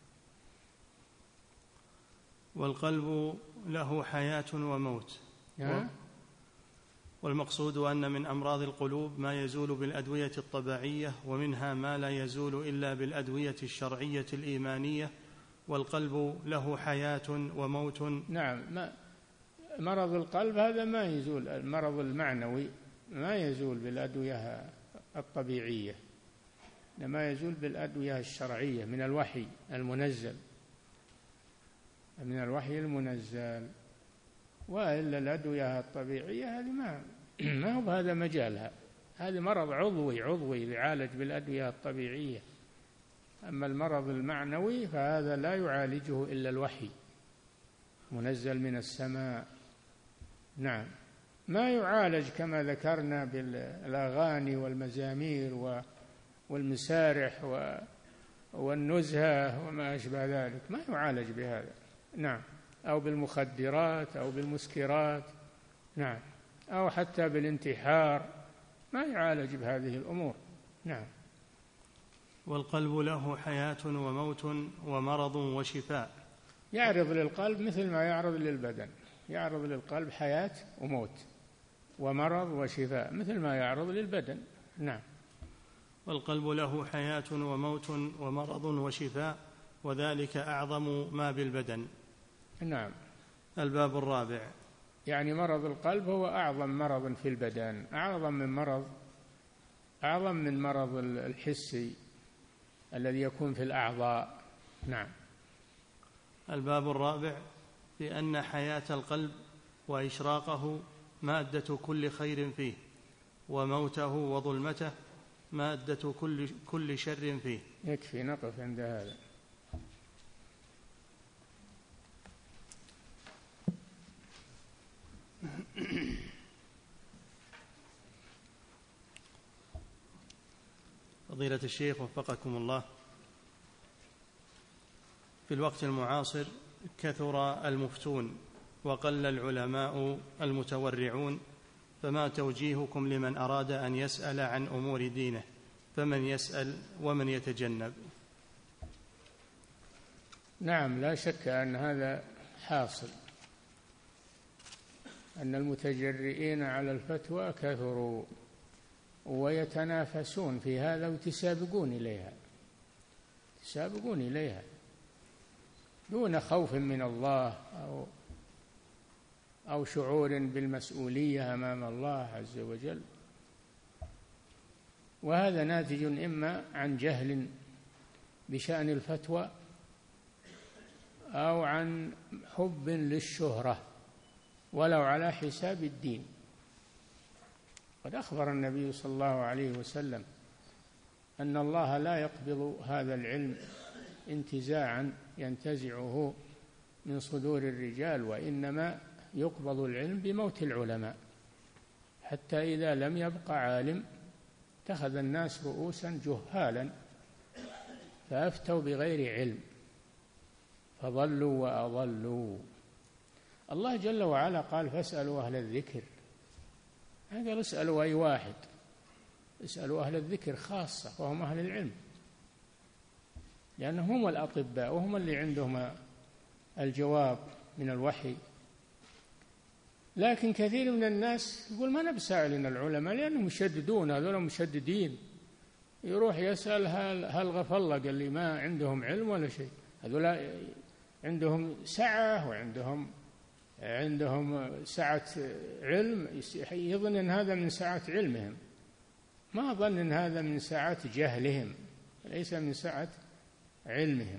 والقلب له حياة وموت. نعم. والمقصود أن من أمراض القلوب ما يزول بالأدوية الطبيعية، ومنها ما لا يزول إلا بالأدوية الشرعية الإيمانية، والقلب له حياة وموت. نعم. ما مرض القلب هذا ما يزول، المرض المعنوي ما يزول بالأدوية الطبيعية، إنما يزول بالأدوية الشرعية من الوحي المنزل، من الوحي المنزل. وإلا الأدوية الطبيعية هذه ما ما هو بهذا مجالها، هذا مرض عضوي عضوي يعالج بالأدوية الطبيعية. أما المرض المعنوي فهذا لا يعالجه إلا الوحي منزل من السماء. نعم. ما يعالج كما ذكرنا بالأغاني والمزامير والمسارح والنزهة وما أشبه ذلك، ما يعالج بهذا. نعم. أو بالمخدرات أو بالمسكرات. نعم. أو حتى بالانتحار، ما يعالج بهذه الأمور. نعم. والقلب له حياة وموت ومرض وشفاء. يعرض للقلب مثل ما يعرض للبدن، يعرض للقلب حياة وموت ومرض وشفاء مثل ما يعرض للبدن. نعم. والقلب له حياة وموت ومرض وشفاء، وذلك أعظم ما بالبدن. نعم. الباب الرابع. يعني مرض القلب هو أعظم مرض في البدن، أعظم من مرض أعظم من مرض الحسي الذي يكون في الأعضاء. نعم. الباب الرابع في أن حياة القلب وإشراقه مادة كل خير فيه، وموته وظلمته مادة كل كل شر فيه. يكفي نقف عند هذا. فضيلة الشيخ وفقكم الله، في الوقت المعاصر كثر المفتون وقل العلماء المتورعون، فما توجيهكم لمن أراد أن يسأل عن أمور دينه؟ فمن يسأل ومن يتجنب؟ نعم، لا شك أن هذا حاصل، أن المتجرئين على الفتوى كثروا ويتنافسون في هذا ويتسابقون إليها يتسابقون إليها دون خوف من الله أو أو شعور بالمسؤولية أمام الله عز وجل. وهذا ناتج إما عن جهل بشأن الفتوى أو عن حب للشهرة ولو على حساب الدين. قد أخبر النبي صلى الله عليه وسلم أن الله لا يقبض هذا العلم انتزاعا ينتزعه من صدور الرجال، وإنما يقبض العلم بموت العلماء، حتى إذا لم يبق عالم اتخذ الناس رؤوسا جهالا فأفتوا بغير علم فضلوا وأضلوا. الله جل وعلا قال فاسألوا أهل الذكر، هذا اسألوا أي واحد، اسألوا أهل الذكر خاصة وهم أهل العلم، لأنهم هم الأطباء وهم اللي عندهم الجواب من الوحي. لكن كثير من الناس يقول ما نبي سائلين العلماء لأنهم مشددون، هذول مشددين، يروح يسأل هل, هل غفى الله قال لي ما عندهم علم ولا شيء، هذول عندهم سعة وعندهم عندهم سعة علم، يظن أن هذا من سعة علمهم، ما ظن أن هذا من سعة جهلهم، ليس من سعة علمهم.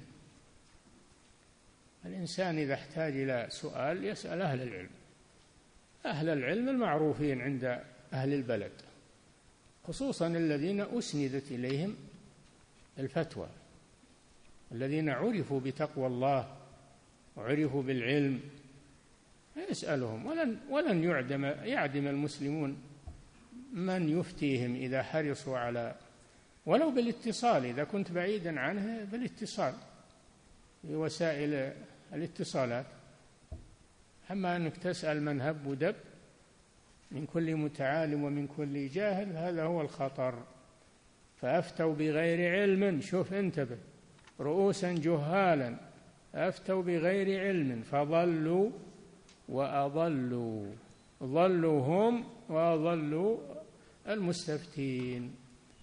الإنسان إذا احتاج إلى سؤال يسأل أهل العلم، أهل العلم المعروفين عند أهل البلد، خصوصا الذين أسندت إليهم الفتوى، الذين عرفوا بتقوى الله وعرفوا بالعلم، يسألهم. ولن ولن يعدم يعدم المسلمون من يفتيهم إذا حرصوا على ولو بالاتصال، إذا كنت بعيدا عنه بالاتصال بوسائل الاتصالات. أما أنك تسأل من هب ودب من كل متعالم ومن كل جاهل، هذا هو الخطر. فأفتوا بغير علم. شوف انتبه، رؤوسا جهالا أفتوا بغير علم فضلوا وأضلوا، ضلوا هم وأضلوا المستفتين.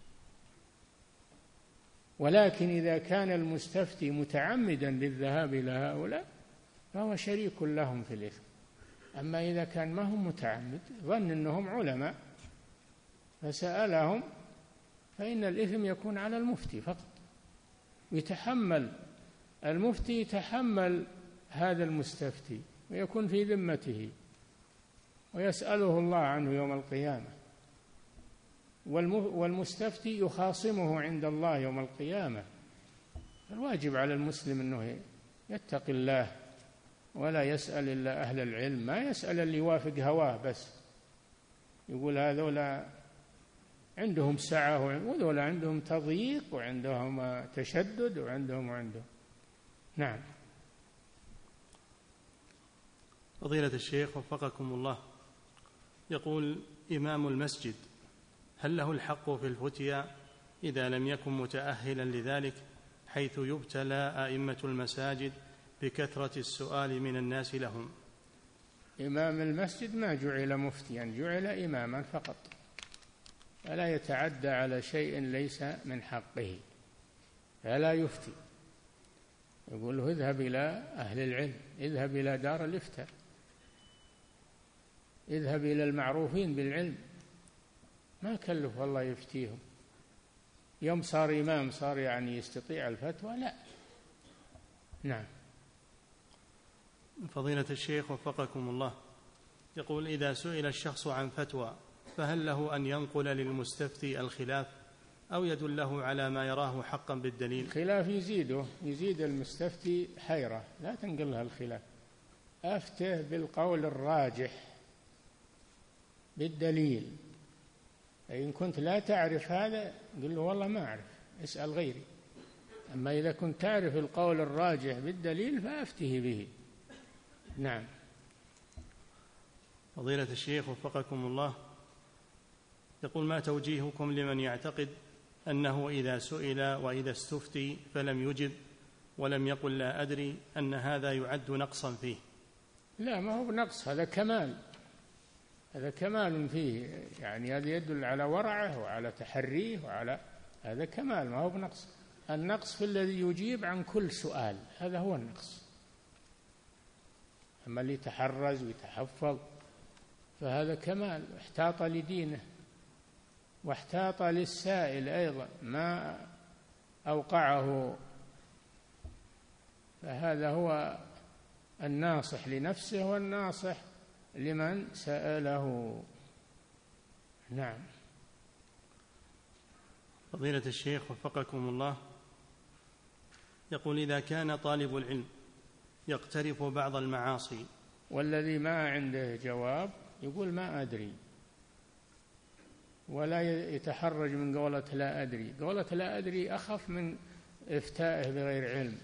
ولكن إذا كان المستفتي متعمدا للذهاب إلى هؤلاء فهو شريك لهم في الإثم. أما إذا كان ما هم متعمد، ظن أنهم علماء فسألهم، فإن الإثم يكون على المفتي فقط، يتحمل المفتي يتحمل هذا المستفتي ويكون في ذمته ويسأله الله عنه يوم القيامة، والمستفتي يخاصمه عند الله يوم القيامة. الواجب على المسلم أنه يتقي الله ولا يسأل إلا أهل العلم، ما يسأل اللي يوافق هواه بس، يقول هذولا عندهم سعة وذولا عندهم تضييق وعندهم تشدد وعندهم وعندهم. نعم. فضيلة الشيخ وفقكم الله، يقول: إمام المسجد هل له الحق في الفتيا إذا لم يكن متأهلا لذلك، حيث يبتلى أئمة المساجد بكثرة السؤال من الناس لهم؟ إمام المسجد ما جعل مفتيا، جعل إماما فقط، فلا يتعدى على شيء ليس من حقه، فلا يفتي. يقول له اذهب إلى أهل العلم، اذهب إلى دار الإفتاء، اذهب إلى المعروفين بالعلم. ما كلف الله يفتيهم. يوم صار إمام صار يعني يستطيع الفتوى؟ لا. نعم. فضيلة الشيخ وفقكم الله، يقول: إذا سئل الشخص عن فتوى فهل له أن ينقل للمستفتي الخلاف أو يدله على ما يراه حقا بالدليل؟ الخلاف يزيده، يزيد المستفتي حيرة، لا تنقلها الخلاف. أفته بالقول الراجح بالدليل. إن كنت لا تعرف هذا قل له والله ما أعرف، اسأل غيري. أما إذا كنت تعرف القول الراجح بالدليل فأفته به. نعم. فضيلة الشيخ وفقكم الله، يقول: ما توجيهكم لمن يعتقد أنه إذا سئل وإذا استفتي فلم يجب ولم يقل لا أدري أن هذا يعد نقصا فيه؟ لا، ما هو نقص، هذا كمال، هذا كمال فيه، يعني هذا يدل على ورعه وعلى تحريه وعلى هذا كمال، ما هو بنقص. النقص في الذي يجيب عن كل سؤال، هذا هو النقص. أما اللي يتحرز ويتحفظ فهذا كمال، احتاط لدينه واحتاط للسائل أيضا ما أوقعه، فهذا هو الناصح لنفسه والناصح لمن سأله. نعم. فضيلة الشيخ وفقكم الله، يقول: إذا كان طالب العلم يقترف بعض المعاصي، والذي ما عنده جواب يقول ما أدري، ولا يتحرج من قولة لا أدري. قولة لا أدري أخف من إفتائه بغير علم.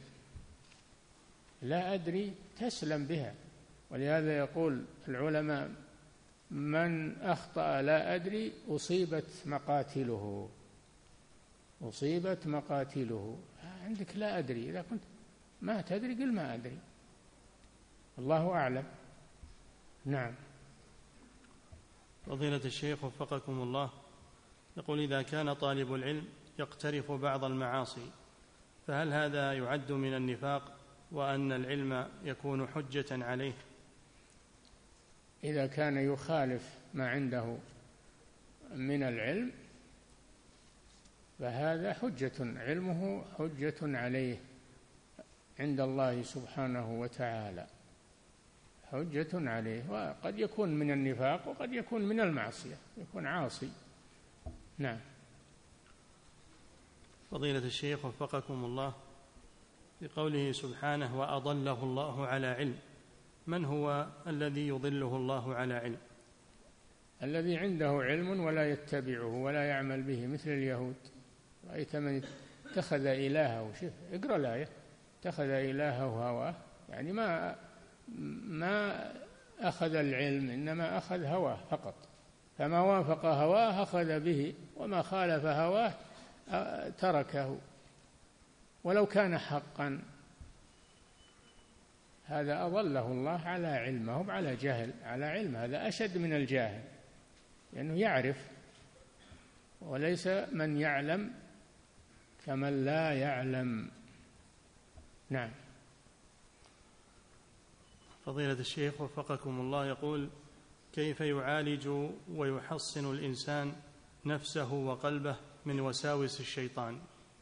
لا أدري تسلم بها، ولهذا يقول العلماء: من أخطأ لا أدري أصيبت مقاتله، أصيبت مقاتله. عندك لا أدري، إذا كنت ما تدري قل ما أدري، الله أعلم. نعم. فضيلة الشيخ وفقكم الله، يقول: إذا كان طالب العلم يقترف بعض المعاصي فهل هذا يعد من النفاق وأن العلم يكون حجة عليه؟ إذا كان يخالف ما عنده من العلم فهذا حجة، علمه حجة عليه عند الله سبحانه وتعالى، حجة عليه. وقد يكون من النفاق وقد يكون من المعصية، يكون عاصي. نعم. فضيلة الشيخ وفقكم الله، بقوله سبحانه: وأضله الله على علم، من هو الذي يضله الله على علم؟ الذي عنده علم ولا يتبعه ولا يعمل به، مثل اليهود. رأيت من اتخذ إلهه، شوف اقرأ الآية، اتخذ إلهه هواه، يعني ما ما أخذ العلم، إنما أخذ هواه فقط، فما وافق هواه أخذ به، وما خالف هواه تركه ولو كان حقا. هذا أضله الله على علمه على جهل، على علم. هذا أشد من الجاهل لأنه يعرف، وليس من يعلم كمن لا يعلم. نعم. فضيلة الشيخ وفقكم الله يقول: كيف يعالج ويحصن الإنسان نفسه وقلبه من وساوس الشيطان؟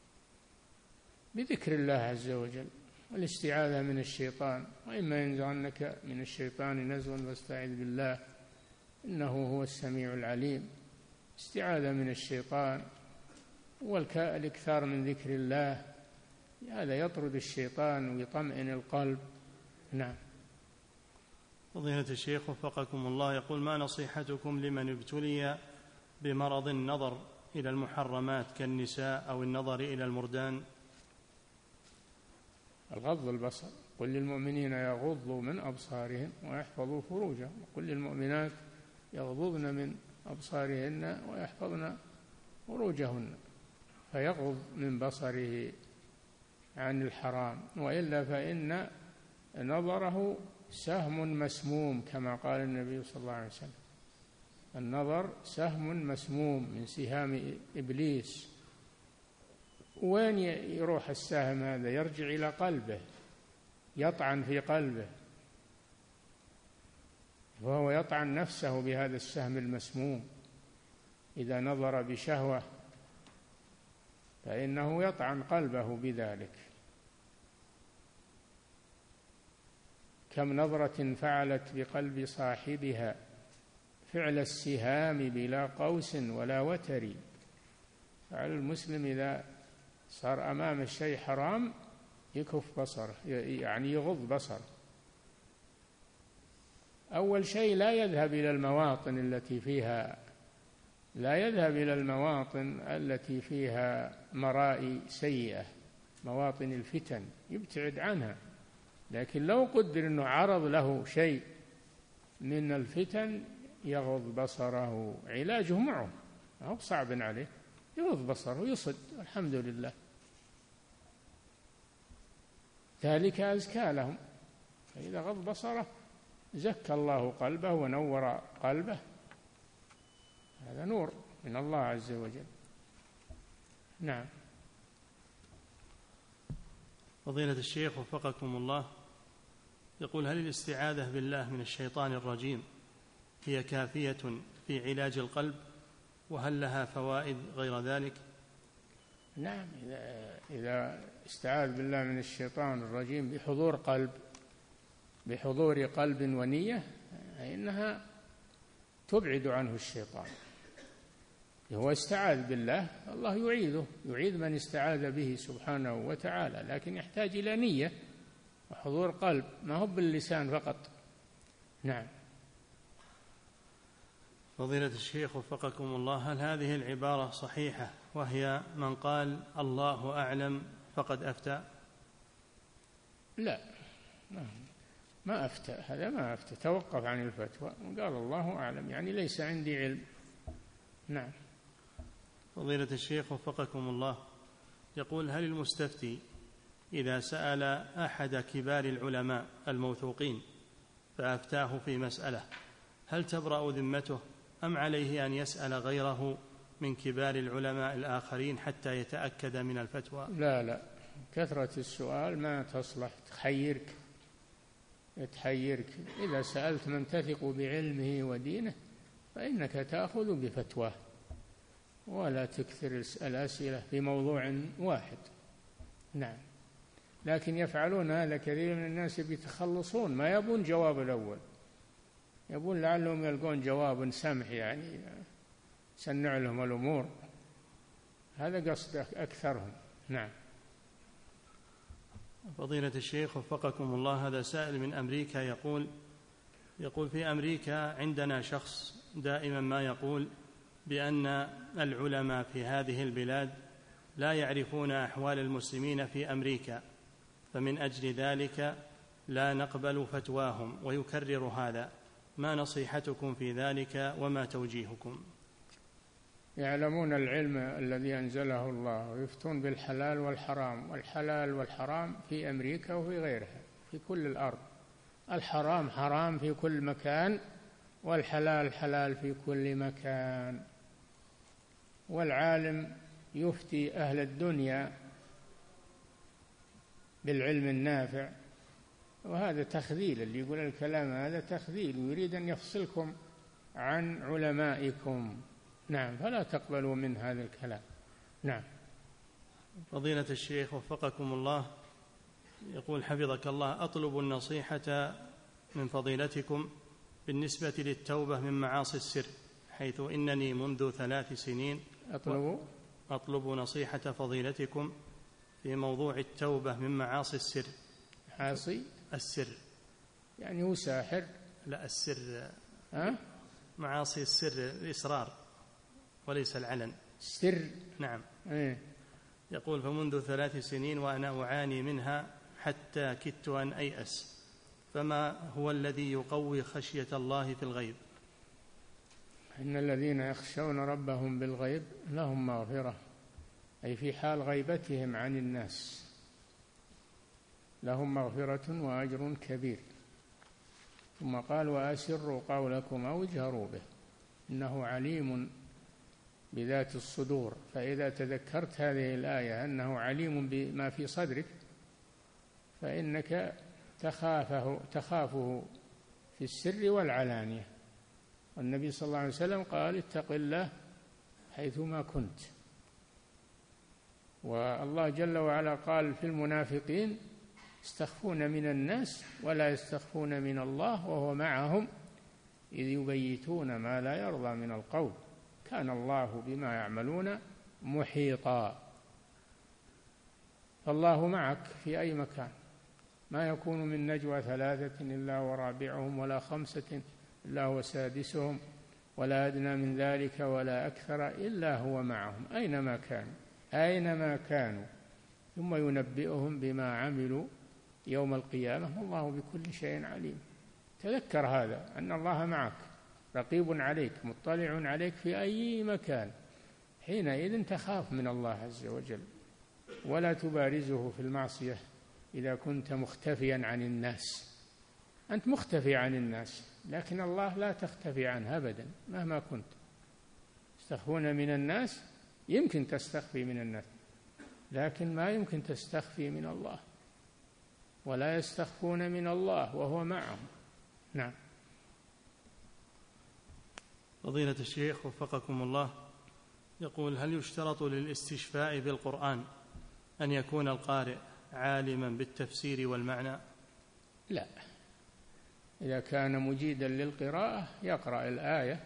بذكر الله عز وجل والاستعاذة من الشيطان، وإما ينزغنك من الشيطان نزغ فاستعذ بالله إنه هو السميع العليم. استعاذة من الشيطان والإكثار من ذكر الله، هذا يطرد الشيطان ويطمئن القلب. نعم. فضيلة الشيخ وفقكم الله يقول: ما نصيحتكم لمن ابتلي بمرض النظر إلى المحرمات كالنساء أو النظر إلى المردان؟ الغض البصر. قل للمؤمنين يغضوا من أبصارهم ويحفظوا فروجهم، وقل للمؤمنات يغضضن من أبصارهن ويحفظن فروجهن، فيغض من بصره عن الحرام، وإلا فإن نظره سهم مسموم كما قال النبي صلى الله عليه وسلم: النظر سهم مسموم من سهام إبليس. وين يروح السهم هذا؟ يرجع إلى قلبه، يطعن في قلبه، وهو يطعن نفسه بهذا السهم المسموم. إذا نظر بشهوة فإنه يطعن قلبه بذلك. كم نظرة فعلت بقلب صاحبها فعل السهام بلا قوس ولا وتر. فعلى المسلم إذا صار أمام الشيء حرام يكف بصره، يعني يغض بصره. أول شيء لا يذهب إلى المواطن التي فيها لا يذهب إلى المواطن التي فيها مرائي سيئة، مواطن الفتن، يبتعد عنها. لكن لو قدر أنه عرض له شيء من الفتن يغض بصره. علاجه معه، ما هو صعب عليه، يغض بصره ويصد، الحمد لله، ذلك أزكى لهم. فإذا غض بصره زكى الله قلبه ونور قلبه، هذا نور من الله عز وجل. نعم. فضيلة الشيخ وفقكم الله يقول: هل الاستعاذة بالله من الشيطان الرجيم هي كافية في علاج القلب، وهل لها فوائد غير ذلك؟ نعم، إذا, إذا استعاذ بالله من الشيطان الرجيم بحضور قلب بحضور قلب ونية فإنها تبعد عنه الشيطان. هو استعاذ بالله، الله يعيده، يعيد من استعاذ به سبحانه وتعالى، لكن يحتاج إلى نية وحضور قلب، ما هو باللسان فقط. نعم. فضيلة الشيخ وفقكم الله، هل هذه العبارة صحيحة وهي: من قال الله أعلم فقد أفتى؟ لا، ما أفتى، هذا ما أفتى، توقف عن الفتوى، قال الله أعلم يعني ليس عندي علم. نعم. فضيلة الشيخ وفقكم الله يقول: هل المستفتي إذا سأل أحد كبار العلماء الموثوقين فأفتاه في مسألة هل تبرأ ذمته، أم عليه أن يسأل غيره من كبار العلماء الآخرين حتى يتأكد من الفتوى؟ لا لا، كثرة السؤال ما تصلح، تخيرك تحيرك. إذا سألت من تثق بعلمه ودينه فإنك تأخذ بفتواه، ولا تكثر الأسئلة في موضوع واحد. نعم. لكن يفعلون هذا كثير من الناس، بيتخلصون، ما يبون جواب الأول، يبون لعلهم يلقون جواب سمح، يعني سنع لهم الأمور، هذا قصد أكثرهم. نعم. فضيلة الشيخ وفقكم الله، هذا سائل من أمريكا يقول يقول في أمريكا عندنا شخص دائما ما يقول بأن العلماء في هذه البلاد لا يعرفون أحوال المسلمين في أمريكا، فمن أجل ذلك لا نقبل فتواهم، ويكرر هذا. ما نصيحتكم في ذلك وما توجيهكم؟ يعلمون العلم الذي أنزله الله ويفتون بالحلال والحرام، والحلال والحرام في أمريكا وفي غيرها في كل الأرض، الحرام حرام في كل مكان والحلال حلال في كل مكان. والعالم يفتي أهل الدنيا بالعلم النافع، وهذا تخذيل، اللي يقول الكلام هذا تخذيل ويريد أن يفصلكم عن علمائكم. نعم، فلا تقبلوا من هذا الكلام. نعم. فضيلة الشيخ وفقكم الله، يقول حفظك الله: أطلب النصيحة من فضيلتكم بالنسبة للتوبة من معاصي السر، حيث إنني منذ ثلاث سنين أطلب أطلب نصيحة فضيلتكم في موضوع التوبة من معاصي السر. معاصي السر يعني هو ساحر؟ لا، السر ها؟ معاصي السر الإصرار وليس العلن. السر؟ نعم. ايه. يقول: فمنذ ثلاث سنين وأنا أعاني منها حتى كدت أن أيأس، فما هو الذي يقوي خشية الله في الغيب؟ إن الذين يخشون ربهم بالغيب لهم مغفرة، أي في حال غيبتهم عن الناس لهم مغفرة وأجر كبير. ثم قال: وأسروا قولكم أو اجهروا به إنه عليم بذات الصدور. فإذا تذكرت هذه الآية أنه عليم بما في صدرك فإنك تخافه تخافه في السر والعلانية. والنبي صلى الله عليه وسلم قال: اتق الله حيثما كنت. والله جل وعلا قال في المنافقين: يستخفون من الناس ولا يستخفون من الله وهو معهم إذ يبيتون ما لا يرضى من القول كان الله بما يعملون محيطا. فالله معك في أي مكان، ما يكون من نجوى ثلاثة إلا ورابعهم ولا خمسة إلا هو سادسهم ولا أدنى من ذلك ولا أكثر إلا هو معهم أينما كانوا أينما كانوا ثم ينبئهم بما عملوا يوم القيامة والله بكل شيء عليم. تذكر هذا، أن الله معك رقيب عليك مطلع عليك في أي مكان، حينئذ تخاف من الله عز وجل ولا تبارزه في المعصية إذا كنت مختفيا عن الناس. أنت مختفي عن الناس لكن الله لا تختفي عنه أبدا مهما كنت. تستخفون من الناس، يمكن تستخفي من الناس لكن ما يمكن تستخفي من الله، ولا يستخفون من الله وهو معهم. نعم. فضيلة الشيخ وفقكم الله، يقول: هل يشترط للاستشفاء بالقرآن أن يكون القارئ عالما بالتفسير والمعنى؟ لا، إذا كان مجيدا للقراءة يقرأ الآية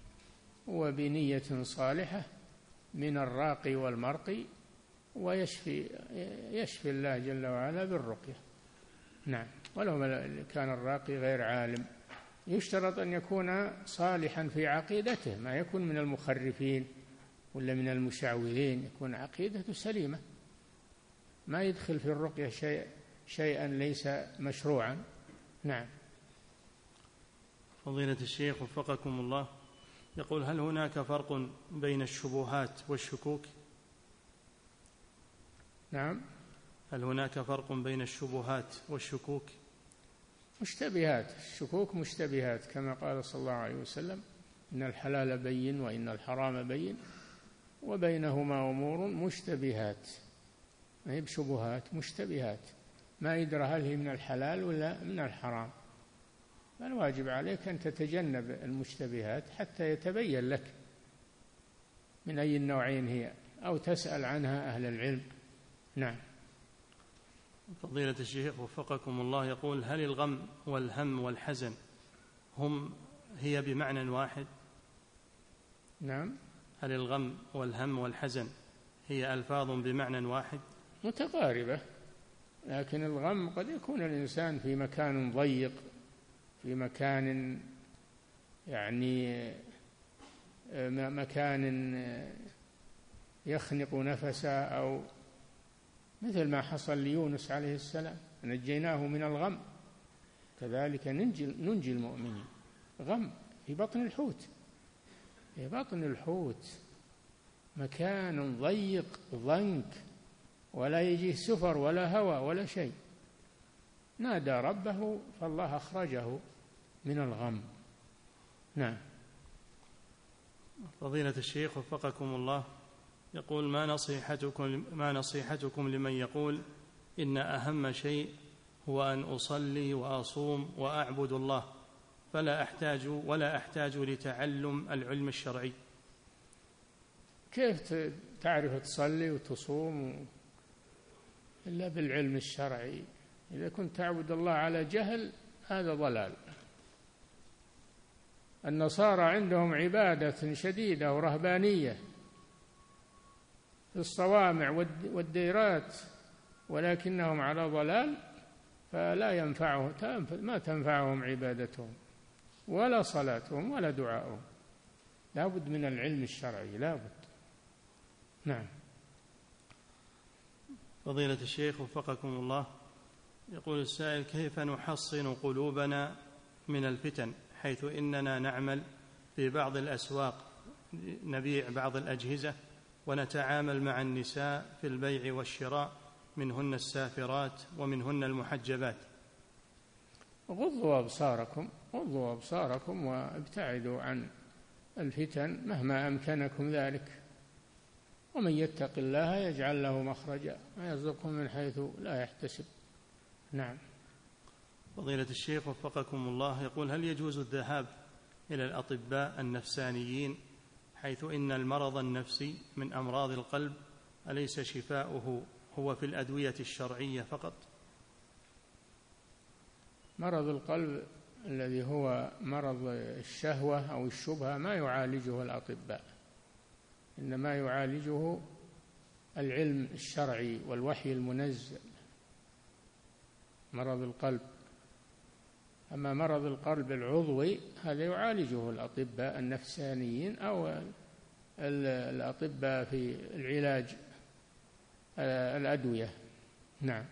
وبنية صالحة من الراقي والمرقي ويشفي يشفي الله جل وعلا بالرقية. نعم. ولو كان الراقي غير عالم يشترط أن يكون صالحا في عقيدته، ما يكون من المخرفين ولا من المشعوذين، يكون عقيدته سليمة، ما يدخل في الرقية شيء شيئا ليس مشروعا. نعم. فضيلة الشيخ وفقكم الله، يقول: هل هناك فرق بين الشبهات والشكوك؟ نعم. هل هناك فرق بين الشبهات والشكوك؟ مشتبهات، الشكوك مشتبهات كما قال صلى الله عليه وسلم: إن الحلال بين وإن الحرام بين وبينهما أمور مشتبهات. ما هي بشبهات، مشتبهات، ما يدرى هل هي من الحلال ولا من الحرام. فالواجب عليك أن تتجنب المشتبهات حتى يتبين لك من أي النوعين هي، أو تسأل عنها أهل العلم. نعم. فضيلة الشيخ وفقكم الله، يقول: هل الغم والهم والحزن هم هي بمعنى واحد؟ نعم. هل الغم والهم والحزن هي ألفاظ بمعنى واحد؟ متقاربة، لكن الغم قد يكون الإنسان في مكان ضيق، في مكان يعني مكان يخنق نفسه، أو مثل ما حصل ليونس عليه السلام نجيناه من الغم، كذلك ننجي, ننجي المؤمنين. غم في بطن الحوت، في بطن الحوت مكان ضيق ضنك، ولا يجيه سفر ولا هوى ولا شيء، نادى ربه فالله أخرجه من الغم. نعم. فضيلة الشيخ وفقكم الله، يقول: ما نصيحتكم ما نصيحتكم لمن يقول إن أهم شيء هو أن أصلي وأصوم وأعبد الله، فلا أحتاج ولا أحتاج لتعلم العلم الشرعي؟ كيف تعرف تصلي وتصوم إلا بالعلم الشرعي؟ إذا كنت تعبد الله على جهل هذا ضلال. النصارى عندهم عبادة شديدة ورهبانية في الصوامع والديرات، ولكنهم على ضلال، فلا ينفعهم ما تنفعهم عبادتهم ولا صلاتهم ولا دعاؤهم. لا بد من العلم الشرعي، لا بد. نعم. فضيلة الشيخ وفقكم الله، يقول السائل: كيف نحصن قلوبنا من الفتن، حيث إننا نعمل في بعض الأسواق نبيع بعض الأجهزة ونتعامل مع النساء في البيع والشراء، منهن السافرات ومنهن المحجبات؟ غضوا أبصاركم غضوا أبصاركم وابتعدوا عن الفتن مهما أمكنكم ذلك، ومن يتق الله يجعل له مخرجا ويرزقه من حيث لا يحتسب. نعم. فضيلة الشيخ وفقكم الله، يقول: هل يجوز الذهاب إلى الأطباء النفسانيين، حيث إن المرض النفسي من أمراض القلب، أليس شفاؤه هو في الأدوية الشرعية فقط؟ مرض القلب الذي هو مرض الشهوة أو الشبهة ما يعالجه الأطباء، إنما يعالجه العلم الشرعي والوحي المنزل، مرض القلب. أما مرض القلب العضوي هذا يعالجه الأطباء النفسانيين أو الأطباء في العلاج الأدوية. نعم.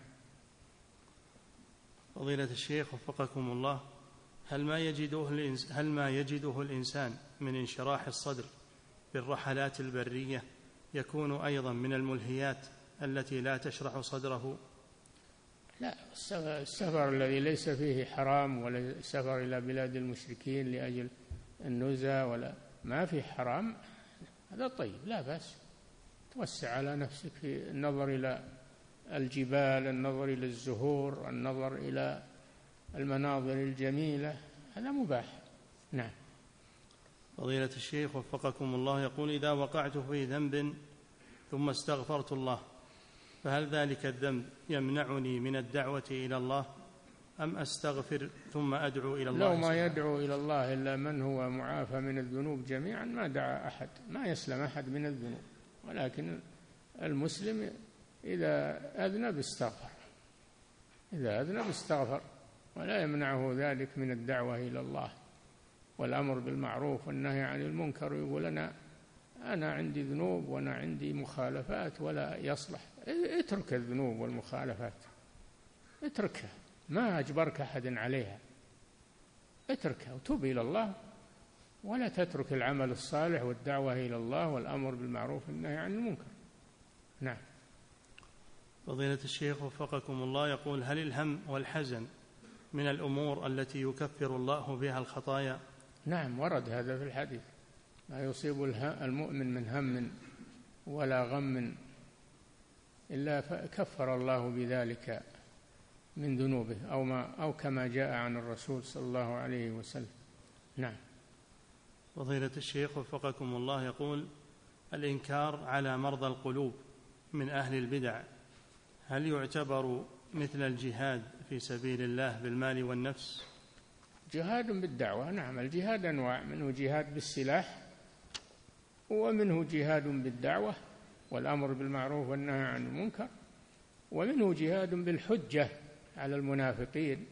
فضيلة الشيخ وفقكم الله، هل ما يجده هل ما يجده الإنسان من انشراح الصدر بالرحلات البرية يكون أيضا من الملهيات التي لا تشرح صدره؟ لا، السفر الذي ليس فيه حرام، ولا السفر إلى بلاد المشركين لأجل النزهة ولا ما فيه حرام، هذا طيب لا بأس. توسع على نفسك في النظر إلى الجبال، النظر إلى الزهور، النظر إلى المناظر الجميلة، هذا مباح. نعم. فضيلة الشيخ وفقكم الله، يقول: إذا وقعت في ذنب ثم استغفرت الله، فهل ذلك الذنب يمنعني من الدعوة إلى الله، أم أستغفر ثم أدعو إلى الله؟ لو ما يدعو إلى الله إلا من هو معافى من الذنوب جميعا ما دعا أحد، ما يسلم أحد من الذنوب، ولكن المسلم إذا أذنب استغفر إذا أذنب استغفر ولا يمنعه ذلك من الدعوة إلى الله والأمر بالمعروف والنهي عن المنكر. يقول أنا أنا عندي ذنوب وأنا عندي مخالفات ولا يصلح. اترك الذنوب والمخالفات، اتركها، ما أجبرك أحد عليها، اتركها وتوب إلى الله، ولا تترك العمل الصالح والدعوة إلى الله والأمر بالمعروف والنهي عن المنكر. نعم. فضيلة الشيخ وفقكم الله، يقول: هل الهم والحزن من الأمور التي يكفر الله بها الخطايا؟ نعم، ورد هذا في الحديث: ما يصيب المؤمن من هم ولا غم إلا كفر الله بذلك من ذنوبه، أو ما أو كما جاء عن الرسول صلى الله عليه وسلم. نعم. فضيلة الشيخ وفقكم الله، يقول: الإنكار على مرضى القلوب من أهل البدع هل يعتبر مثل الجهاد في سبيل الله بالمال والنفس؟ جهاد بالدعوة. نعم، الجهاد أنواع، منه جهاد بالسلاح، ومنه جهاد بالدعوة والأمر بالمعروف والنهي عن المنكر، ومنه جهاد بالحجة على المنافقين: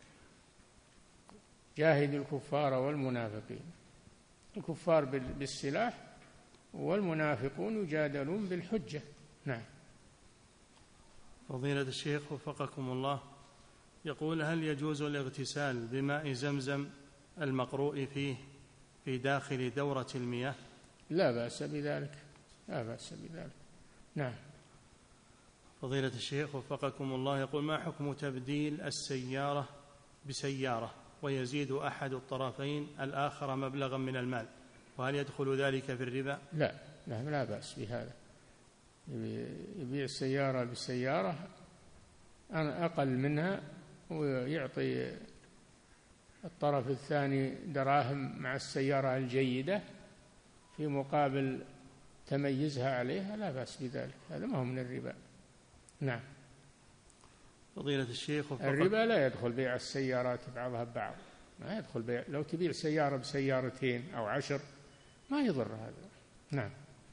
جاهد الكفار والمنافقين. الكفار بالسلاح والمنافقون يجادلون بالحجة. نعم. فضيلة الشيخ وفقكم الله، يقول: هل يجوز الاغتسال بماء زمزم المقروء فيه في داخل دورة المياه؟ لا بأس بذلك، لا بأس بذلك. نعم. فضيلة الشيخ وفقكم الله، يقول: ما حكم تبديل السيارة بسيارة ويزيد أحد الطرفين الآخر مبلغا من المال، وهل يدخل ذلك في الربا؟ لا لا, لا بأس بهذا. يبيع السيارة بسيارة أنا أقل منها ويعطي الطرف الثاني دراهم مع السيارة الجيدة في مقابل تميزها عليها، لا بأس بذلك، هذا ما هو من الربا. نعم. فضيلة الشيخ الربا لا يدخل بيع السيارات بعضها ببعض، ما يدخل بيع. لو تبيع سيارة بسيارتين أو عشر ما يضر هذا. نعم.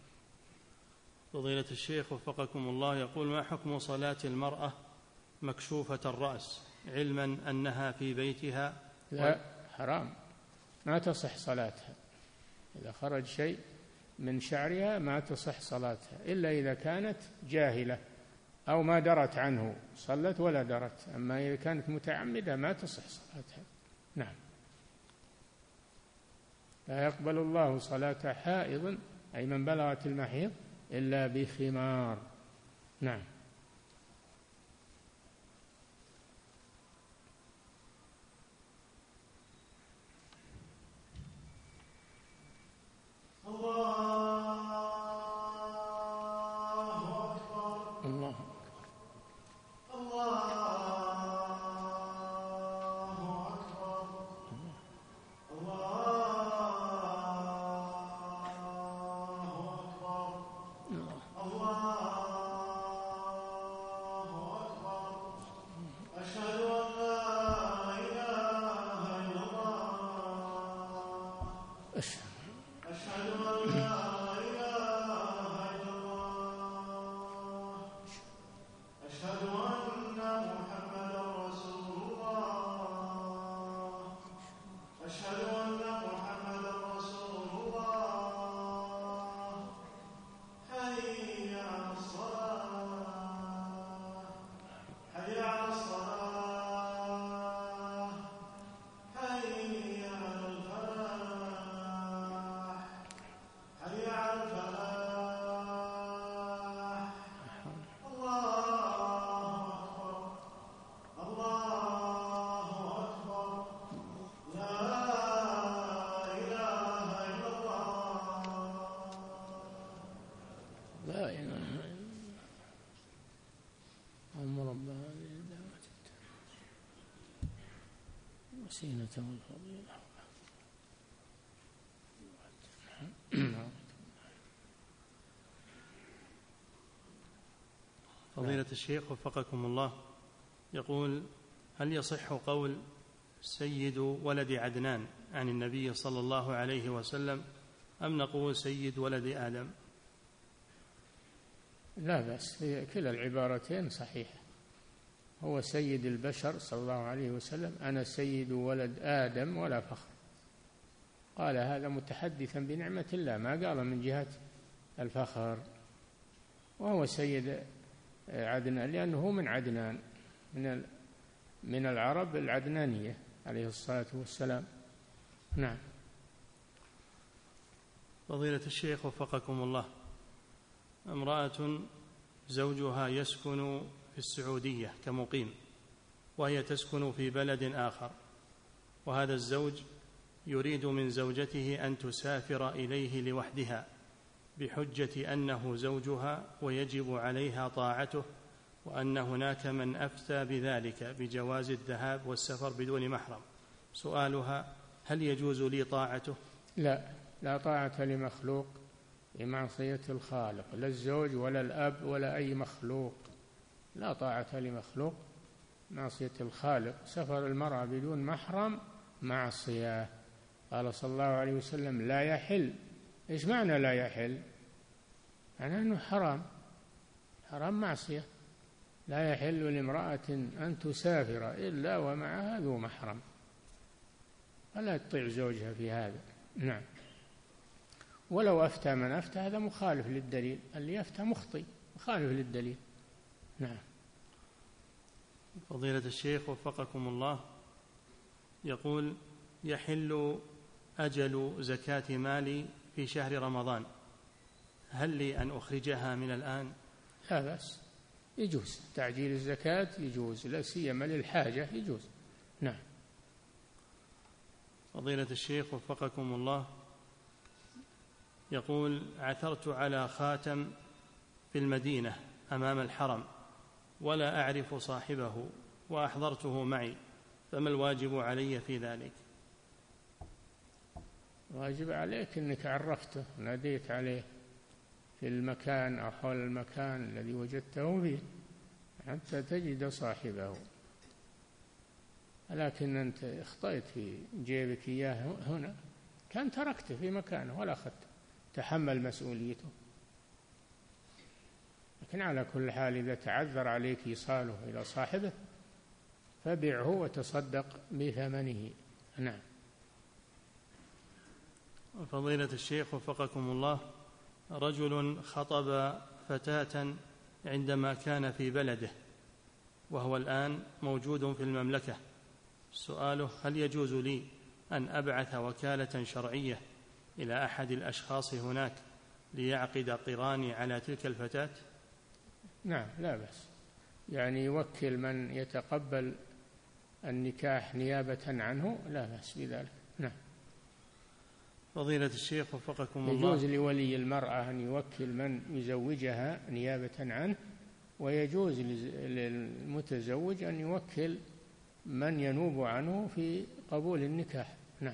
فضيلة الشيخ وفقكم الله، يقول: ما حكم صلاة المرأة مكشوفة الرأس علما أنها في بيتها؟ لا، حرام، ما تصح صلاتها. إذا خرج شيء من شعرها ما تصح صلاتها إلا إذا كانت جاهلة أو ما درت عنه صلت ولا درت، أما إذا كانت متعمدة ما تصح صلاتها. نعم. لا يقبل الله صلاة حائض أي من بلغت المحيض إلا بخمار. نعم. فضيلة الشيخ وفقكم الله، يقول: هل يصح قول سيد ولد عدنان عن النبي صلى الله عليه وسلم، أم نقول سيد ولد آدم؟ لا بأس، كلا العبارتين صحيحة. هو سيد البشر صلى الله عليه وسلم: أنا سيد ولد آدم ولا فخر. قال هذا متحدثا بنعمة الله، ما قال من جهة الفخر. وهو سيد عدنان لأنه من عدنان، من من العرب العدنانية عليه الصلاة والسلام. نعم. فضيلة الشيخ وفقكم الله، امرأة زوجها يسكن في السعودية كمقيم وهي تسكن في بلد آخر، وهذا الزوج يريد من زوجته أن تسافر إليه لوحدها بحجة أنه زوجها ويجب عليها طاعته، وأن هناك من أفتى بذلك بجواز الذهاب والسفر بدون محرم. سؤالها: هل يجوز لي طاعته؟ لا، لا طاعة لمخلوق بمعصية الخالق، لا الزوج ولا الأب ولا أي مخلوق، لا طاعة لمخلوق معصية الخالق. سفر المرأة بدون محرم معصية. قال صلى الله عليه وسلم: لا يحل. إيش معنى لا يحل؟ معنى أنه حرام، حرام معصية. لا يحل لامرأة أن تسافر إلا ومعها ذو محرم، فلا تطيع زوجها في هذا. نعم. ولو أفتى من أفتى هذا مخالف للدليل، اللي يفتى مخطئ مخالف للدليل. نعم. فضيلة الشيخ وفقكم الله، يقول: يحل أجل زكاة مالي في شهر رمضان، هل لي أن أخرجها من الآن؟ لا بأس، يجوز تعجيل الزكاة، يجوز لا سيما للحاجة، يجوز. نعم. فضيلة الشيخ وفقكم الله، يقول: عثرت على خاتم في المدينة أمام الحرم ولا أعرف صاحبه وأحضرته معي، فما الواجب علي في ذلك؟ واجب عليك أنك عرفته، ناديت عليه في المكان أو حول المكان الذي وجدته فيه حتى تجد صاحبه، لكن أنت اخطأت في جيبك إياه هنا، كان تركته في مكانه ولا أخذته، تحمل مسؤوليته. لكن على كل حال إذا تعذر عليك إيصاله إلى صاحبه فبعه وتصدق بثمنه. نعم. فضيلة الشيخ وفقكم الله، رجل خطب فتاة عندما كان في بلده وهو الآن موجود في المملكة، سؤاله: هل يجوز لي أن أبعث وكالة شرعية إلى أحد الأشخاص هناك ليعقد قراني على تلك الفتاة؟ نعم، لا بأس، يعني يوكل من يتقبل النكاح نيابة عنه، لا بأس بذلك. نعم. فضيلة الشيخ وفقكم الله، يجوز لولي المرأة أن يوكل من يزوجها نيابة عنه، ويجوز للمتزوج أن يوكل من ينوب عنه في قبول النكاح. نعم.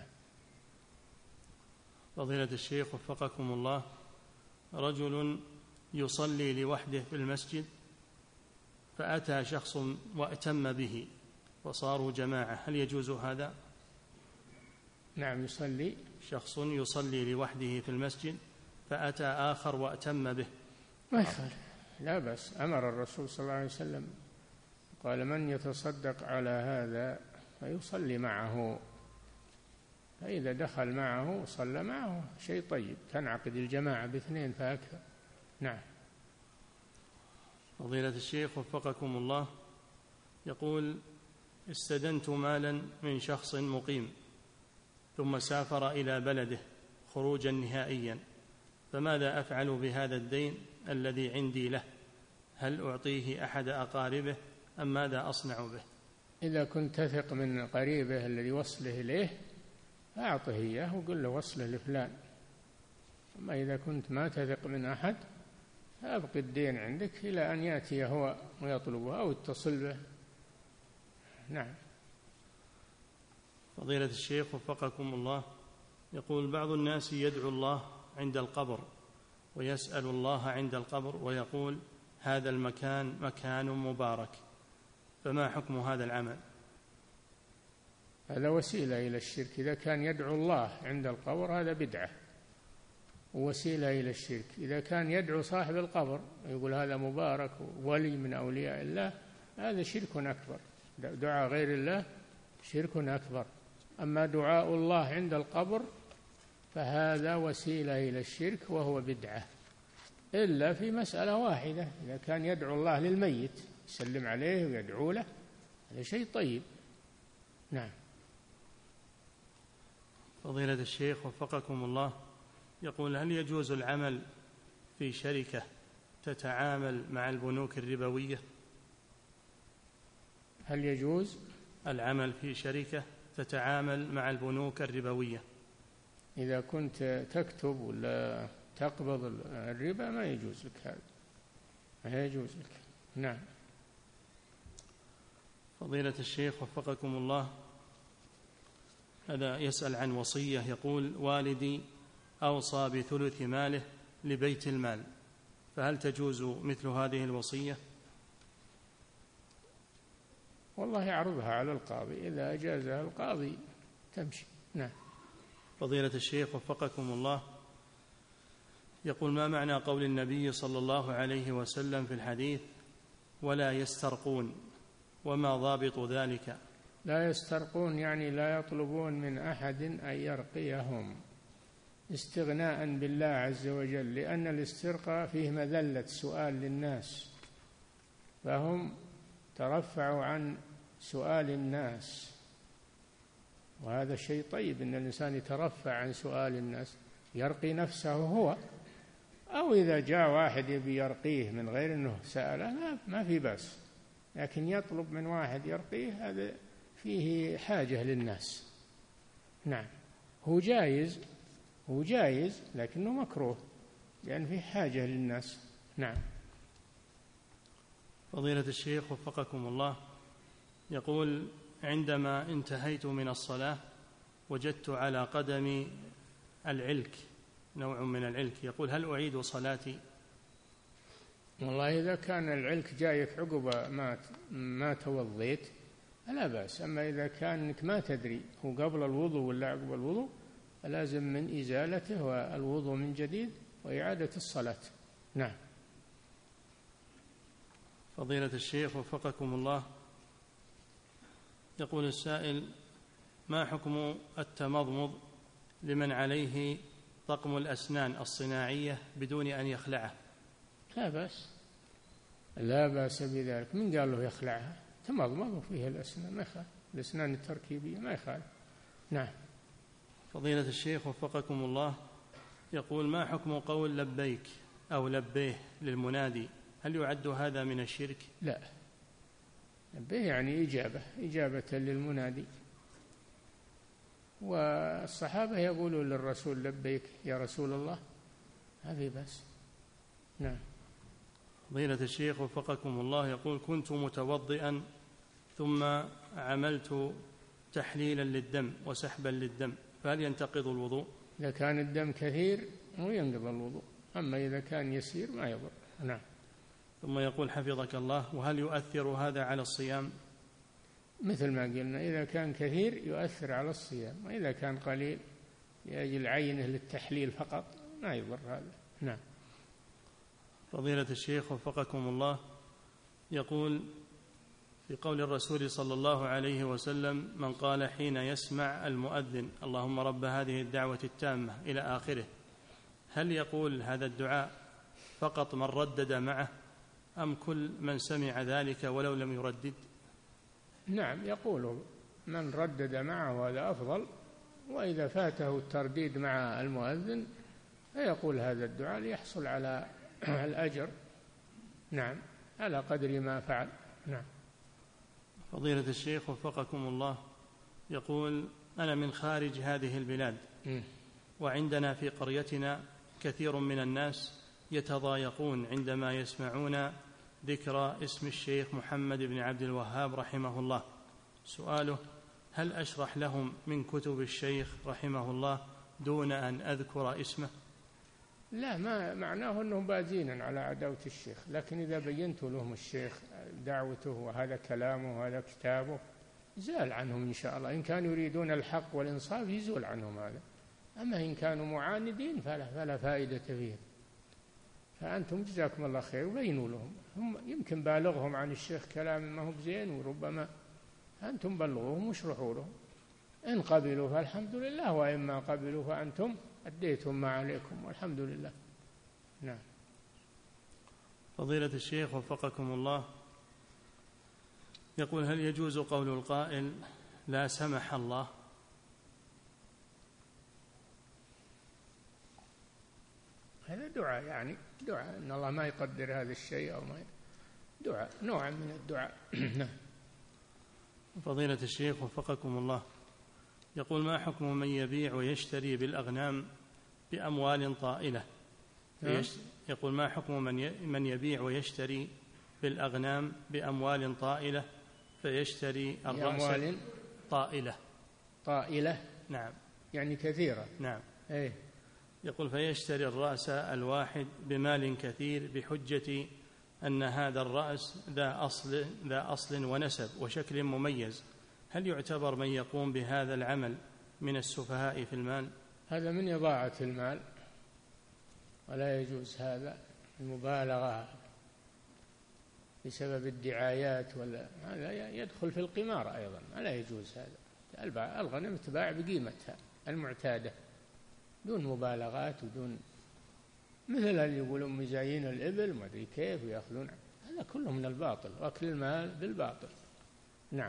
فضيلة الشيخ وفقكم الله، رجل يصلي لوحده في المسجد فأتى شخص وأتم به وصاروا جماعة، هل يجوز هذا؟ نعم، يصلي شخص يصلي لوحده في المسجد فأتى آخر وأتم به، ما يخالف، لا بأس. أمر الرسول صلى الله عليه وسلم قال: من يتصدق على هذا فيصلي معه، فإذا دخل معه وصلى معه شيء طيب، تنعقد الجماعة باثنين فأكثر. نعم. فضيلة الشيخ وفقكم الله، يقول: استدنت مالا من شخص مقيم ثم سافر إلى بلده خروجا نهائيا، فماذا أفعل بهذا الدين الذي عندي له؟ هل أعطيه أحد أقاربه أم ماذا أصنع به؟ إذا كنت تثق من قريبه الذي وصله إليه فأعطه إياه وقل له وصله لفلان، أما إذا كنت ما تثق من أحد فأبقي الدين عندك إلى أن يأتي هو ويطلبه أو اتصل به. نعم. فضيلة الشيخ وفقكم الله، يقول: بعض الناس يدعو الله عند القبر ويسأل الله عند القبر ويقول: هذا المكان مكان مبارك، فما حكم هذا العمل؟ هذا وسيلة إلى الشرك، إذا كان يدعو الله عند القبر هذا بدعة ووسيلة إلى الشرك. إذا كان يدعو صاحب القبر يقول هذا مبارك ولي من أولياء الله، هذا شرك أكبر، دعاء غير الله شرك أكبر. أما دعاء الله عند القبر فهذا وسيلة إلى الشرك وهو بدعة، إلا في مسألة واحدة، إذا كان يدعو الله للميت يسلم عليه ويدعو له، هذا شيء طيب. نعم. فضيلة الشيخ وفقكم الله، يقول: هل يجوز العمل في شركة تتعامل مع البنوك الربوية؟ هل يجوز العمل في شركة تتعامل مع البنوك الربوية؟ إذا كنت تكتب ولا تقبض الربا ما يجوز لك هذا، ما يجوز لك. نعم. فضيلة الشيخ وفقكم الله، هذا يسأل عن وصية، يقول: والدي أوصى بثلث ماله لبيت المال، فهل تجوز مثل هذه الوصية؟ والله يعرضها على القاضي، إذا أجازها القاضي تمشي. نعم. فضيلة الشيخ وفقكم الله، يقول: ما معنى قول النبي صلى الله عليه وسلم في الحديث: ولا يسترقون، وما ضابط ذلك؟ لا يسترقون يعني لا يطلبون من أحد أن يرقيهم استغناء بالله عز وجل، لأن الاسترقاء فيه مذلة سؤال للناس، فهم ترفعوا عن سؤال الناس، وهذا شيء طيب أن الإنسان يترفع عن سؤال الناس، يرقي نفسه هو أو إذا جاء واحد يبي يرقيه من غير أنه سأله لا ما في بأس، لكن يطلب من واحد يرقيه هذا فيه حاجة للناس. نعم هو جائز، هو جائز لكنه مكروه لأن فيه حاجة للناس. نعم. فضيلة الشيخ وفقكم الله، يقول: عندما انتهيت من الصلاة وجدت على قدمي العلك، نوع من العلك، يقول: هل أعيد صلاتي؟ والله إذا كان العلك جايك عقب ما ما توضيت فلا بأس، أما إذا كان إنك ما تدري هو قبل الوضوء ولا عقب الوضوء فلازم من إزالته والوضوء من جديد وإعادة الصلاة. نعم. فضيلة الشيخ وفقكم الله، يقول السائل: ما حكم التمضمض لمن عليه طقم الأسنان الصناعية بدون أن يخلعه؟ لا بأس، لا بأس بذلك. من قال له يخلعها؟ تمضمض فيها الأسنان ما يخالف، الأسنان التركيبية ما يخالف. نعم. فضيلة الشيخ وفقكم الله، يقول: ما حكم قول لبيك أو لبيه للمنادي؟ هل يعد هذا من الشرك؟ لا، لبيه يعني إجابة، إجابة للمنادي، والصحابة يقولوا للرسول لبيك يا رسول الله، هذه بس. نعم. فضيلة الشيخ وفقكم الله، يقول: كنت متوضئا ثم عملت تحليلا للدم وسحبا للدم، فهل ينتقض الوضوء؟ إذا كان الدم كثير مو ينقض الوضوء، أما إذا كان يسير ما يضر. نعم. ثم يقول حفظك الله: وهل يؤثر هذا على الصيام؟ مثل ما قلنا، إذا كان كثير يؤثر على الصيام، وإذا كان قليل لأجل عينه للتحليل فقط ما يضر هذا. نعم. فضيلة الشيخ وفقكم الله، يقول: في قول الرسول صلى الله عليه وسلم: من قال حين يسمع المؤذن اللهم رب هذه الدعوة التامة إلى آخره، هل يقول هذا الدعاء فقط من ردد معه أم كل من سمع ذلك ولو لم يردد؟ نعم يقول من ردد معه هذا أفضل، وإذا فاته الترديد مع المؤذن فيقول هذا الدعاء ليحصل على الأجر. نعم، على قدر ما فعل. نعم. فضيلة الشيخ وفقكم الله، يقول: أنا من خارج هذه البلاد، وعندنا في قريتنا كثير من الناس يتضايقون عندما يسمعون ذكر اسم الشيخ محمد بن عبد الوهاب رحمه الله. سؤاله: هل أشرح لهم من كتب الشيخ رحمه الله دون أن أذكر اسمه؟ لا، ما معناه أنهم بازين على عداوة الشيخ، لكن إذا بينت لهم الشيخ دعوته وهذا كلامه وهذا كتابه زال عنهم إن شاء الله. إن كانوا يريدون الحق والإنصاف يزول عنهم هذا، أما إن كانوا معاندين فلا, فلا فائدة فيه. فأنتم جزاكم الله خير وبينوا لهم، هم يمكن بالغهم عن الشيخ كلام ما هو بزين، وربما أنتم بلغوهم واشرحوا لهم، إن قبلوا فالحمد لله، وإن ما قبلوا فأنتم أديتم ما عليكم والحمد لله. نعم. فضيلة الشيخ وفقكم الله، يقول: هل يجوز قول القائل لا سمح الله؟ هذا دعاء، يعني دعاء أن الله ما يقدر هذا الشيء أو ما دعاء، نوع من الدعاء. نعم. فضيلة الشيخ وفقكم الله، يقول: ما حكم من يبيع ويشتري بالأغنام بأموال طائلة؟ يقول: ما حكم من من يبيع ويشتري بالأغنام بأموال طائلة فيشتري الرأس بأموال طائلة طائلة؟ نعم، يعني كثيرة. نعم. إيه؟ يقول: فيشتري الرأس الواحد بمال كثير بحجة أن هذا الرأس ذا أصل, ذا أصل ونسب وشكل مميز، هل يعتبر من يقوم بهذا العمل من السفهاء في المال؟ هذا من إضاعة المال، ولا يجوز هذا المبالغة بسبب الدعايات، ولا هذا يدخل في القمار أيضا، لا يجوز هذا. الغنم تباع بقيمتها المعتادة دون مبالغات ودون مثل اللي يقولون مزايين الإبل ما أدري كيف ويأخذون، هذا كله من الباطل، وأكل المال بالباطل. نعم.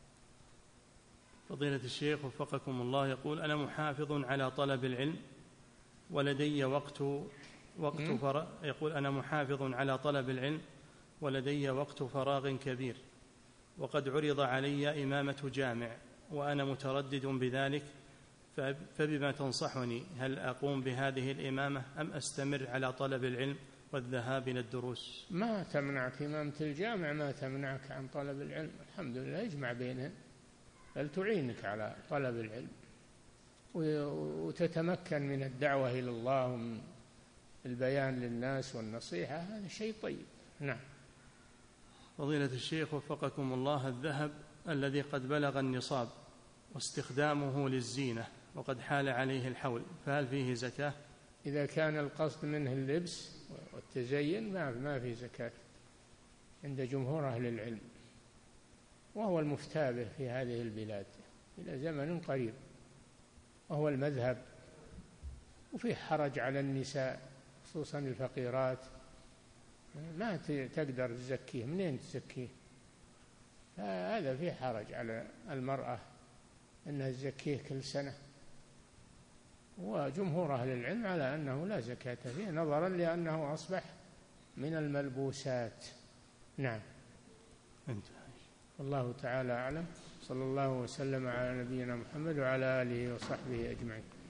فضيلة الشيخ وفقكم الله، يقول: أنا محافظ على طلب العلم ولدي وقت وقت فراغ يقول أنا محافظ على طلب العلم ولدي وقت فراغ كبير، وقد عرض علي إمامة جامع وأنا متردد بذلك، فبما تنصحني؟ هل أقوم بهذه الإمامة أم أستمر على طلب العلم والذهاب إلى الدروس؟ ما تمنعك إمامة الجامع، ما تمنعك عن طلب العلم، الحمد لله يجمع بينهم، بل تعينك على طلب العلم وتتمكن من الدعوة إلى الله ومن البيان للناس والنصيحة، هذا شيء طيب. نعم. فضيلة الشيخ وفقكم الله، الذهب الذي قد بلغ النصاب واستخدامه للزينة وقد حال عليه الحول، فهل فيه زكاة؟ إذا كان القصد منه اللبس والتزين ما في زكاة عند جمهور أهل العلم، وهو المفتى به في هذه البلاد إلى زمن قريب، وهو المذهب. وفيه حرج على النساء خصوصا الفقيرات، ما تقدر تزكيه، منين تزكيه؟ هذا فيه حرج على المرأة أنها تزكيه كل سنة، وجمهور أهل العلم على أنه لا زكاة فيه نظرا لأنه أصبح من الملبوسات. نعم. الله تعالى أعلم، صلى الله وسلم على نبينا محمد وعلى آله وصحبه أجمعين.